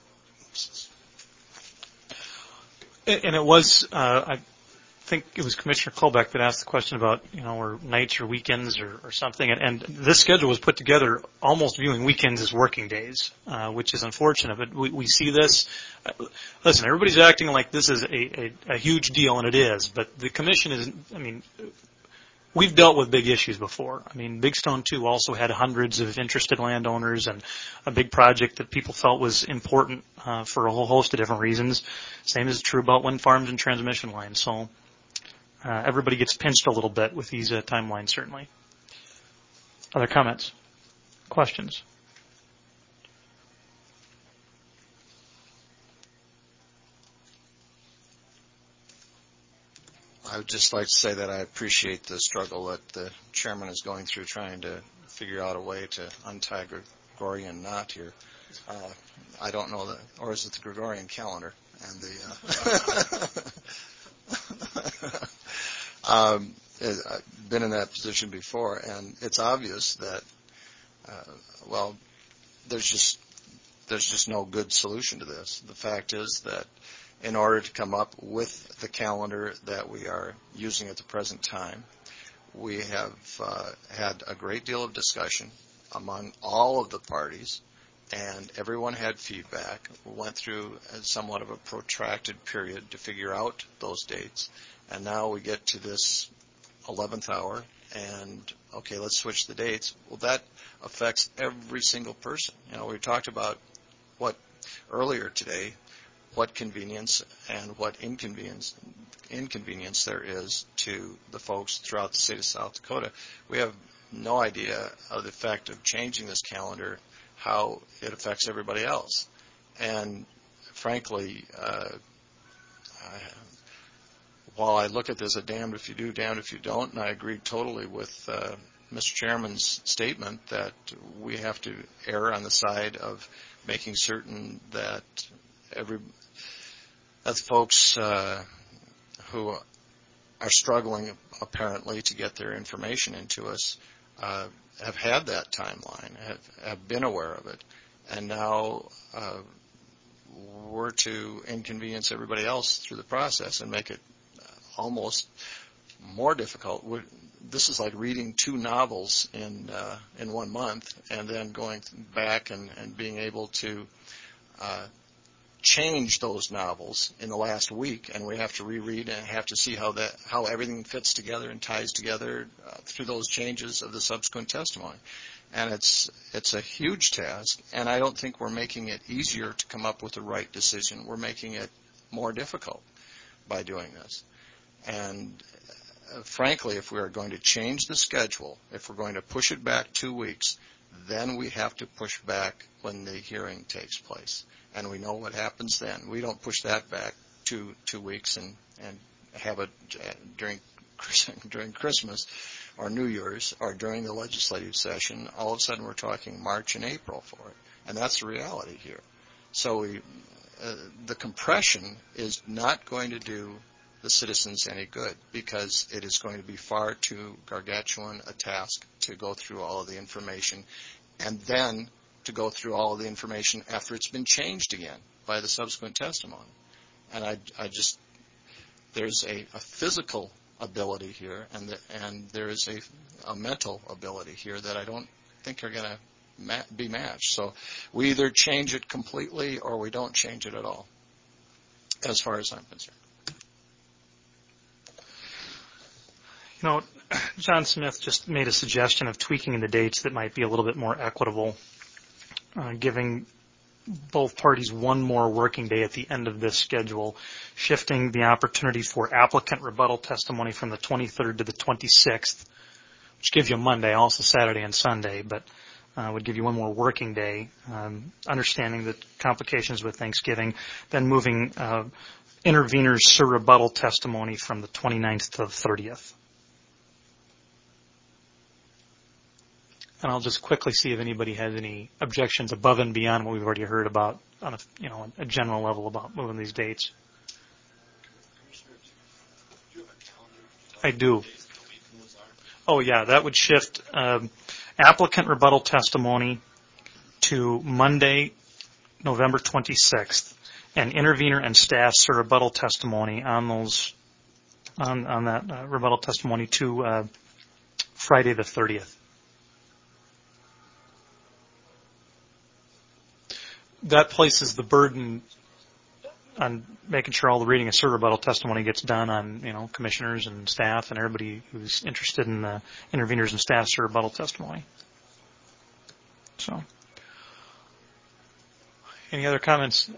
And it was, I think it was Commissioner Colbeck that asked the question about, or nights or weekends or something. And this schedule was put together almost viewing weekends as working days, which is unfortunate. But we see this. Listen, everybody's acting like this is a huge deal, and it is. But the commission is, we've dealt with big issues before. Big Stone 2 also had hundreds of interested landowners and a big project that people felt was important for a whole host of different reasons. Same is true about wind farms and transmission lines. So everybody gets pinched a little bit with these timelines, certainly. Other comments? Questions? I would just like to say that I appreciate the struggle that the chairman is going through trying to figure out a way to untie Gregorian knot here. I don't know that, or is it the Gregorian calendar? And I've been in that position before, and it's obvious that, there's just no good solution to this. The fact is that in order to come up with the calendar that we are using at the present time, we have had a great deal of discussion among all of the parties, and everyone had feedback. We went through somewhat of a protracted period to figure out those dates, and now we get to this 11th hour, and okay, let's switch the dates. Well, that affects every single person. We talked about earlier today, what convenience and what inconvenience there is to the folks throughout the state of South Dakota. We have no idea of the effect of changing this calendar, how it affects everybody else. And frankly, while I look at this a damned if you do, damned if you don't, and I agree totally with Mr. Chairman's statement that we have to err on the side of making certain that the folks who are struggling apparently to get their information into us have had that timeline, have been aware of it, and now we're to inconvenience everybody else through the process and make it almost more difficult. This is like reading 2 novels in 1 month and then going back and being able to change those novels in the last week, and we have to reread and have to see how everything fits together and ties together through those changes of the subsequent testimony. And it's a huge task, and I don't think we're making it easier to come up with the right decision. We're making it more difficult by doing this. And frankly, if we are going to change the schedule, if we're going to push it back 2 weeks, then we have to push back when the hearing takes place. And we know what happens then. We don't push that back 2 weeks and have it during Christmas or New Year's or during the legislative session. All of a sudden we're talking March and April for it. And that's the reality here. So the compression is not going to do the citizens any good, because it is going to be far too gargantuan a task to go through all of the information and then to go through all of the information after it's been changed again by the subsequent testimony. And there's a physical ability here, and there is a mental ability here that I don't think are going to be matched. So we either change it completely or we don't change it at all, as far as I'm concerned. John Smith just made a suggestion of tweaking the dates that might be a little bit more equitable, giving both parties one more working day at the end of this schedule, shifting the opportunity for applicant rebuttal testimony from the 23rd to the 26th, which gives you Monday, also Saturday and Sunday, but would give you one more working day, understanding the complications with Thanksgiving, then moving interveners' rebuttal testimony from the 29th to the 30th. And I'll just quickly see if anybody has any objections above and beyond what we've already heard about on a general level about moving these dates. I do. Oh, yeah, that would shift applicant rebuttal testimony to Monday, November 26th, and intervener and staff's rebuttal testimony on that rebuttal testimony to Friday the 30th. That places the burden on making sure all the reading of rebuttal testimony gets done on, commissioners and staff and everybody who's interested in the interveners and staff's rebuttal testimony. So, any other comments?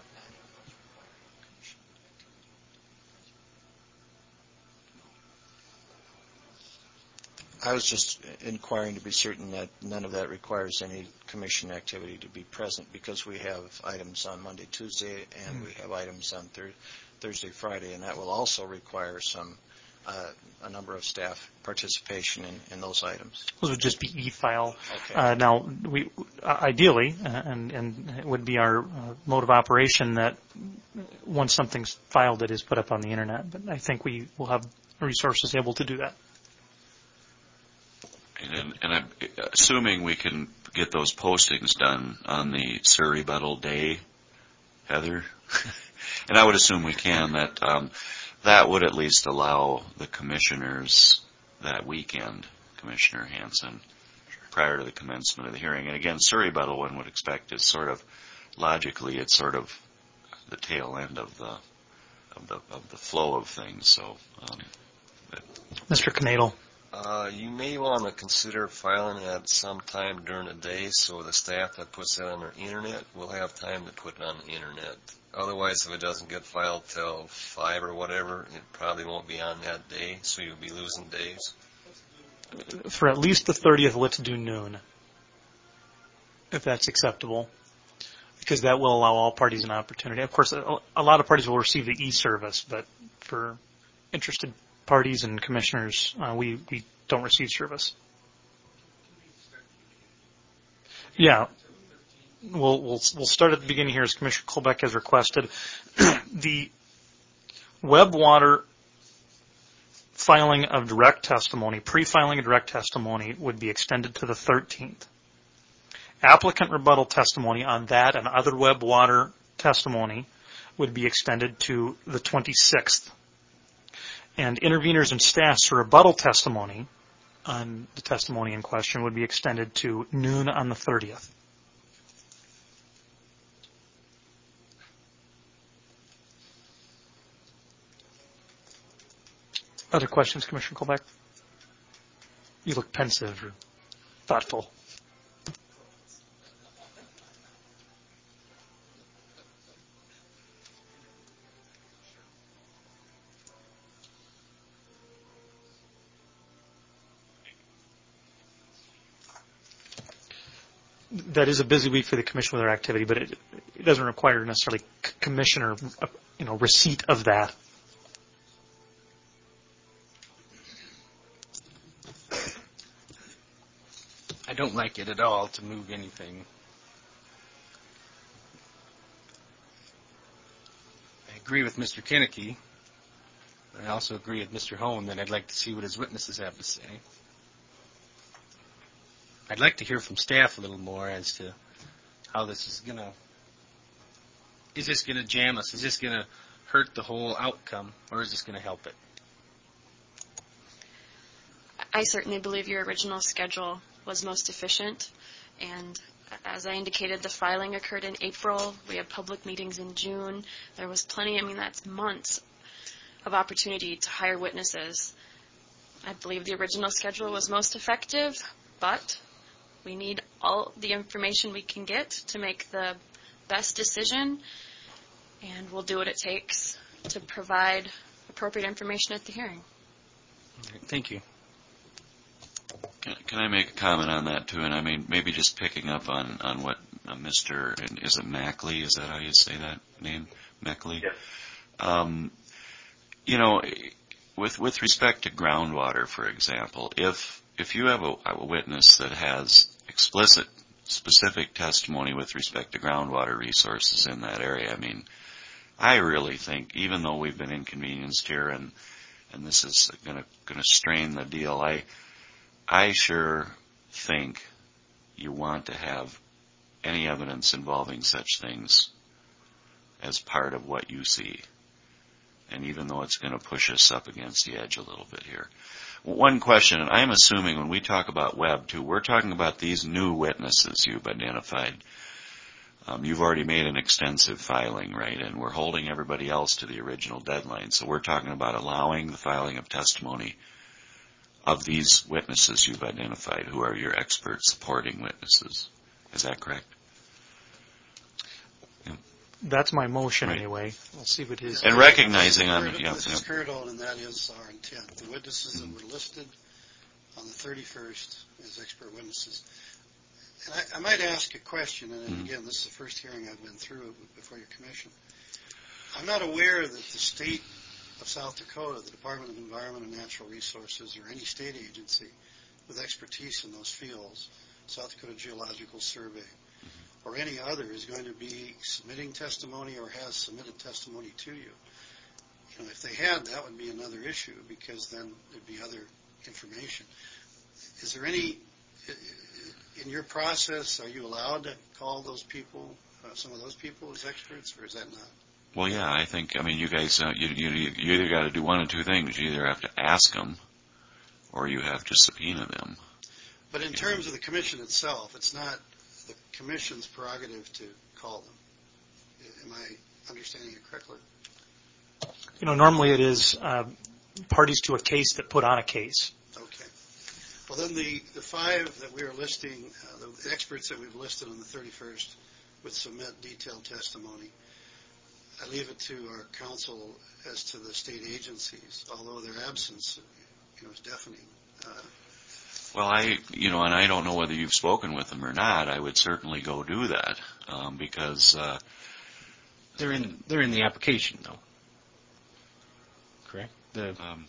I was just inquiring to be certain that none of that requires any commission activity to be present, because we have items on Monday, Tuesday, and we have items on Thursday, Friday, and that will also require a number of staff participation in those items. Those would just be e-file. Okay. Now, we ideally, and it would be our mode of operation that once something's filed, it is put up on the internet. But I think we will have resources able to do that. And I'm assuming we can get those postings done on the surrebuttal day, Heather. And I would assume we can. That would at least allow the commissioners that weekend, Commissioner Hansen, prior to the commencement of the hearing. And again, surrebuttal, one would expect, is sort of logically, it's sort of the tail end of the flow of things. So, Mr. Knadel. You may want to consider filing at some time during the day, so the staff that puts that on their internet will have time to put it on the internet. Otherwise, if it doesn't get filed till 5 or whatever, it probably won't be on that day, so you'll be losing days. For at least the 30th, let's do noon, if that's acceptable, because that will allow all parties an opportunity. Of course, a lot of parties will receive the e-service, but for interested parties and commissioners, we don't receive service. Yeah. We'll start at the beginning here, as Commissioner Colbeck has requested. The Webwater filing of direct testimony, pre-filing of direct testimony, would be extended to the 13th. Applicant rebuttal testimony on that and other Webwater testimony would be extended to the 26th. And interveners and staff's rebuttal testimony on the testimony in question would be extended to noon on the 30th. Other questions, Commissioner Colbeck? You look pensive or thoughtful. That is a busy week for the commission with our activity, but it doesn't require necessarily commissioner, receipt of that. I don't like it at all to move anything. I agree with Mr. Kinnicky. I also agree with Mr. Hone that I'd like to see what his witnesses have to say. I'd like to hear from staff a little more as to how this is going to jam us? Is this going to hurt the whole outcome, or is this going to help it? I certainly believe your original schedule was most efficient, and as I indicated, the filing occurred in April. We had public meetings in June. There was plenty, that's months of opportunity to hire witnesses. I believe the original schedule was most effective, but we need all the information we can get to make the best decision, and we'll do what it takes to provide appropriate information at the hearing. Thank you. Can I make a comment on that too? And maybe just picking up on what Mr. and is it Mackley? Is that how you say that name, Mackley? Yes. With respect to groundwater, for example, if you have a witness that has explicit, specific testimony with respect to groundwater resources in that area, I really think, even though we've been inconvenienced here and this is going to strain the deal, I sure think you want to have any evidence involving such things as part of what you see. And even though it's going to push us up against the edge a little bit here. One question, and I'm assuming when we talk about Webb too, we're talking about these new witnesses you've identified. You've already made an extensive filing, right? And we're holding everybody else to the original deadline. So we're talking about allowing the filing of testimony of these witnesses you've identified, who are your expert supporting witnesses. Is that correct? Yeah. That's my motion anyway. We'll see what his... And recognizing... This is current, and that is our intent. The witnesses that were listed on the 31st as expert witnesses. And I might ask a question, and again, this is the first hearing I've been through before your commission. I'm not aware that the state of South Dakota, the Department of Environment and Natural Resources, or any state agency with expertise in those fields, South Dakota Geological Survey, or any other, is going to be submitting testimony or has submitted testimony to you. You know, if they had, that would be another issue, because then there'd be other information. Is there any, in your process, are you allowed to call those people, some of those people as experts, or is that not? Well, yeah, I think, you guys, you either got to do one of two things. You either have to ask them, or you have to subpoena them. But in terms of the commission itself, it's not the commission's prerogative to call them. Am I understanding it correctly? You know, normally it is parties to a case that put on a case. Okay. Well, then the five that we are listing, the experts that we've listed on the 31st would submit detailed testimony. I leave it to our counsel as to the state agencies, although their absence, is deafening. Well, and I don't know whether you've spoken with them or not. I would certainly go do that because they're in the application, though. Correct. I'm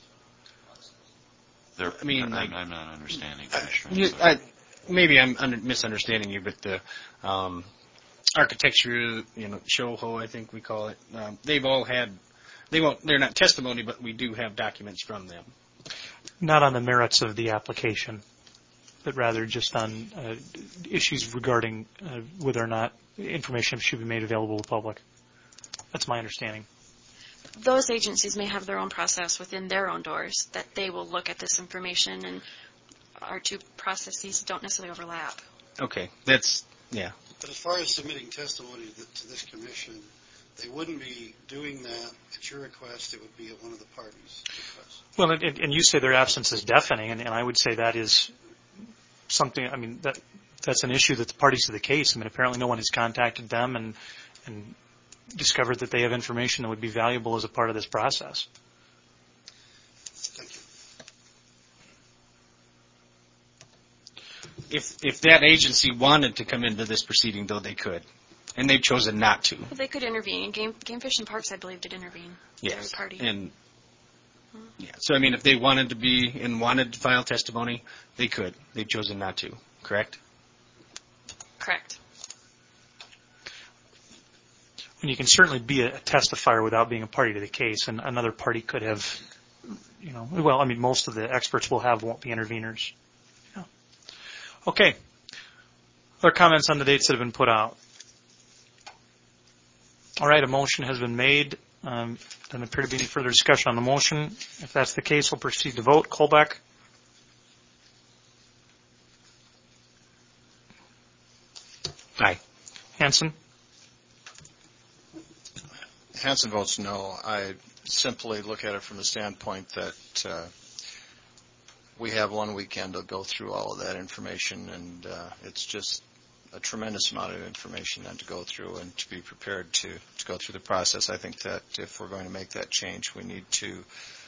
not understanding. Maybe I'm misunderstanding you, but the architecture, SHOHO, I think we call it. They've all had. They're not testimony, but we do have documents from them. Not on the merits of the application, but rather just on issues regarding whether or not information should be made available to the public. That's my understanding. Those agencies may have their own process within their own doors that they will look at this information, and our two processes don't necessarily overlap. Okay, yeah. But as far as submitting testimony to this commission, they wouldn't be doing that at your request. It would be at one of the parties' requests. Well, and you say their absence is deafening, and I would say that is something, that's an issue that the parties to the case, apparently no one has contacted them and discovered that they have information that would be valuable as a part of this process. Thank you. If that agency wanted to come into this proceeding, though, they could. And they've chosen not to. Well, they could intervene. Game Fish and Parks, I believe, did intervene. Yes. Party. And yeah. So, if they wanted to be and wanted to file testimony, they could. They've chosen not to. Correct? Correct. And you can certainly be a testifier without being a party to the case, and another party could have, most of the experts won't be interveners. Yeah. Okay. Other comments on the dates that have been put out? All right, a motion has been made. Doesn't appear to be any further discussion on the motion. If that's the case, we'll proceed to vote. Kolbeck? Aye. Hansen? Hansen votes no. I simply look at it from the standpoint that we have one weekend to go through all of that information, and it's just a tremendous amount of information then to go through and to be prepared to go through the process. I think that if we're going to make that change, we need to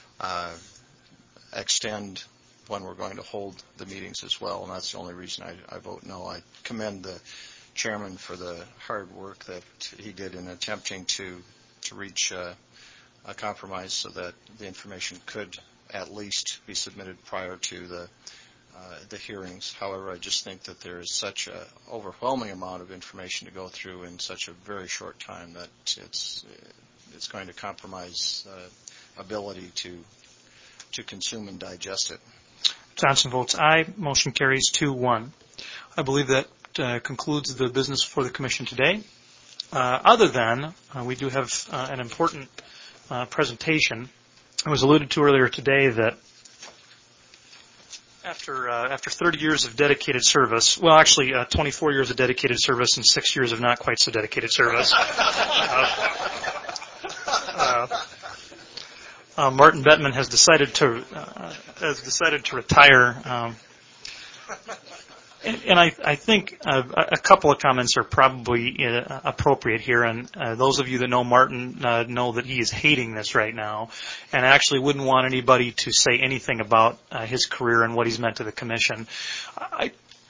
extend when we're going to hold the meetings as well, and that's the only reason I vote no. I commend the chairman for the hard work that he did in attempting to reach a compromise so that the information could at least be submitted prior to the hearings. However, I just think that there is such an overwhelming amount of information to go through in such a very short time that it's going to compromise ability to consume and digest it. Johnson votes aye. Motion carries 2-1. I believe that concludes the business for the commission today. Other than we do have an important presentation. It was alluded to earlier today that after 30 years of dedicated service, 24 years of dedicated service and 6 years of not quite so dedicated service, Martin Bettman has decided to retire And I think a couple of comments are probably appropriate here. And those of you that know Martin know that he is hating this right now, and actually wouldn't want anybody to say anything about his career and what he's meant to the commission. I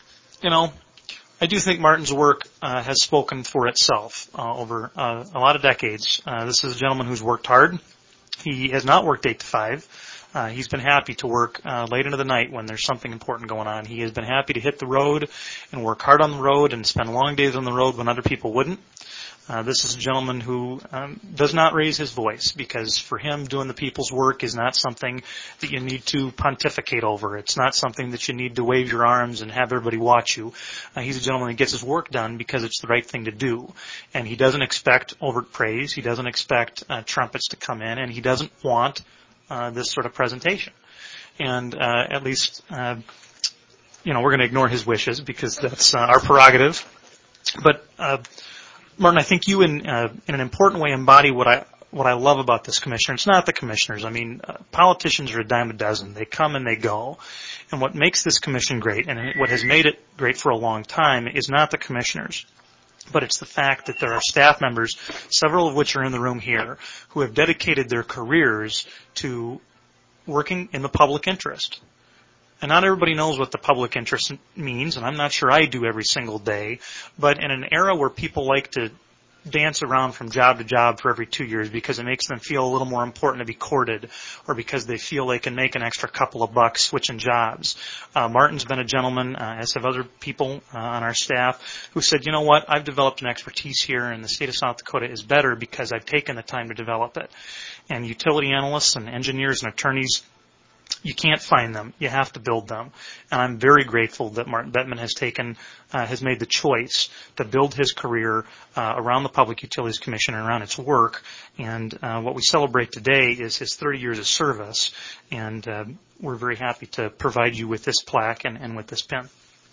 do think Martin's work has spoken for itself over a lot of decades. This is a gentleman who's worked hard. He has not worked 8 to 5. He's been happy to work late into the night when there's something important going on. He has been happy to hit the road and work hard on the road and spend long days on the road when other people wouldn't. This is a gentleman who does not raise his voice, because for him, doing the people's work is not something that you need to pontificate over. It's not something that you need to wave your arms and have everybody watch you. He's a gentleman that gets his work done because it's the right thing to do. And he doesn't expect overt praise. He doesn't expect trumpets to come in, and he doesn't want this sort of presentation. And at least, we're going to ignore his wishes because that's our prerogative. But Martin, I think you in an important way embody what I love about this commissioner. It's not the commissioners. I mean, politicians are a dime a dozen. They come and they go. And what makes this commission great, and what has made it great for a long time, is not the commissioners, but it's the fact that there are staff members, several of which are in the room here, who have dedicated their careers to working in the public interest. And not everybody knows what the public interest means, and I'm not sure I do every single day, but in an era where people like to dance around from job to job for every 2 years because it makes them feel a little more important to be courted, or because they feel they can make an extra couple of bucks switching jobs. Martin's been a gentleman, as have other people on our staff, who said, you know what, I've developed an expertise here, and the state of South Dakota is better because I've taken the time to develop it. And utility analysts and engineers and attorneys, you can't find them. You have to build them. And I'm very grateful that Martin Bettman has made the choice to build his career around the Public Utilities Commission and around its work. And what we celebrate today is his 30 years of service. And we're very happy to provide you with this plaque and with this pin.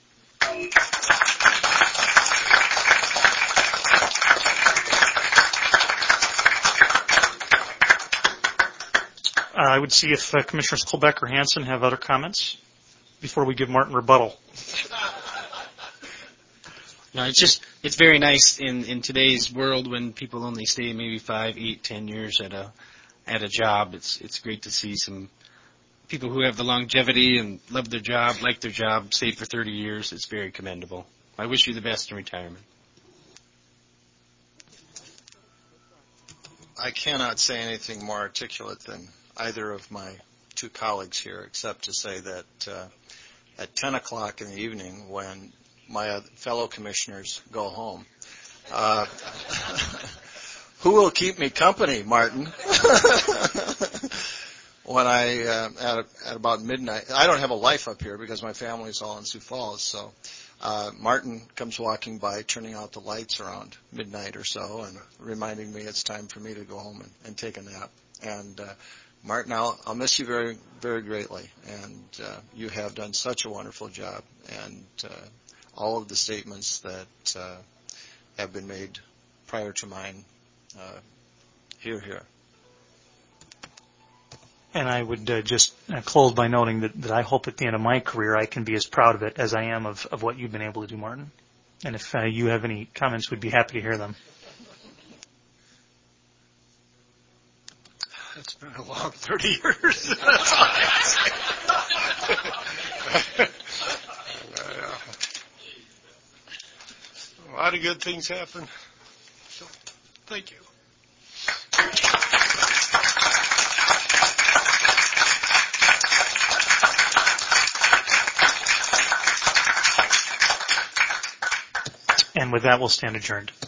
I would see if Commissioners Colbeck or Hansen have other comments before we give Martin rebuttal. No, it's very nice in today's world when people only stay maybe 5, 8, 10 years at a job. It's great to see some people who have the longevity and love their job, like their job, stayed for 30 years. It's very commendable. I wish you the best in retirement. I cannot say anything more articulate than either of my two colleagues here, except to say that at 10 o'clock in the evening, when my fellow commissioners go home, who will keep me company, Martin? When at about midnight, I don't have a life up here because my family's all in Sioux Falls, so Martin comes walking by, turning out the lights around midnight or so, and reminding me it's time for me to go home and take a nap. And Martin, I'll miss you very, very greatly, and you have done such a wonderful job, and all of the statements that have been made prior to mine, here. And I would just close by noting that I hope at the end of my career I can be as proud of it as I am of what you've been able to do, Martin. And if you have any comments, we'd be happy to hear them. It's been a long 30 years. That's all I can say. A lot of good things happen. So, thank you. And with that, we'll stand adjourned.